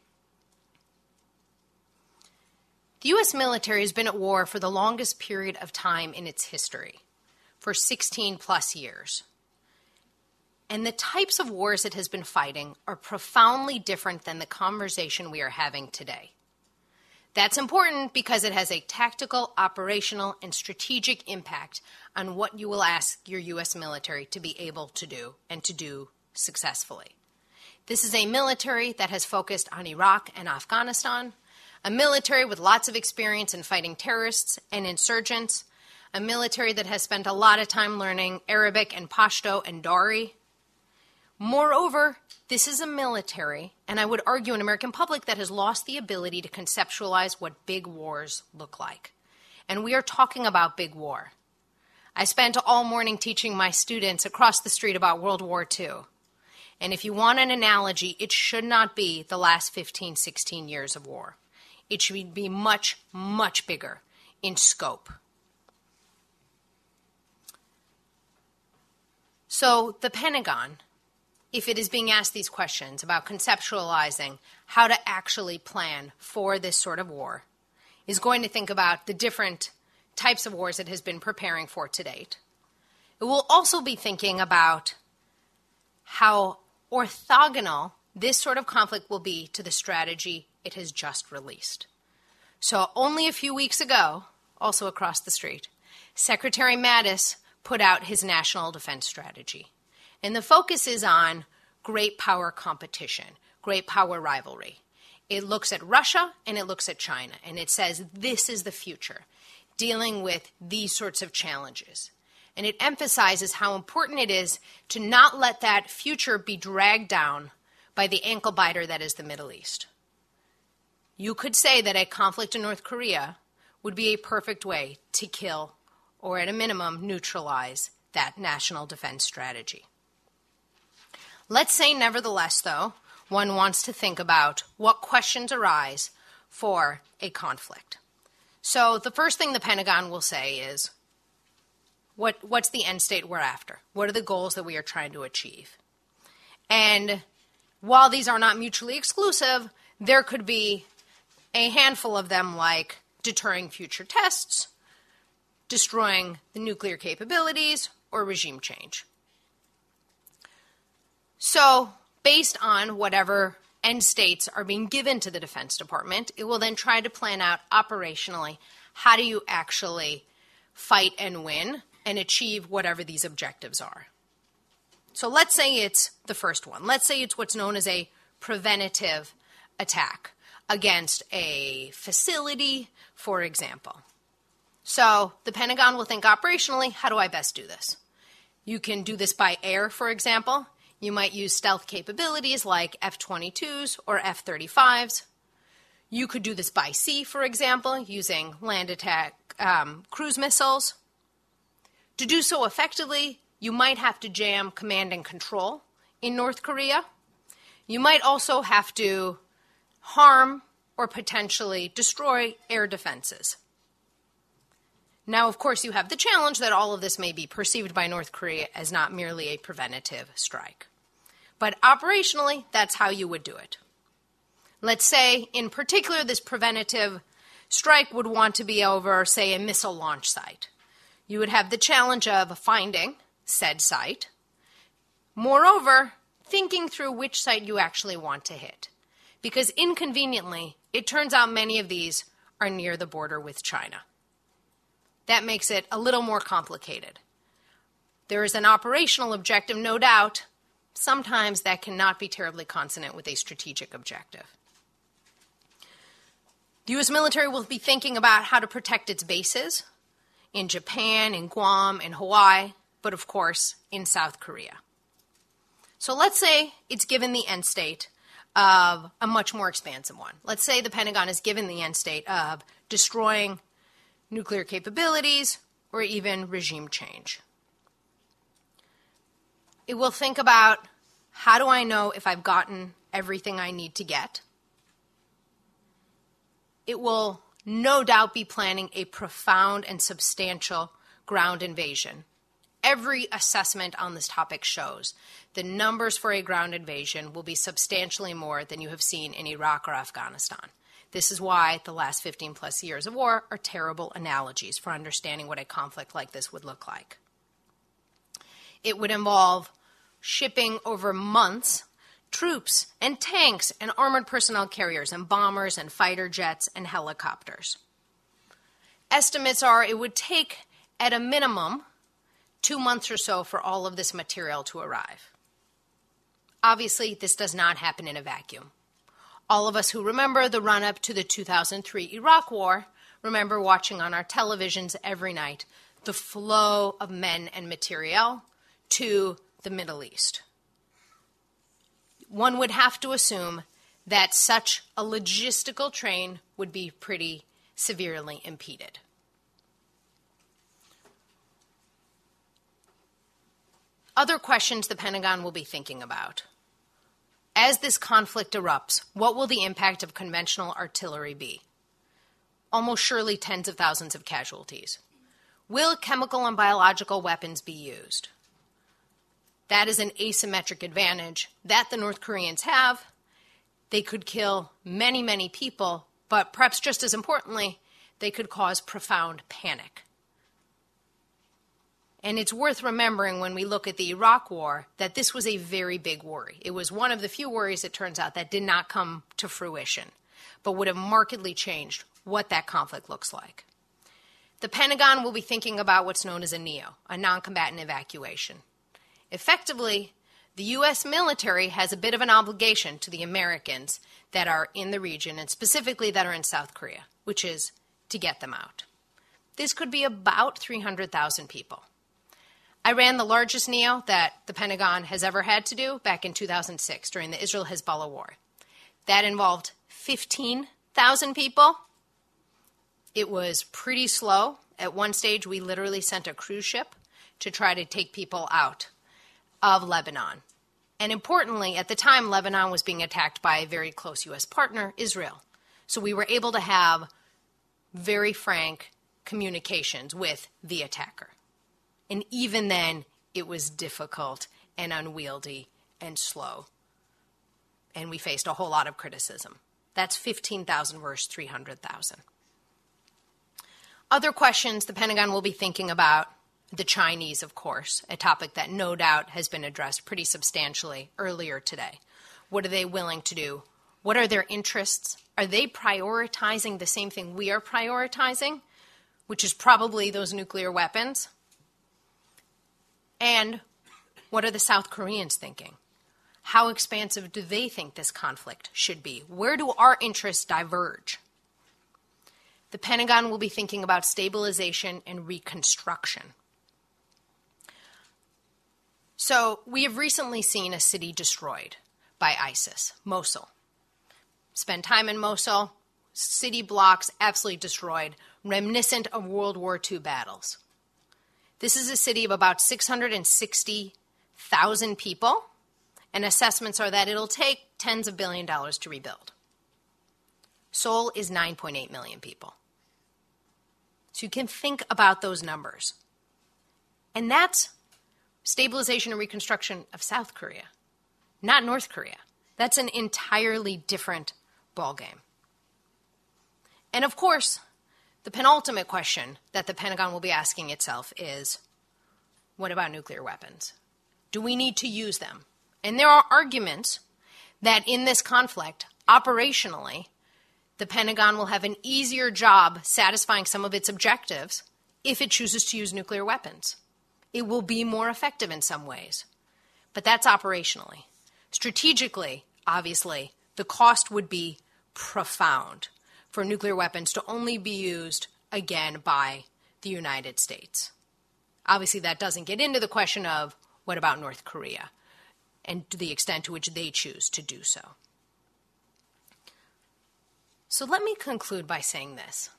The U.S. military has been at war for the longest period of time in its history, for 16 plus years. And the types of wars it has been fighting are profoundly different than the conversation we are having today. That's important because it has a tactical, operational, and strategic impact on what you will ask your U.S. military to be able to do and to do successfully. This is a military that has focused on Iraq and Afghanistan, a military with lots of experience in fighting terrorists and insurgents, a military that has spent a lot of time learning Arabic and Pashto and Dari. Moreover, this is a military, and I would argue an American public that has lost the ability to conceptualize what big wars look like. And we are talking about big war. I spent all morning teaching my students across the street about World War II. And if you want an analogy, it should not be the last 15, 16 years of war. It should be much, much bigger in scope. So the Pentagon, if it is being asked these questions about conceptualizing how to actually plan for this sort of war, is going to think about the different types of wars it has been preparing for to date. It will also be thinking about how orthogonal this sort of conflict will be to the strategy it has just released. So only a few weeks ago, also across the street, Secretary Mattis put out his national defense strategy. And the focus is on great power competition, great power rivalry. It looks at Russia and it looks at China, and it says this is the future, dealing with these sorts of challenges. And it emphasizes how important it is to not let that future be dragged down by the ankle biter that is the Middle East. You could say that a conflict in North Korea would be a perfect way to kill, or at a minimum, neutralize that national defense strategy. Let's say, nevertheless, though, one wants to think about what questions arise for a conflict. So the first thing the Pentagon will say is, what's the end state we're after? What are the goals that we are trying to achieve? And while these are not mutually exclusive, there could be a handful of them, like deterring future tests, destroying the nuclear capabilities, or regime change. So, based on whatever end states are being given to the Defense Department, it will then try to plan out operationally how do you actually fight and win and achieve whatever these objectives are. So let's say it's the first one. Let's say it's what's known as a preventative attack against a facility, for example. So the Pentagon will think operationally, how do I best do this? You can do this by air, for example. You might use stealth capabilities like F-22s or F-35s. You could do this by sea, for example, using land attack cruise missiles. To do so effectively, you might have to jam command and control in North Korea. You might also have to harm or potentially destroy air defenses. Now, of course, you have the challenge that all of this may be perceived by North Korea as not merely a preventative strike. But operationally, that's how you would do it. Let's say, in particular, this preventative strike would want to be over, say, a missile launch site. You would have the challenge of finding said site. Moreover, thinking through which site you actually want to hit. Because inconveniently, it turns out many of these are near the border with China. That makes it a little more complicated. There is an operational objective, no doubt. Sometimes that cannot be terribly consonant with a strategic objective. The U.S. military will be thinking about how to protect its bases in Japan, in Guam, in Hawaii, but of course in South Korea. So let's say it's given the end state of a much more expansive one. Let's say the Pentagon is given the end state of destroying nuclear capabilities or even regime change. It will think about, how do I know if I've gotten everything I need to get? It will no doubt be planning a profound and substantial ground invasion. Every assessment on this topic shows the numbers for a ground invasion will be substantially more than you have seen in Iraq or Afghanistan. This is why the last 15 plus years of war are terrible analogies for understanding what a conflict like this would look like. It would involve shipping over months troops and tanks and armored personnel carriers and bombers and fighter jets and helicopters. Estimates are it would take at a minimum 2 months or so for all of this material to arrive. Obviously, this does not happen in a vacuum. All of us who remember the run-up to the 2003 Iraq War remember watching on our televisions every night the flow of men and materiel to the Middle East. One would have to assume that such a logistical train would be pretty severely impeded. Other questions the Pentagon will be thinking about. As this conflict erupts, what will the impact of conventional artillery be? Almost surely tens of thousands of casualties. Will chemical and biological weapons be used? That is an asymmetric advantage that the North Koreans have. They could kill many, many people, but perhaps just as importantly, they could cause profound panic. And it's worth remembering when we look at the Iraq War that this was a very big worry. It was one of the few worries, it turns out, that did not come to fruition, but would have markedly changed what that conflict looks like. The Pentagon will be thinking about what's known as a NEO, a non-combatant evacuation. Effectively, the U.S. military has a bit of an obligation to the Americans that are in the region, and specifically that are in South Korea, which is to get them out. This could be about 300,000 people. I ran the largest NEO that the Pentagon has ever had to do back in 2006 during the Israel-Hezbollah war. That involved 15,000 people. It was pretty slow. At one stage, we literally sent a cruise ship to try to take people out of Lebanon. And importantly, at the time, Lebanon was being attacked by a very close U.S. partner, Israel. So we were able to have very frank communications with the attacker. And even then, it was difficult and unwieldy and slow. And we faced a whole lot of criticism. That's 15,000 versus 300,000. Other questions the Pentagon will be thinking about: the Chinese, of course, a topic that no doubt has been addressed pretty substantially earlier today. What are they willing to do? What are their interests? Are they prioritizing the same thing we are prioritizing, which is probably those nuclear weapons? And What are the South Koreans thinking? How expansive do they think this conflict should be? Where do our interests diverge? The Pentagon will be thinking about stabilization and reconstruction. So we have recently seen a city destroyed by ISIS, Mosul. Spend time in Mosul, city blocks absolutely destroyed, reminiscent of World War II battles. This is a city of about 660,000 people, and assessments are that it'll take tens of billions of dollars to rebuild. Seoul is 9.8 million people. So you can think about those numbers. And that's stabilization and reconstruction of South Korea, not North Korea. That's an entirely different ballgame. And of course, the penultimate question that the Pentagon will be asking itself is, what about nuclear weapons? Do we need to use them? And there are arguments that in this conflict, operationally, the Pentagon will have an easier job satisfying some of its objectives if it chooses to use nuclear weapons. It will be more effective in some ways. But that's operationally. Strategically, obviously, the cost would be profound for nuclear weapons to only be used again by the United States. Obviously, that doesn't get into the question of what about North Korea and to the extent to which they choose to do so. So let me conclude by saying this.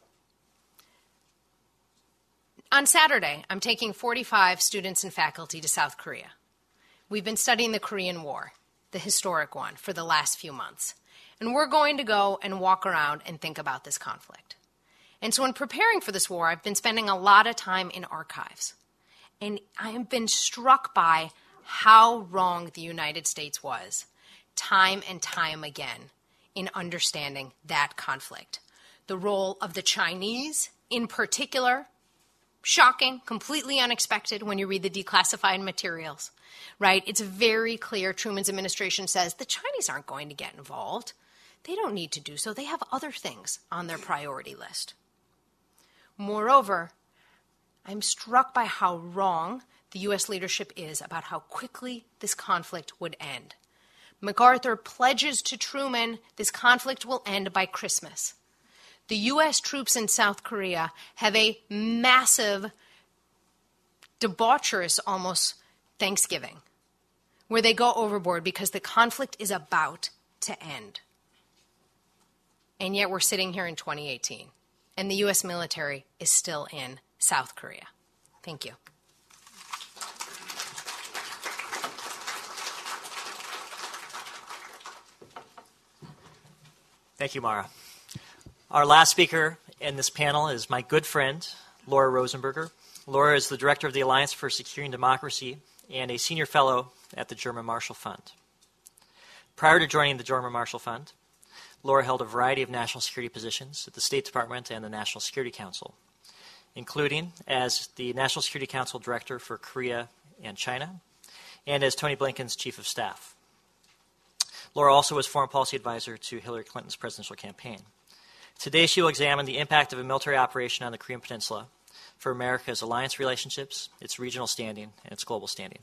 On Saturday, I'm taking 45 students and faculty to South Korea. We've been studying the Korean War, the historic one, for the last few months. And we're going to go and walk around and think about this conflict. And so in preparing for this war, I've been spending a lot of time in archives. And I have been struck by how wrong the United States was, time and time again, in understanding that conflict. The role of the Chinese, in particular, shocking, completely unexpected when you read the declassified materials, right? It's very clear Truman's administration says the Chinese aren't going to get involved. They don't need to do so. They have other things on their priority list. Moreover, I'm struck by how wrong the U.S. leadership is about how quickly this conflict would end. MacArthur pledges to Truman this conflict will end by Christmas. The U.S. troops in South Korea have a massive, debaucherous almost Thanksgiving, where they go overboard because the conflict is about to end. And yet we're sitting here in 2018, and the U.S. military is still in South Korea. Thank you. Thank you, Mara. Our last speaker in this panel is my good friend, Laura Rosenberger. Laura is the director of the Alliance for Securing Democracy and a senior fellow at the German Marshall Fund. Prior to joining the German Marshall Fund, Laura held a variety of national security positions at the State Department and the National Security Council, including as the National Security Council Director for Korea and China, and as Tony Blinken's Chief of Staff. Laura also was Foreign Policy Advisor to Hillary Clinton's presidential campaign. Today she will examine the impact of a military operation on the Korean Peninsula for America's alliance relationships, its regional standing, and its global standing.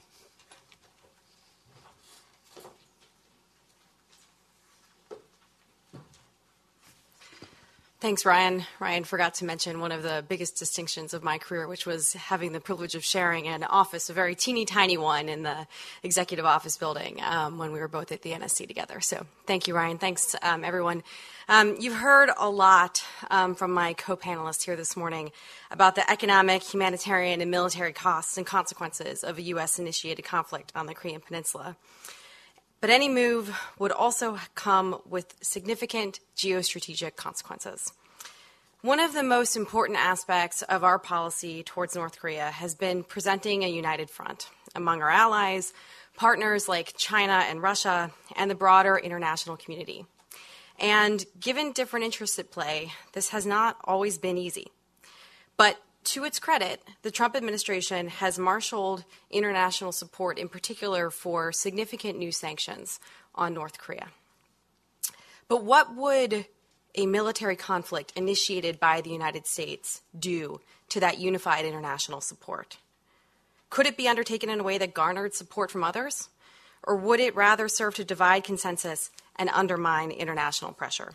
Thanks, Ryan. Ryan forgot to mention one of the biggest distinctions of my career, which was having the privilege of sharing an office, a very teeny tiny one, in the executive office building when we were both at the NSC together. So thank you, Ryan. Thanks, everyone. You've heard a lot from my co-panelists here this morning about the economic, humanitarian, and military costs and consequences of a U.S.-initiated conflict on the Korean Peninsula. But any move would also come with significant geostrategic consequences. One of the most important aspects of our policy towards North Korea has been presenting a united front among our allies, partners like China and Russia, and the broader international community. And given different interests at play, this has not always been easy. But to its credit, the Trump administration has marshaled international support, in particular for significant new sanctions on North Korea. But what would a military conflict initiated by the United States do to that unified international support? Could it be undertaken in a way that garnered support from others? Or would it rather serve to divide consensus and undermine international pressure?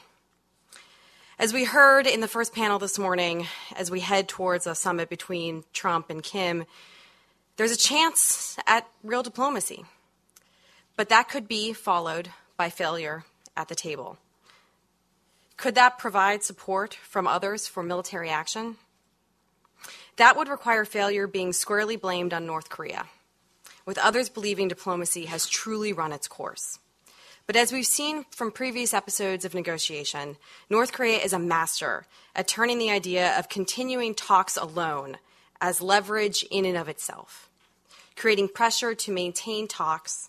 As we heard in the first panel this morning, as we head towards a summit between Trump and Kim, there's a chance at real diplomacy. But that could be followed by failure at the table. Could that provide support from others for military action? That would require failure being squarely blamed on North Korea, with others believing diplomacy has truly run its course. But as we've seen from previous episodes of negotiation, North Korea is a master at turning the idea of continuing talks alone as leverage in and of itself, creating pressure to maintain talks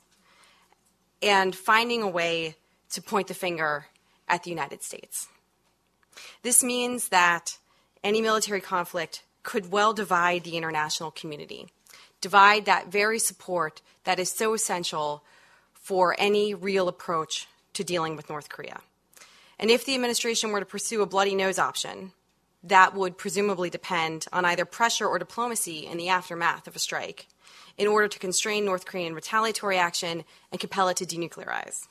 and finding a way to point the finger at the United States. This means that any military conflict could well divide the international community, divide that very support that is so essential for any real approach to dealing with North Korea. And if the administration were to pursue a bloody nose option, that would presumably depend on either pressure or diplomacy in the aftermath of a strike in order to constrain North Korean retaliatory action and compel it to denuclearize.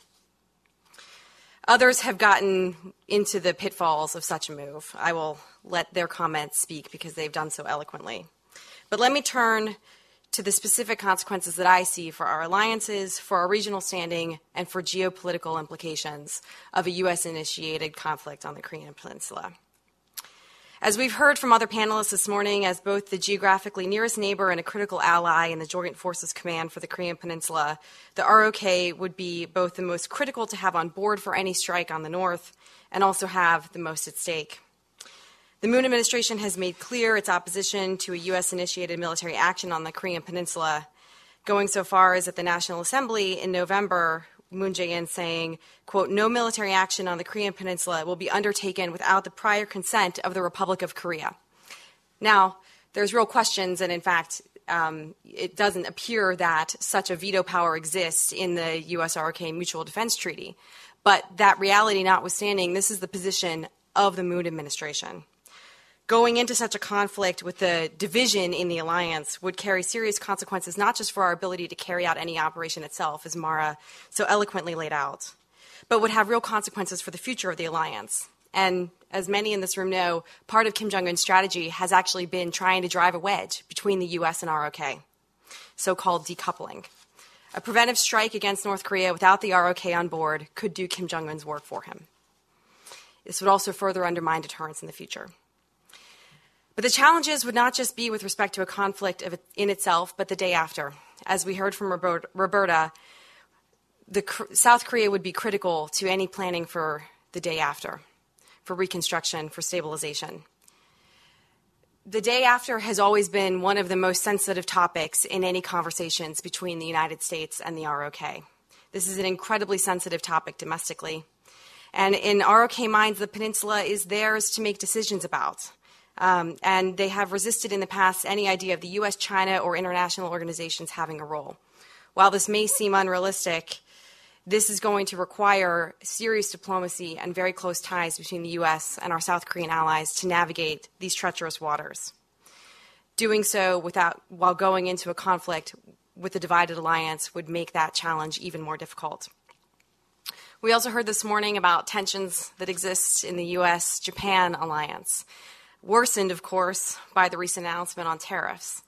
Others have gotten into the pitfalls of such a move. I will let their comments speak because they've done so eloquently. But let me turn to the specific consequences that I see for our alliances, for our regional standing, and for geopolitical implications of a U.S.-initiated conflict on the Korean Peninsula. As we've heard from other panelists this morning, as both the geographically nearest neighbor and a critical ally in the Joint Forces Command for the Korean Peninsula, the ROK would be both the most critical to have on board for any strike on the North and also have the most at stake. The Moon administration has made clear its opposition to a U.S.-initiated military action on the Korean Peninsula, going so far as at the National Assembly in November, Moon Jae-in saying, quote, "No military action on the Korean Peninsula will be undertaken without the prior consent of the Republic of Korea." Now, there's real questions, and in fact, it doesn't appear that such a veto power exists in the U.S.-ROK Mutual Defense Treaty. But that reality notwithstanding, this is the position of the Moon administration. Going into such a conflict with the division in the alliance would carry serious consequences, not just for our ability to carry out any operation itself, as Mara so eloquently laid out, but would have real consequences for the future of the alliance. And as many in this room know, part of Kim Jong-un's strategy has actually been trying to drive a wedge between the U.S. and ROK, so-called decoupling. A preventive strike against North Korea without the ROK on board could do Kim Jong-un's work for him. This would also further undermine deterrence in the future. But the challenges would not just be with respect to a conflict in itself, but the day after. As we heard from Roberta, South Korea would be critical to any planning for the day after, for reconstruction, for stabilization. The day after has always been one of the most sensitive topics in any conversations between the United States and the ROK. This is an incredibly sensitive topic domestically. And in ROK minds, the peninsula is theirs to make decisions about. And they have resisted in the past any idea of the U.S., China, or international organizations having a role. While this may seem unrealistic, this is going to require serious diplomacy and very close ties between the U.S. and our South Korean allies to navigate these treacherous waters. Doing so while going into a conflict with a divided alliance would make that challenge even more difficult. We also heard this morning about tensions that exist in the U.S.-Japan alliance, worsened, of course, by the recent announcement on tariffs.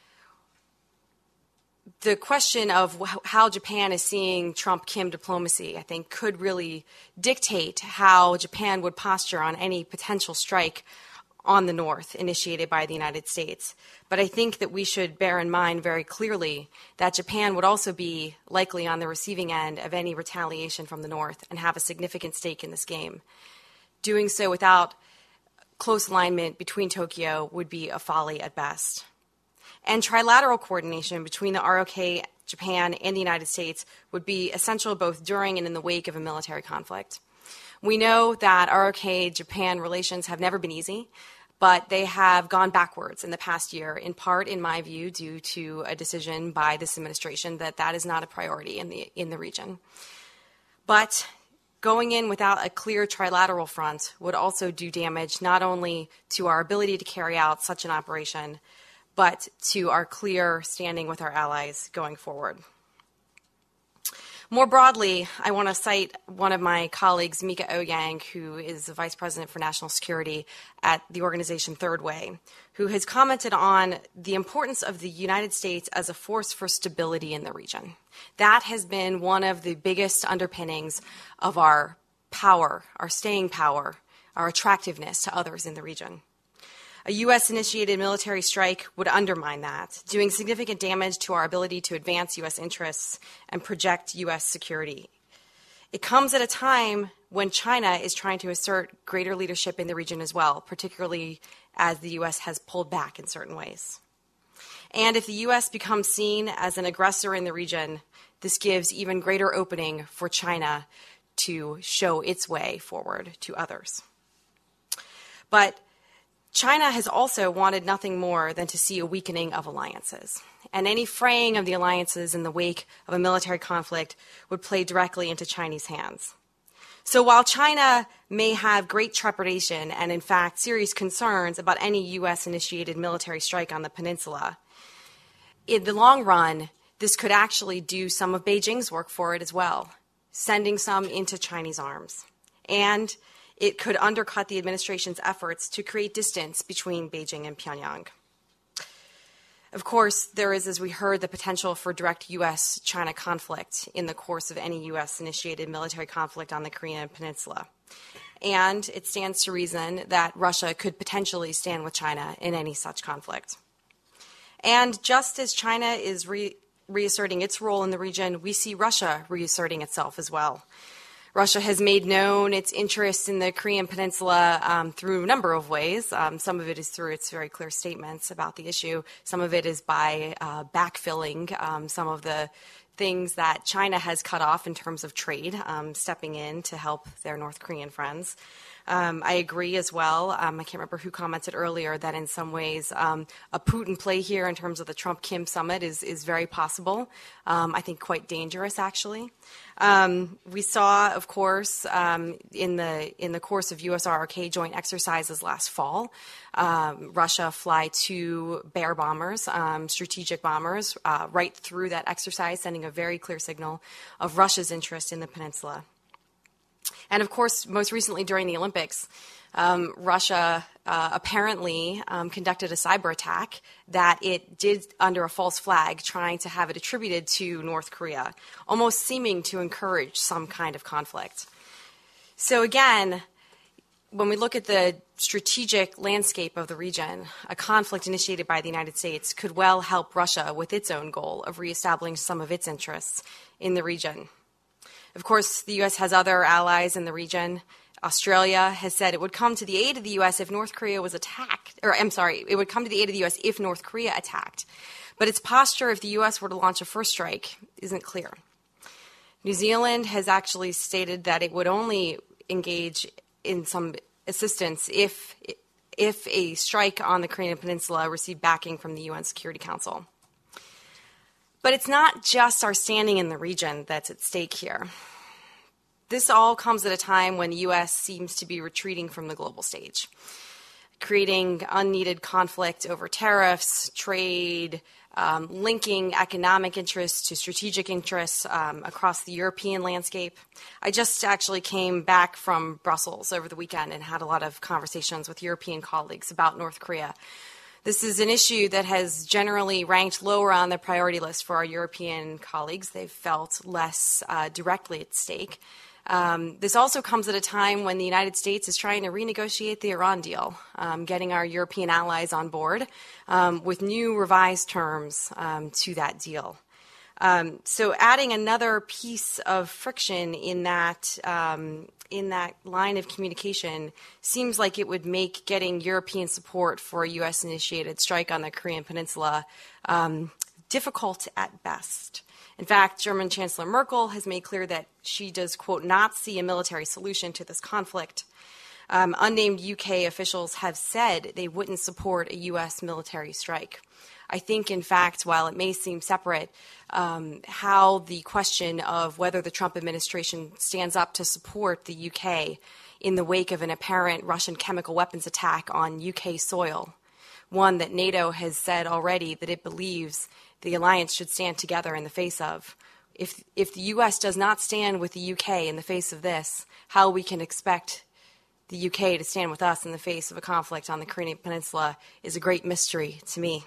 The question of how Japan is seeing Trump-Kim diplomacy, I think, could really dictate how Japan would posture on any potential strike on the North initiated by the United States. But I think that we should bear in mind very clearly that Japan would also be likely on the receiving end of any retaliation from the North and have a significant stake in this game. Doing so without close alignment between Tokyo would be a folly at best. And trilateral coordination between the ROK, Japan, and the United States would be essential both during and in the wake of a military conflict. We know that ROK-Japan relations have never been easy, but they have gone backwards in the past year, in part, in my view, due to a decision by this administration that is not a priority in the region. But going in without a clear trilateral front would also do damage not only to our ability to carry out such an operation, but to our clear standing with our allies going forward. More broadly, I want to cite one of my colleagues, Mika Ouyang, who is the Vice President for National Security at the organization Third Way, who has commented on the importance of the United States as a force for stability in the region. That has been one of the biggest underpinnings of our power, our staying power, our attractiveness to others in the region. A U.S.-initiated military strike would undermine that, doing significant damage to our ability to advance U.S. interests and project U.S. security. It comes at a time when China is trying to assert greater leadership in the region as well, particularly as the U.S. has pulled back in certain ways. And if the U.S. becomes seen as an aggressor in the region, this gives even greater opening for China to show its way forward to others. But China has also wanted nothing more than to see a weakening of alliances, and any fraying of the alliances in the wake of a military conflict would play directly into Chinese hands. So while China may have great trepidation and, in fact, serious concerns about any U.S.-initiated military strike on the peninsula, in the long run, this could actually do some of Beijing's work for it as well, sending some into Chinese arms. And it could undercut the administration's efforts to create distance between Beijing and Pyongyang. Of course, there is, as we heard, the potential for direct U.S.-China conflict in the course of any U.S.-initiated military conflict on the Korean Peninsula. And it stands to reason that Russia could potentially stand with China in any such conflict. And just as China is reasserting its role in the region, we see Russia reasserting itself as well. Russia has made known its interest in the Korean Peninsula through a number of ways. Some of it is through its very clear statements about the issue. Some of it is by backfilling some of the things that China has cut off in terms of trade, stepping in to help their North Korean friends. I agree as well. I can't remember who commented earlier that in some ways a Putin play here in terms of the Trump-Kim summit is very possible. I think quite dangerous, actually. We saw, of course, in the course of USRRK joint exercises last fall, Russia fly 2 Bear bombers, strategic bombers, right through that exercise, sending a very clear signal of Russia's interest in the peninsula. And, of course, most recently during the Olympics, Russia apparently conducted a cyber attack that it did under a false flag, trying to have it attributed to North Korea, almost seeming to encourage some kind of conflict. So, again, when we look at the strategic landscape of the region, a conflict initiated by the United States could well help Russia with its own goal of reestablishing some of its interests in the region. Of course, the U.S. has other allies in the region. Australia has said it would come to the aid of the U.S. if North Korea was attacked. It would come to the aid of the U.S. if North Korea attacked. But its posture if the U.S. were to launch a first strike isn't clear. New Zealand has actually stated that it would only engage in some assistance if a strike on the Korean Peninsula received backing from the UN Security Council. But it's not just our standing in the region that's at stake here. This all comes at a time when the U.S. seems to be retreating from the global stage, creating unneeded conflict over tariffs, trade, linking economic interests to strategic interests across the European landscape. I just actually came back from Brussels over the weekend and had a lot of conversations with European colleagues about North Korea. This is an issue that has generally ranked lower on the priority list for our European colleagues. They've felt less directly at stake. This also comes at a time when the United States is trying to renegotiate the Iran deal, getting our European allies on board with new revised terms to that deal. So adding another piece of friction in that line of communication seems like it would make getting European support for a U.S.-initiated strike on the Korean Peninsula difficult at best. In fact, German Chancellor Merkel has made clear that she does, quote, not see a military solution to this conflict. Unnamed UK officials have said they wouldn't support a U.S. military strike. I think, in fact, while it may seem separate, how the question of whether the Trump administration stands up to support the UK in the wake of an apparent Russian chemical weapons attack on UK soil one that NATO has said already that it believes the alliance should stand together in the face of. If the U.S. does not stand with the U.K. in the face of this, how we can expect the U.K. to stand with us in the face of a conflict on the Korean Peninsula is a great mystery to me.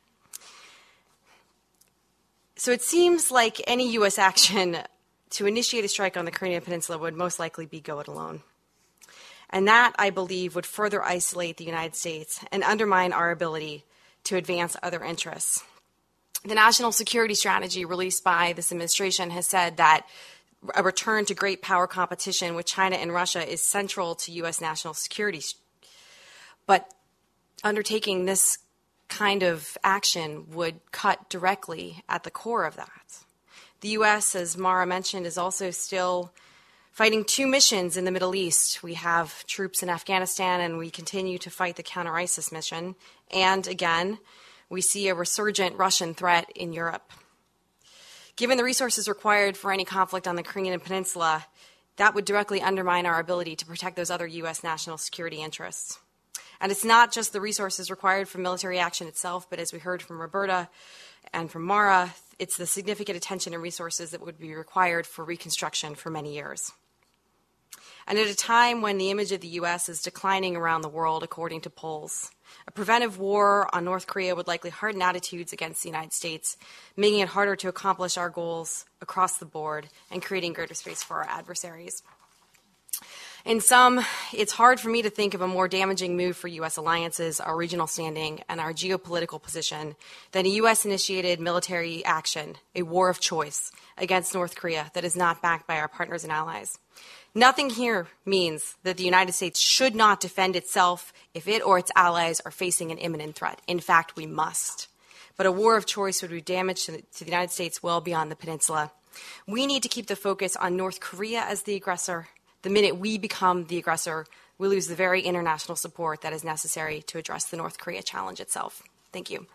So it seems like any U.S. action to initiate a strike on the Korean Peninsula would most likely be go it alone. And that, I believe, would further isolate the United States and undermine our ability to advance other interests. The National Security Strategy released by this administration has said that a return to great power competition with China and Russia is central to U.S. national security. But undertaking this kind of action would cut directly at the core of that. The U.S., as Mara mentioned, is also still fighting 2 missions in the Middle East. We have troops in Afghanistan, and we continue to fight the counter-ISIS mission. And again, we see a resurgent Russian threat in Europe. Given the resources required for any conflict on the Korean Peninsula, that would directly undermine our ability to protect those other U.S. national security interests. And it's not just the resources required for military action itself, but as we heard from Roberta and from Mara, it's the significant attention and resources that would be required for reconstruction for many years. And at a time when the image of the U.S. is declining around the world, according to polls, a preventive war on North Korea would likely harden attitudes against the United States, making it harder to accomplish our goals across the board and creating greater space for our adversaries. In sum, it's hard for me to think of a more damaging move for U.S. alliances, our regional standing, and our geopolitical position than a U.S.-initiated military action, a war of choice, against North Korea that is not backed by our partners and allies. Nothing here means that the United States should not defend itself if it or its allies are facing an imminent threat. In fact, we must. But a war of choice would do damage to the United States well beyond the peninsula. We need to keep the focus on North Korea as the aggressor. The minute we become the aggressor, we lose the very international support that is necessary to address the North Korea challenge itself. Thank you.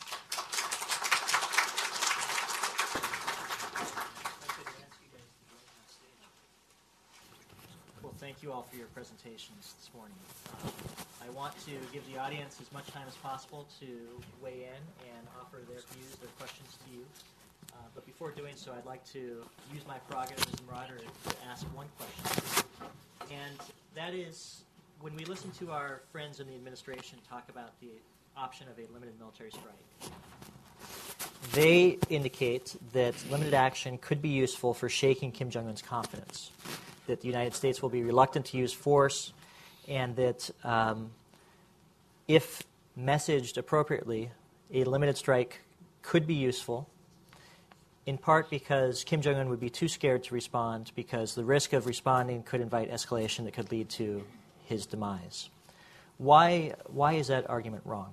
Well, thank you all for your presentations this morning. I want to give the audience as much time as possible to weigh in and offer their views, their questions to you. But before doing so, I'd like to use my prerogative as a moderator to ask one question. And that is, when we listen to our friends in the administration talk about the option of a limited military strike, they indicate that limited action could be useful for shaking Kim Jong-un's confidence, that the United States will be reluctant to use force, and that if messaged appropriately, a limited strike could be useful, in part because Kim Jong-un would be too scared to respond because the risk of responding could invite escalation that could lead to his demise. Why is that argument wrong?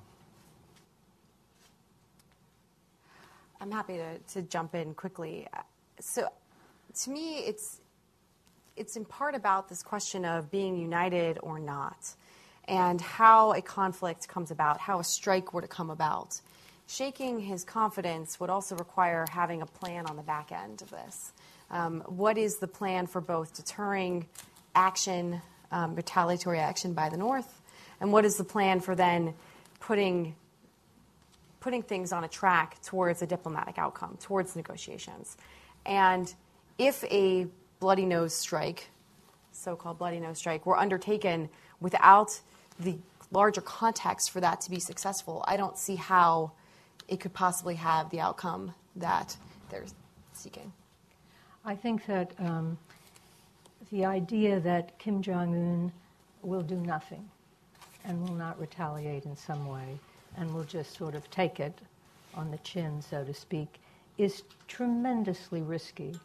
I'm happy to jump in quickly. So to me, it's in part about this question of being united or not, and how a conflict comes about, how a strike were to come about. Shaking his confidence would also require having a plan on the back end of this. What is the plan for both deterring action, retaliatory action by the North, and what is the plan for then putting things on a track towards a diplomatic outcome, towards negotiations? And if a bloody nose strike, so-called bloody nose strike, were undertaken without the larger context for that to be successful, I don't see how it could possibly have the outcome that they're seeking. I think that the idea that Kim Jong-un will do nothing and will not retaliate in some way and will just sort of take it on the chin, so to speak, is tremendously risky.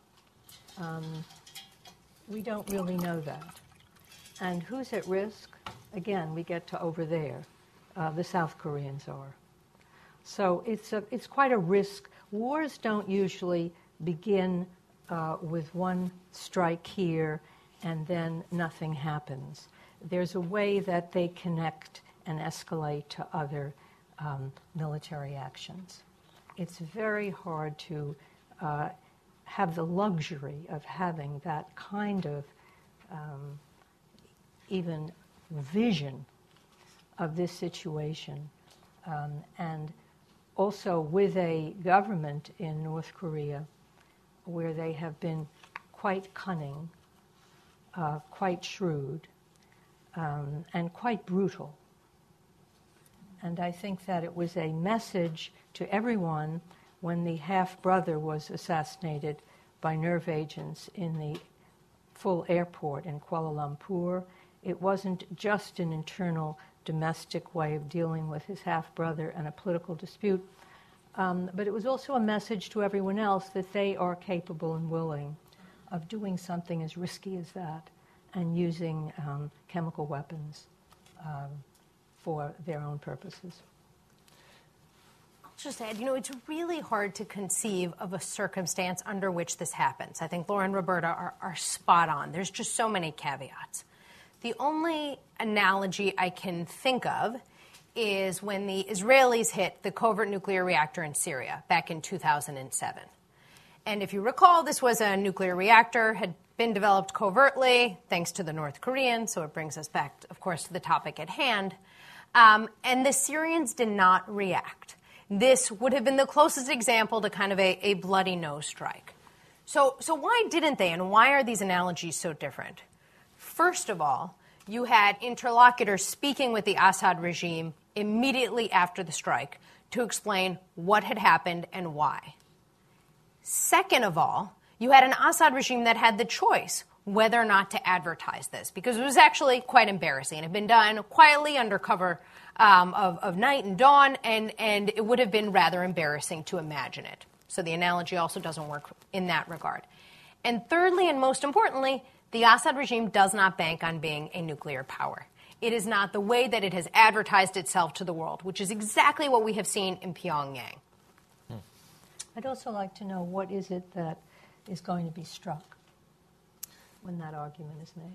We don't really know that. And who's at risk? Again, we get to over there. The South Koreans are. So it's quite a risk. Wars don't usually begin with one strike here and then nothing happens. There's a way that they connect and escalate to other military actions. It's very hard to have the luxury of having that kind of even vision of this situation and also with a government in North Korea where they have been quite cunning, quite shrewd, and quite brutal. And I think that it was a message to everyone when the half-brother was assassinated by nerve agents in the full airport in Kuala Lumpur. It wasn't just an internal domestic way of dealing with his half-brother and a political dispute, but it was also a message to everyone else that they are capable and willing of doing something as risky as that and using chemical weapons for their own purposes. Just add, it's really hard to conceive of a circumstance under which this happens. I think Laura and Roberta are spot on. There's just so many caveats. The only analogy I can think of is when the Israelis hit the covert nuclear reactor in Syria back in 2007. And if you recall, this was a nuclear reactor, had been developed covertly thanks to the North Koreans, so it brings us back, of course, to the topic at hand. And the Syrians did not react. This would have been the closest example to kind of a bloody nose strike. So why didn't they, and why are these analogies so different? First of all, you had interlocutors speaking with the Assad regime immediately after the strike to explain what had happened and why. Second of all, you had an Assad regime that had the choice whether or not to advertise this, because it was actually quite embarrassing. It had been done quietly under cover of night and dawn, and it would have been rather embarrassing to imagine it. So the analogy also doesn't work in that regard. And thirdly, and most importantly, the Assad regime does not bank on being a nuclear power. It is not the way that it has advertised itself to the world, which is exactly what we have seen in Pyongyang. I'd also like to know what is it that is going to be struck when that argument is made.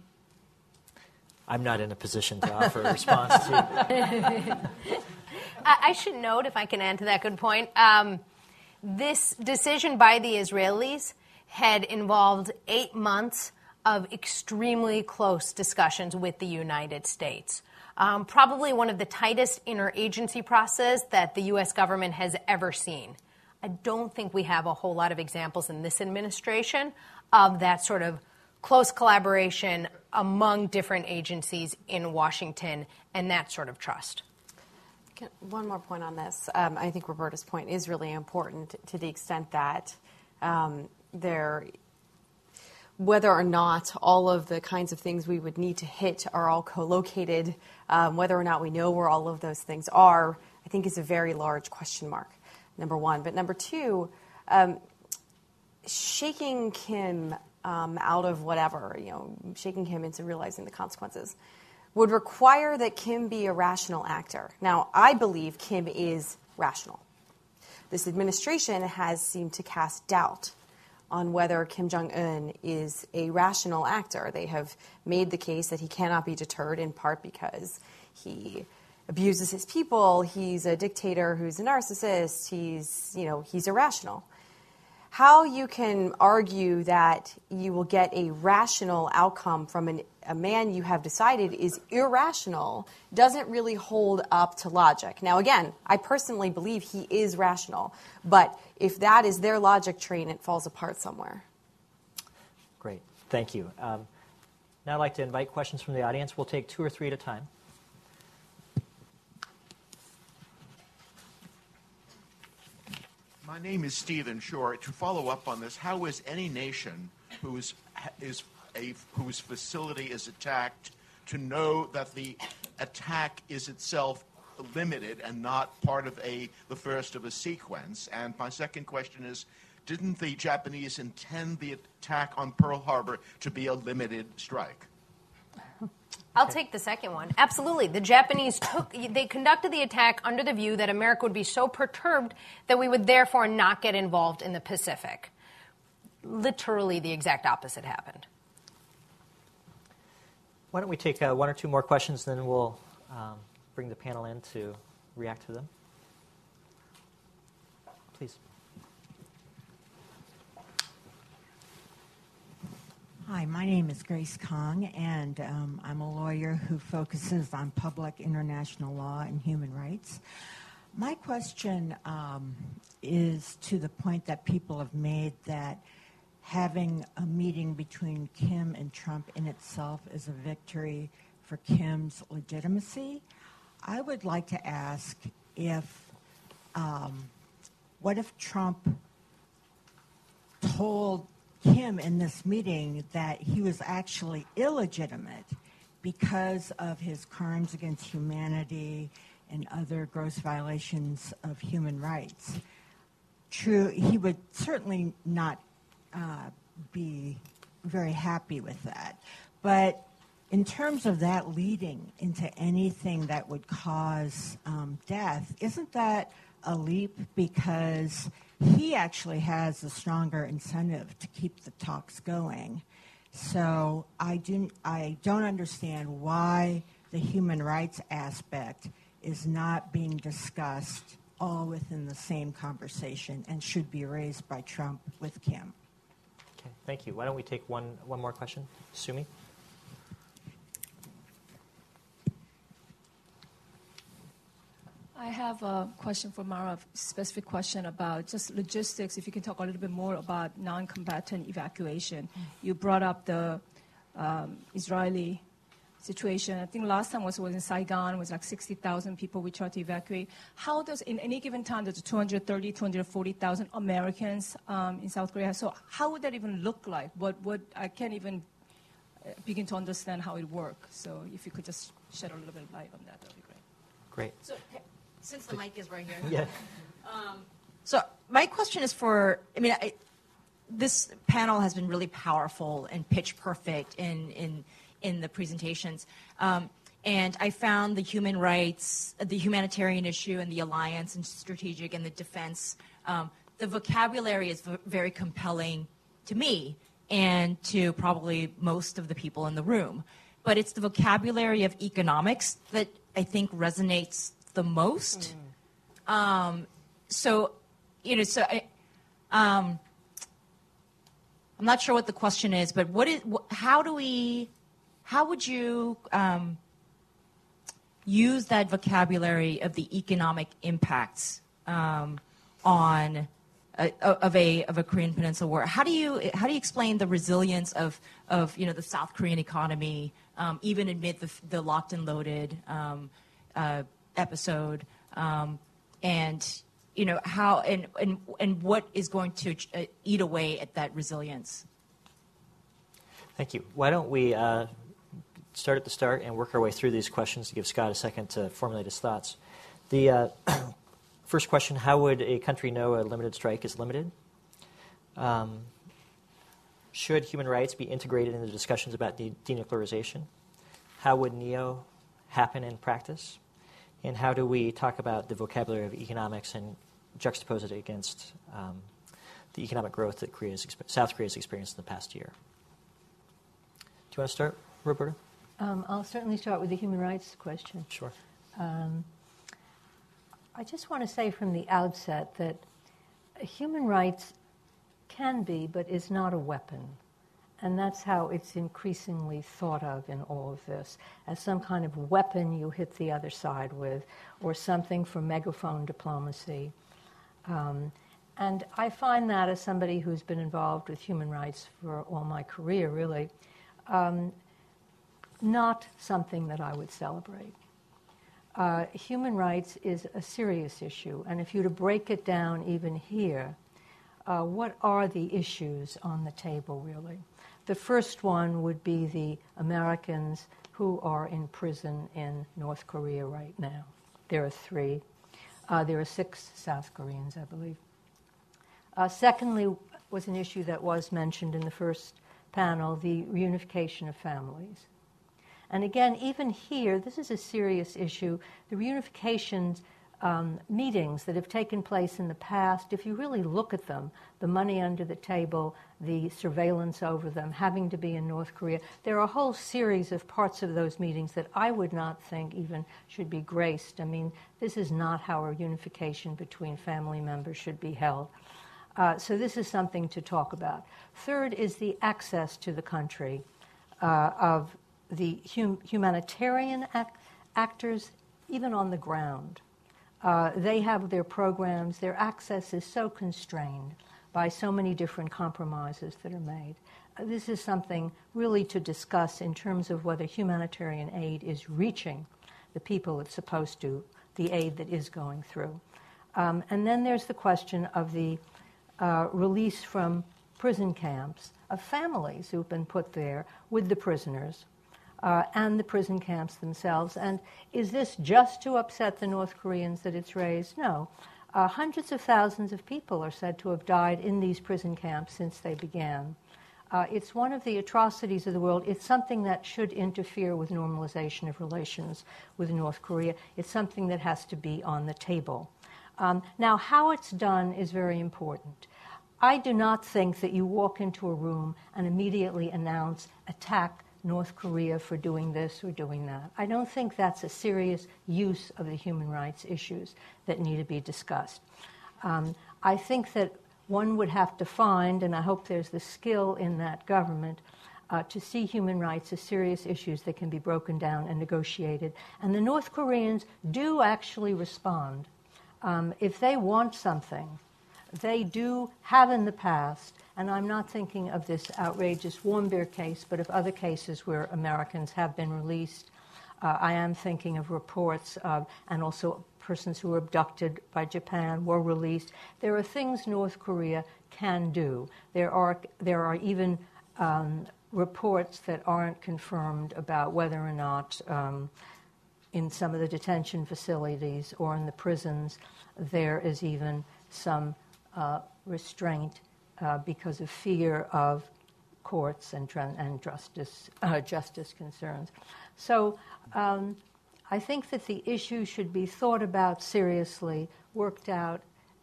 I'm not in a position to offer a response to. I should note, if I can add to that good point, this decision by the Israelis had involved 8 months of extremely close discussions with the United States. Probably one of the tightest interagency process that the U.S. government has ever seen. I don't think we have a whole lot of examples in this administration of that sort of close collaboration among different agencies in Washington and that sort of trust. One more point on this. I think Roberta's point is really important to the extent that whether or not all of the kinds of things we would need to hit are all co-located, whether or not we know where all of those things are, I think is a very large question mark, number one. But number two, shaking Kim out of whatever, shaking him into realizing the consequences, would require that Kim be a rational actor. Now, I believe Kim is rational. This administration has seemed to cast doubt on whether Kim Jong-un is a rational actor. They have made the case that he cannot be deterred, in part because he abuses his people, he's a dictator who's a narcissist, he's irrational. How you can argue that you will get a rational outcome from a man you have decided is irrational doesn't really hold up to logic. Now, again, I personally believe he is rational, but if that is their logic train, it falls apart somewhere. Great. Thank you. Now I'd like to invite questions from the audience. We'll take 2 or 3 at a time. My name is Stephen Shore. To follow up on this, how is any nation whose facility is attacked to know that the attack is itself limited and not part of the first of a sequence? And my second question is, didn't the Japanese intend the attack on Pearl Harbor to be a limited strike? I'll take the second one. Absolutely. The Japanese conducted the attack under the view that America would be so perturbed that we would therefore not get involved in the Pacific. Literally the exact opposite happened. Why don't we take 1 or 2 more questions, then we'll bring the panel in to react to them. Please. Hi, my name is Grace Kong, and I'm a lawyer who focuses on public international law and human rights. My question is to the point that people have made that having a meeting between Kim and Trump in itself is a victory for Kim's legitimacy. I would like to ask what if Trump told Kim in this meeting that he was actually illegitimate because of his crimes against humanity and other gross violations of human rights? True, he would certainly not be very happy with that. But in terms of that leading into anything that would cause death, isn't that a leap? Because he actually has a stronger incentive to keep the talks going. So I don't understand why the human rights aspect is not being discussed all within the same conversation and should be raised by Trump with Kim. Okay, thank you. Why don't we take one more question? Sumi? I have a question for Mara, a specific question about just logistics. If you can talk a little bit more about non-combatant evacuation. You brought up the Israeli situation. I think last time was in Saigon, was like 60,000 people we tried to evacuate. How does, in any given time, there's 230, 240,000 Americans in South Korea. So how would that even look like? What I can't even begin to understand how it works. So if you could just shed a little bit of light on that, that would be great. Great. So, since the mic is right here. Yeah. So my question is this panel has been really powerful and pitch perfect in the presentations. And I found the human rights, the humanitarian issue, and the alliance and strategic and the defense, the vocabulary is very compelling to me and to probably most of the people in the room. But it's the vocabulary of economics that I think resonates the most. I'm not sure what the question is, but how would you use that vocabulary of the economic impacts on of a Korean Peninsula war? How do you explain the resilience of the South Korean economy even amid the locked and loaded episode, and how and what is going to eat away at that resilience? Thank you. Why don't we start at the start and work our way through these questions to give Scott a second to formulate his thoughts. The first question: how would a country know a limited strike is limited? Should human rights be integrated into discussions about denuclearization? How would NEO happen in practice? And how do we talk about the vocabulary of economics and juxtapose it against the economic growth that South Korea has experienced in the past year? Do you want to start, Roberta? I'll certainly start with the human rights question. Sure. I just want to say from the outset that human rights can be, but is not a weapon. And that's how it's increasingly thought of in all of this, as some kind of weapon you hit the other side with, or something for megaphone diplomacy. And I find that, as somebody who's been involved with human rights for all my career, really, not something that I would celebrate. Human rights is a serious issue, and if you were to break it down even here, what are the issues on the table, really? The first one would be the Americans who are in prison in North Korea right now. There are 3. There are 6 South Koreans, I believe. Secondly, was an issue that was mentioned in the first panel, the reunification of families. And again, even here, this is a serious issue. The reunifications meetings that have taken place in the past, if you really look at them, the money under the table, the surveillance over them, having to be in North Korea, there are a whole series of parts of those meetings that I would not think even should be graced. I mean, this is not how a unification between family members should be held. So this is something to talk about. Third is the access to the country of the humanitarian actors, even on the ground. They have their programs. Their access is so constrained by so many different compromises that are made. This is something really to discuss in terms of whether humanitarian aid is reaching the people it's supposed to, the aid that is going through. And then there's the question of the release from prison camps of families who've been put there with the prisoners and the prison camps themselves. And is this just to upset the North Koreans that it's raised? No. Hundreds of thousands of people are said to have died in these prison camps since they began. It's one of the atrocities of the world. It's something that should interfere with normalization of relations with North Korea. It's something that has to be on the table. Now, how it's done is very important. I do not think that you walk into a room and immediately announce, attack North Korea for doing this or doing that. I don't think that's a serious use of the human rights issues that need to be discussed. I think that one would have to find, and I hope there's the skill in that government, to see human rights as serious issues that can be broken down and negotiated. And the North Koreans do actually respond. If they want something, they do have in the past, and I'm not thinking of this outrageous Warm Bear case, but of other cases where Americans have been released. I am thinking of reports of, and also persons who were abducted by Japan were released. There are things North Korea can do. There are even reports that aren't confirmed about whether or not in some of the detention facilities or in the prisons there is even some restraint because of fear of courts and justice concerns. So I think that the issue should be thought about seriously, worked out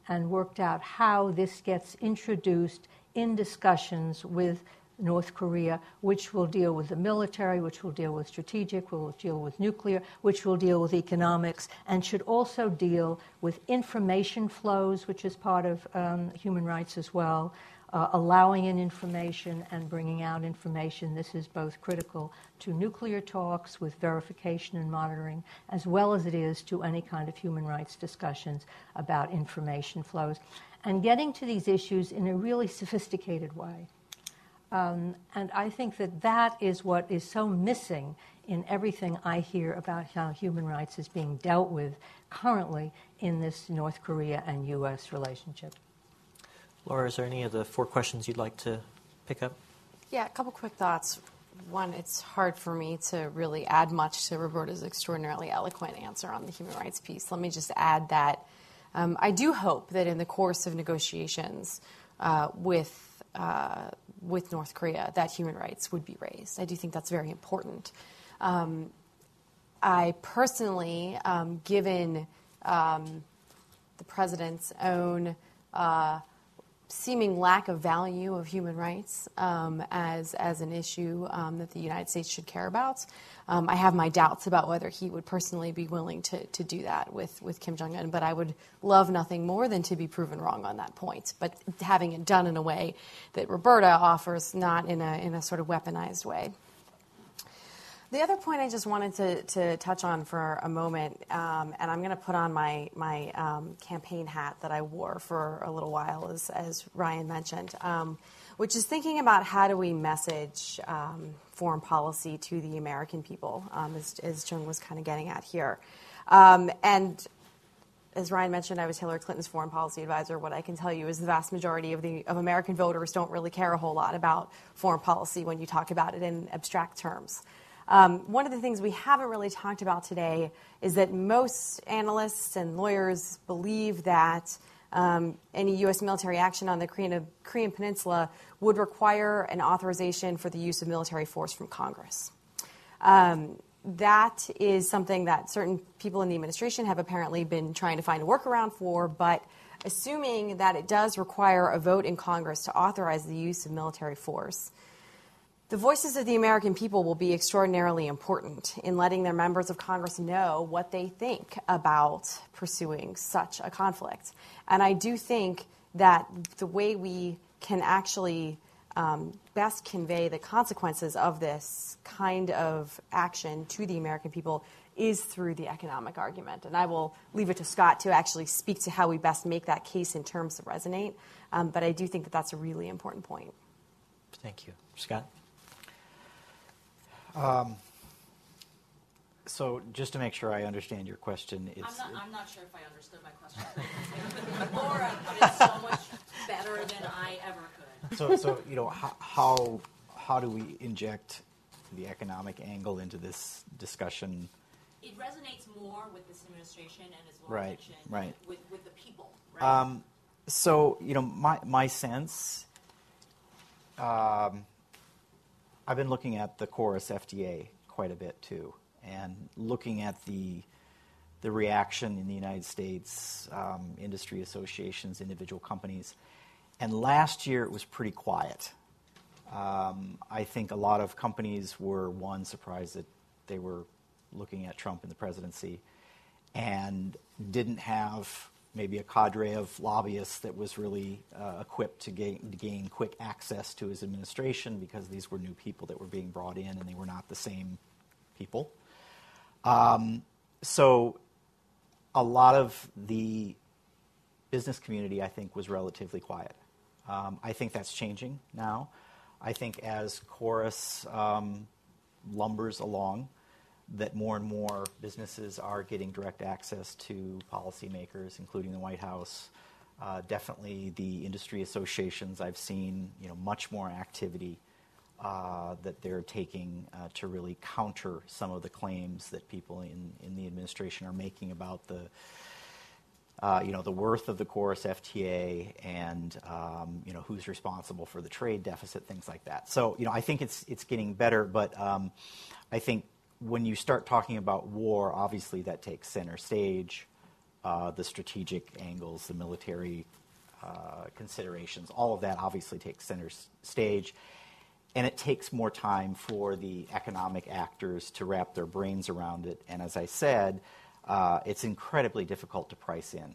how this gets introduced in discussions with North Korea, which will deal with the military, which will deal with strategic, will deal with nuclear, which will deal with economics, and should also deal with information flows, which is part of human rights as well, allowing in information and bringing out information. This is both critical to nuclear talks with verification and monitoring, as well as it is to any kind of human rights discussions about information flows, and getting to these issues in a really sophisticated way. And I think that is what is so missing in everything I hear about how human rights is being dealt with currently in this North Korea and U.S. relationship. Laura, is there any of the 4 questions you'd like to pick up? Yeah, a couple quick thoughts. One, it's hard for me to really add much to Roberta's extraordinarily eloquent answer on the human rights piece. Let me just add that I do hope that in the course of negotiations with North Korea, that human rights would be raised. I do think that's very important. I personally, given the president's own seeming lack of value of human rights as an issue that the United States should care about, I have my doubts about whether he would personally be willing to do that with Kim Jong-un, but I would love nothing more than to be proven wrong on that point, but having it done in a way that Roberta offers, not in a sort of weaponized way. The other point I just wanted to touch on for a moment, and I'm going to put on my campaign hat that I wore for a little while, as Ryan mentioned, which is thinking about how do we message foreign policy to the American people, as Jung was kind of getting at here. And as Ryan mentioned, I was Hillary Clinton's foreign policy advisor. What I can tell you is the vast majority of American voters don't really care a whole lot about foreign policy when you talk about it in abstract terms. One of the things we haven't really talked about today is that most analysts and lawyers believe that any U.S. military action on the Korean Peninsula would require an authorization for the use of military force from Congress. That is something that certain people in the administration have apparently been trying to find a workaround for, but assuming that it does require a vote in Congress to authorize the use of military force, the voices of the American people will be extraordinarily important in letting their members of Congress know what they think about pursuing such a conflict. And I do think that the way we can actually best convey the consequences of this kind of action to the American people is through the economic argument. And I will leave it to Scott to actually speak to how we best make that case in terms that resonate. But I do think that that's a really important point. Thank you. Scott? So just to make sure I understand your question, I'm not sure if I understood my question. Laura put it so much better than I ever could. So how do we inject the economic angle into this discussion? It resonates more with this administration and as well Right. with the people. Right? So my sense. I've been looking at the Chorus FTA quite a bit too, and looking at the reaction in the United States, industry associations, individual companies. And last year it was pretty quiet. I think a lot of companies were, surprised that they were looking at Trump in the presidency and didn't have maybe a cadre of lobbyists that was really equipped to gain quick access to his administration, because these were new people that were being brought in and they were not the same people. So a lot of the business community, I think, was relatively quiet. I think that's changing now. I think as Chorus lumbers along, that more and more businesses are getting direct access to policymakers, including the White House. Definitely the industry associations, I've seen much more activity that they're taking to really counter some of the claims that people in the administration are making about the worth of the Chorus FTA and who's responsible for the trade deficit, things like that. So I think it's getting better, but I think when you start talking about war, obviously that takes center stage. The strategic angles, the military considerations, all of that obviously takes center stage. And it takes more time for the economic actors to wrap their brains around it. And as I said, it's incredibly difficult to price in.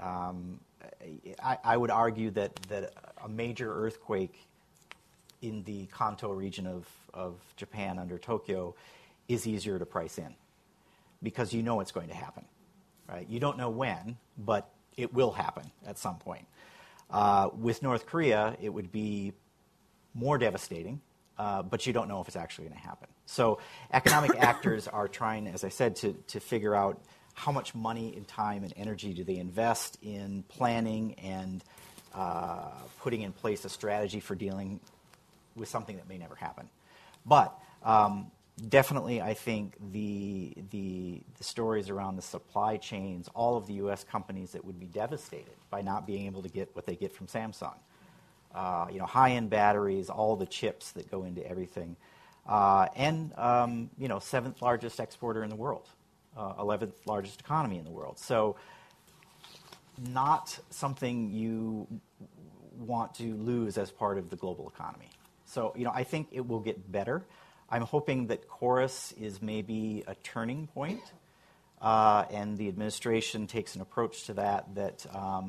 I would argue that a major earthquake in the Kanto region of Japan under Tokyo is easier to price in, because it's going to happen, right? You don't know when, but it will happen at some point. With North Korea, it would be more devastating, but you don't know if it's actually going to happen. So economic actors are trying, as I said, to figure out how much money and time and energy do they invest in planning and putting in place a strategy for dealing with something that may never happen. But definitely, I think the stories around the supply chains, all of the U.S. companies that would be devastated by not being able to get what they get from Samsung, high-end batteries, all the chips that go into everything, and seventh largest exporter in the world, 11th largest economy in the world. So, not something you want to lose as part of the global economy. So, I think it will get better. I'm hoping that Chorus is maybe a turning point, and the administration takes an approach to that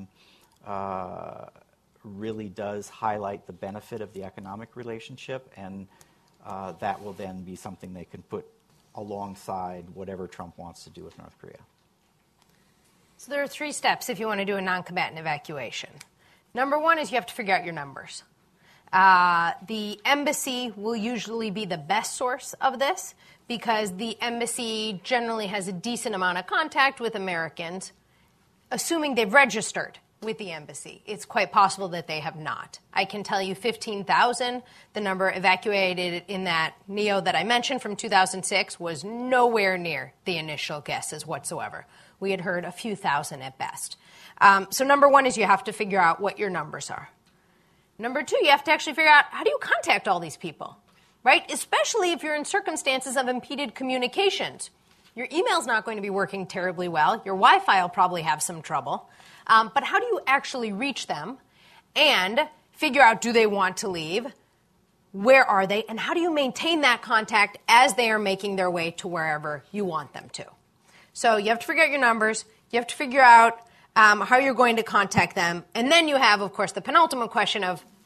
really does highlight the benefit of the economic relationship, and that will then be something they can put alongside whatever Trump wants to do with North Korea. So there are 3 steps if you want to do a non-combatant evacuation. Number 1 is you have to figure out your numbers. The embassy will usually be the best source of this, because the embassy generally has a decent amount of contact with Americans, assuming they've registered with the embassy. It's quite possible that they have not. I can tell you 15,000, the number evacuated in that NEO that I mentioned from 2006, was nowhere near the initial guesses whatsoever. We had heard a few thousand at best. So number 1 is you have to figure out what your numbers are. Number 2, you have to actually figure out, how do you contact all these people, right? Especially if you're in circumstances of impeded communications. Your email's not going to be working terribly well. Your Wi-Fi will probably have some trouble. But how do you actually reach them and figure out, do they want to leave? Where are they? And how do you maintain that contact as they are making their way to wherever you want them to? So you have to figure out your numbers. You have to figure out how you're going to contact them. And then you have, of course, the penultimate question of,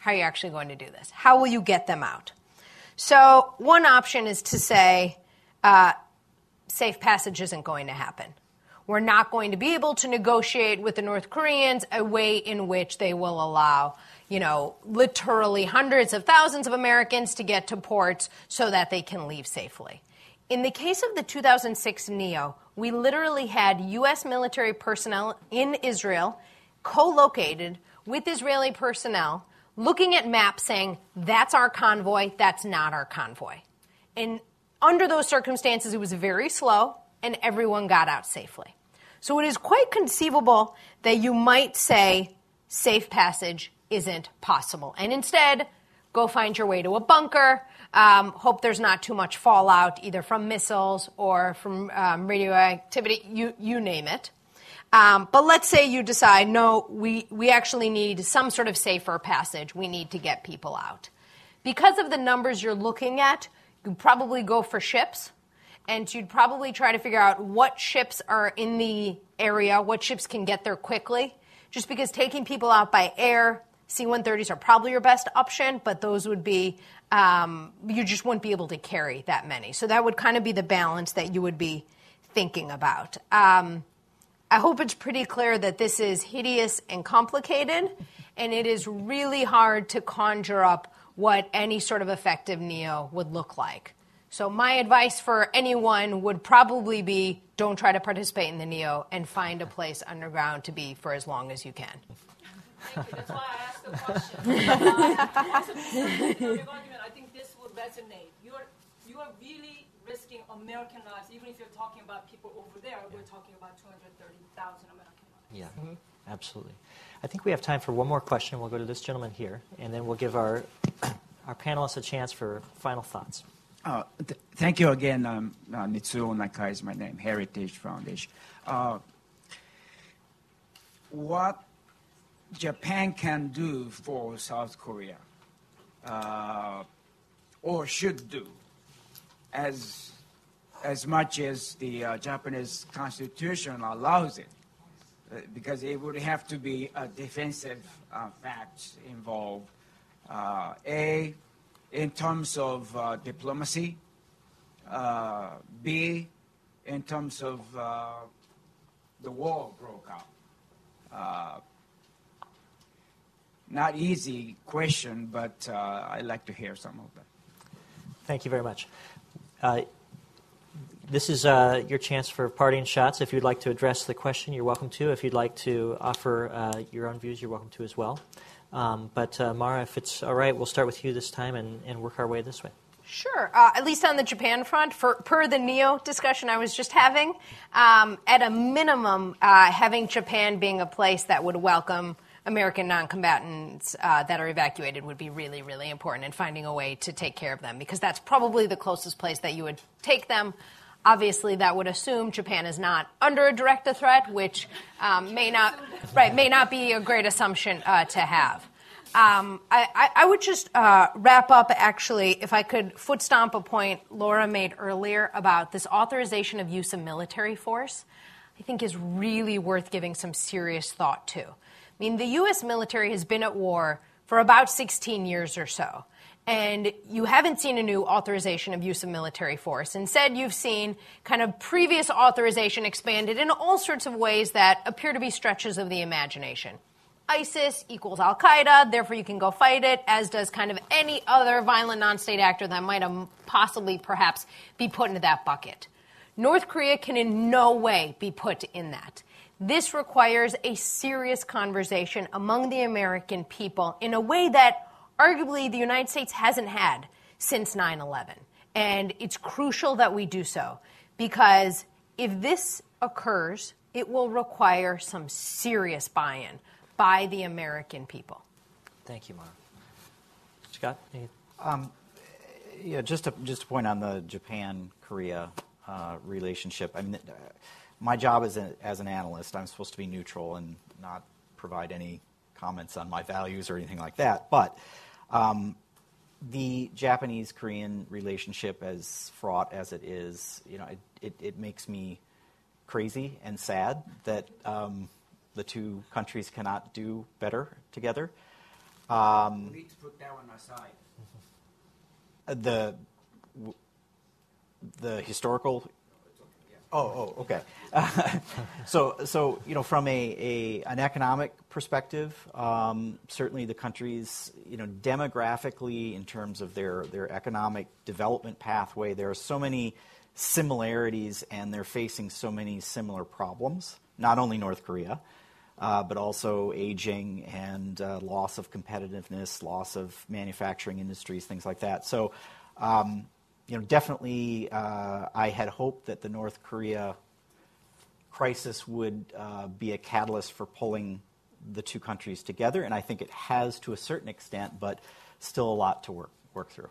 How are you actually going to do this? How will you get them out? So one option is to say safe passage isn't going to happen. We're not going to be able to negotiate with the North Koreans a way in which they will allow, literally hundreds of thousands of Americans to get to ports so that they can leave safely. In the case of the 2006 NEO, we literally had U.S. military personnel in Israel co-located with Israeli personnel looking at maps saying, that's our convoy, that's not our convoy. And under those circumstances, it was very slow, and everyone got out safely. So it is quite conceivable that you might say safe passage isn't possible. And instead, go find your way to a bunker, hope there's not too much fallout, either from missiles or from radioactivity, you name it. But let's say you decide, no, we actually need some sort of safer passage. We need to get people out. Because of the numbers you're looking at, you'd probably go for ships. And you'd probably try to figure out what ships are in the area, what ships can get there quickly. Just because taking people out by air, C-130s are probably your best option, but those would be, you just wouldn't be able to carry that many. So that would kind of be the balance that you would be thinking about. I hope it's pretty clear that this is hideous and complicated, and it is really hard to conjure up what any sort of effective NEO would look like. So my advice for anyone would probably be don't try to participate in the NEO and find a place underground to be for as long as you can. Thank you. That's why I asked the question. I think this would resonate. You are really risking American lives, even if you're talking about people over there. We're talking about 230,000 American lives. Yeah, absolutely. I think we have time for one more question. We'll go to this gentleman here, and then we'll give our panelists a chance for final thoughts. Thank you again, Mitsuo Nakai is my name, Heritage Foundation. What Japan can do for South Korea, or should do, as much as the Japanese Constitution allows it, because it would have to be a defensive facts involved. In terms of diplomacy, B, in terms of the war broke out. Not easy question, but I'd like to hear some of that. Thank you very much. This is your chance for parting shots. If you'd like to address the question, you're welcome to. If you'd like to offer your own views, you're welcome to as well. But Mara, if it's all right, we'll start with you this time and work our way this way. Sure. At least on the Japan front, per the NEO discussion I was just having, at a minimum, having Japan being a place that would welcome American non-combatants that are evacuated would be really, really important, and finding a way to take care of them, because that's probably the closest place that you would take them. Obviously, that would assume Japan is not under a direct threat, which may not be a great assumption to have. I would just wrap up, actually, if I could foot stomp a point Laura made earlier about this authorization of use of military force. I think is really worth giving some serious thought to. I mean, the U.S. military has been at war for about 16 years or so. And you haven't seen a new authorization of use of military force. Instead, you've seen kind of previous authorization expanded in all sorts of ways that appear to be stretches of the imagination. ISIS equals Al-Qaeda, therefore you can go fight it, as does kind of any other violent non-state actor that might possibly perhaps be put into that bucket. North Korea can in no way be put in that. This requires a serious conversation among the American people in a way that arguably the United States hasn't had since 9/11. And it's crucial that we do so, because if this occurs, it will require some serious buy-in by the American people. Thank you, Mara. Scott? Just to point on the Japan-Korea relationship. I mean, my job as an analyst, I'm supposed to be neutral and not provide any comments on my values or anything like that. But the Japanese-Korean relationship, as fraught as it is, it makes me crazy and sad that the two countries cannot do better together. We need to put that one aside. The historical. Oh, okay. So from an economic perspective, certainly the countries, demographically in terms of their economic development pathway, there are so many similarities, and they're facing so many similar problems. Not only North Korea, but also aging and loss of competitiveness, loss of manufacturing industries, things like that. So. Definitely, I had hoped that the North Korea crisis would be a catalyst for pulling the two countries together, and I think it has to a certain extent, but still a lot to work through.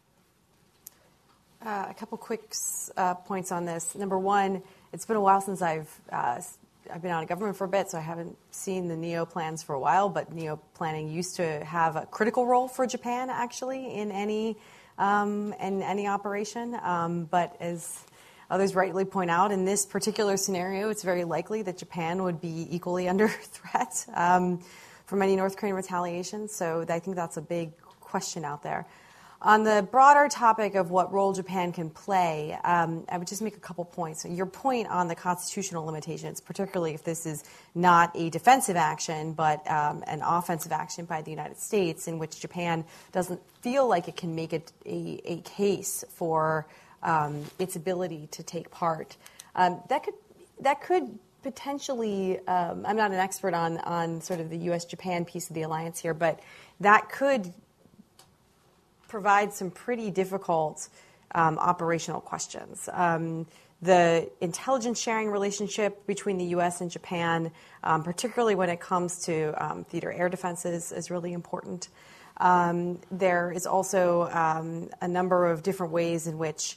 A couple quick points on this. Number one, it's been a while since I've been out of government for a bit, so I haven't seen the NEO plans for a while, but NEO planning used to have a critical role for Japan, actually, in any operation. But as others rightly point out, in this particular scenario, it's very likely that Japan would be equally under threat from any North Korean retaliation. So I think that's a big question out there. On the broader topic of what role Japan can play, I would just make a couple points. Your point on the constitutional limitations, particularly if this is not a defensive action but an offensive action by the United States, in which Japan doesn't feel like it can make it a case for its ability to take part. That could potentially, I'm not an expert on sort of the U.S.-Japan piece of the alliance here, but that could provide some pretty difficult operational questions. The intelligence sharing relationship between the U.S. and Japan, particularly when it comes to theater air defenses, is really important. There is also a number of different ways in which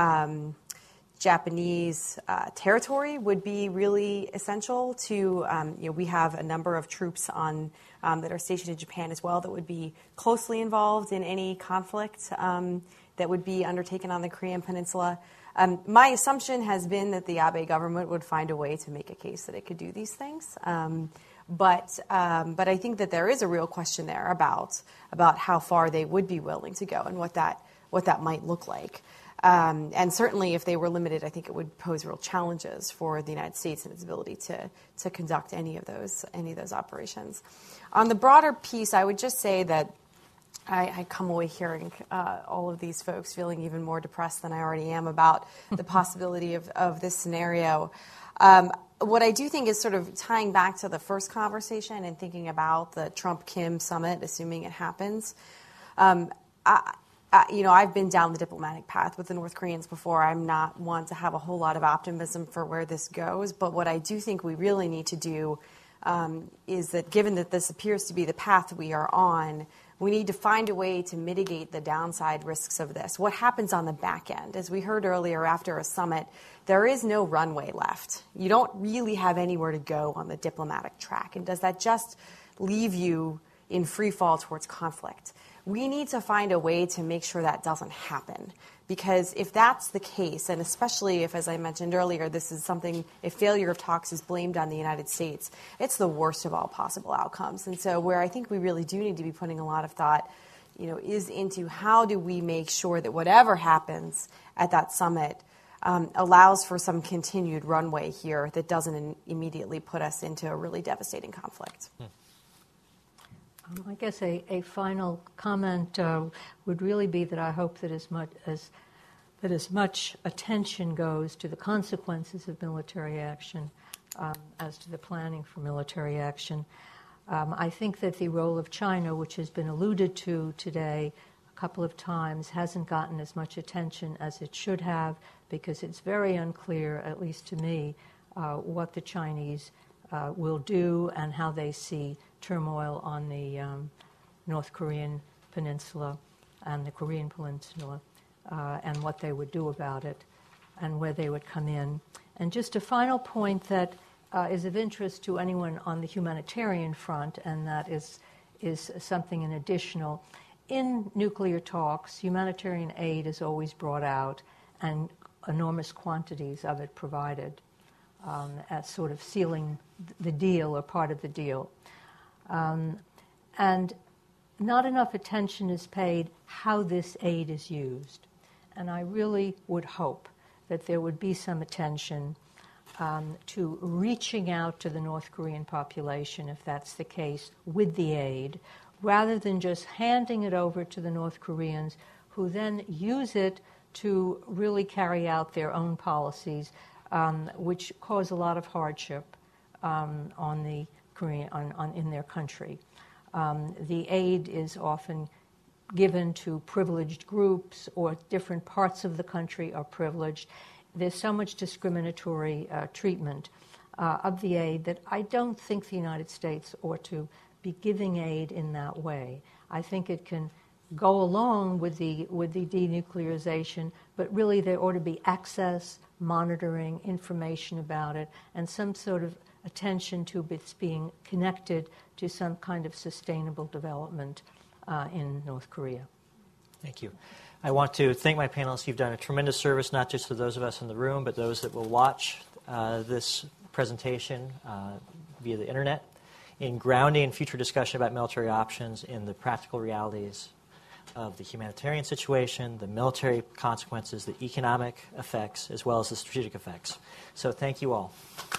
Japanese territory would be really essential to, we have a number of troops that are stationed in Japan as well that would be closely involved in any conflict that would be undertaken on the Korean Peninsula. My assumption has been that the Abe government would find a way to make a case that it could do these things. But I think that there is a real question there about how far they would be willing to go and what that might look like. And certainly, if they were limited, I think it would pose real challenges for the United States and its ability to conduct any of those operations. On the broader piece, I would just say that I come away hearing all of these folks feeling even more depressed than I already am about the possibility of this scenario. What I do think is sort of tying back to the first conversation and thinking about the Trump-Kim summit, assuming it happens. I've been down the diplomatic path with the North Koreans before. I'm not one to have a whole lot of optimism for where this goes. But what I do think we really need to do is that given that this appears to be the path we are on, we need to find a way to mitigate the downside risks of this. What happens on the back end? As we heard earlier, after a summit, there is no runway left. You don't really have anywhere to go on the diplomatic track. And does that just leave you in free fall towards conflict? We need to find a way to make sure that doesn't happen. Because if that's the case, and especially if, as I mentioned earlier, this is something, if failure of talks is blamed on the United States, it's the worst of all possible outcomes. And so where I think we really do need to be putting a lot of thought, is into how do we make sure that whatever happens at that summit allows for some continued runway here that doesn't immediately put us into a really devastating conflict. I guess a final comment would really be that I hope that as much attention goes to the consequences of military action as to the planning for military action. I think that the role of China, which has been alluded to today a couple of times, hasn't gotten as much attention as it should have, because it's very unclear, at least to me, what the Chinese will do and how they see turmoil on the North Korean peninsula and the Korean peninsula, and what they would do about it and where they would come in. And just a final point that is of interest to anyone on the humanitarian front, and that is something an additional. In nuclear talks, humanitarian aid is always brought out and enormous quantities of it provided as sort of sealing the deal or part of the deal. And not enough attention is paid how this aid is used. And I really would hope that there would be some attention to reaching out to the North Korean population, if that's the case, with the aid, rather than just handing it over to the North Koreans, who then use it to really carry out their own policies, which cause a lot of hardship on the Korean in their country. The aid is often given to privileged groups, or different parts of the country are privileged. There's so much discriminatory treatment of the aid that I don't think the United States ought to be giving aid in that way. I think it can go along with the denuclearization, but really there ought to be access, monitoring, information about it, and some sort of attention to its being connected to some kind of sustainable development in North Korea. Thank you. I want to thank my panelists. You've done a tremendous service, not just to those of us in the room, but those that will watch this presentation via the internet, in grounding future discussion about military options in the practical realities of the humanitarian situation, the military consequences, the economic effects, as well as the strategic effects. So thank you all.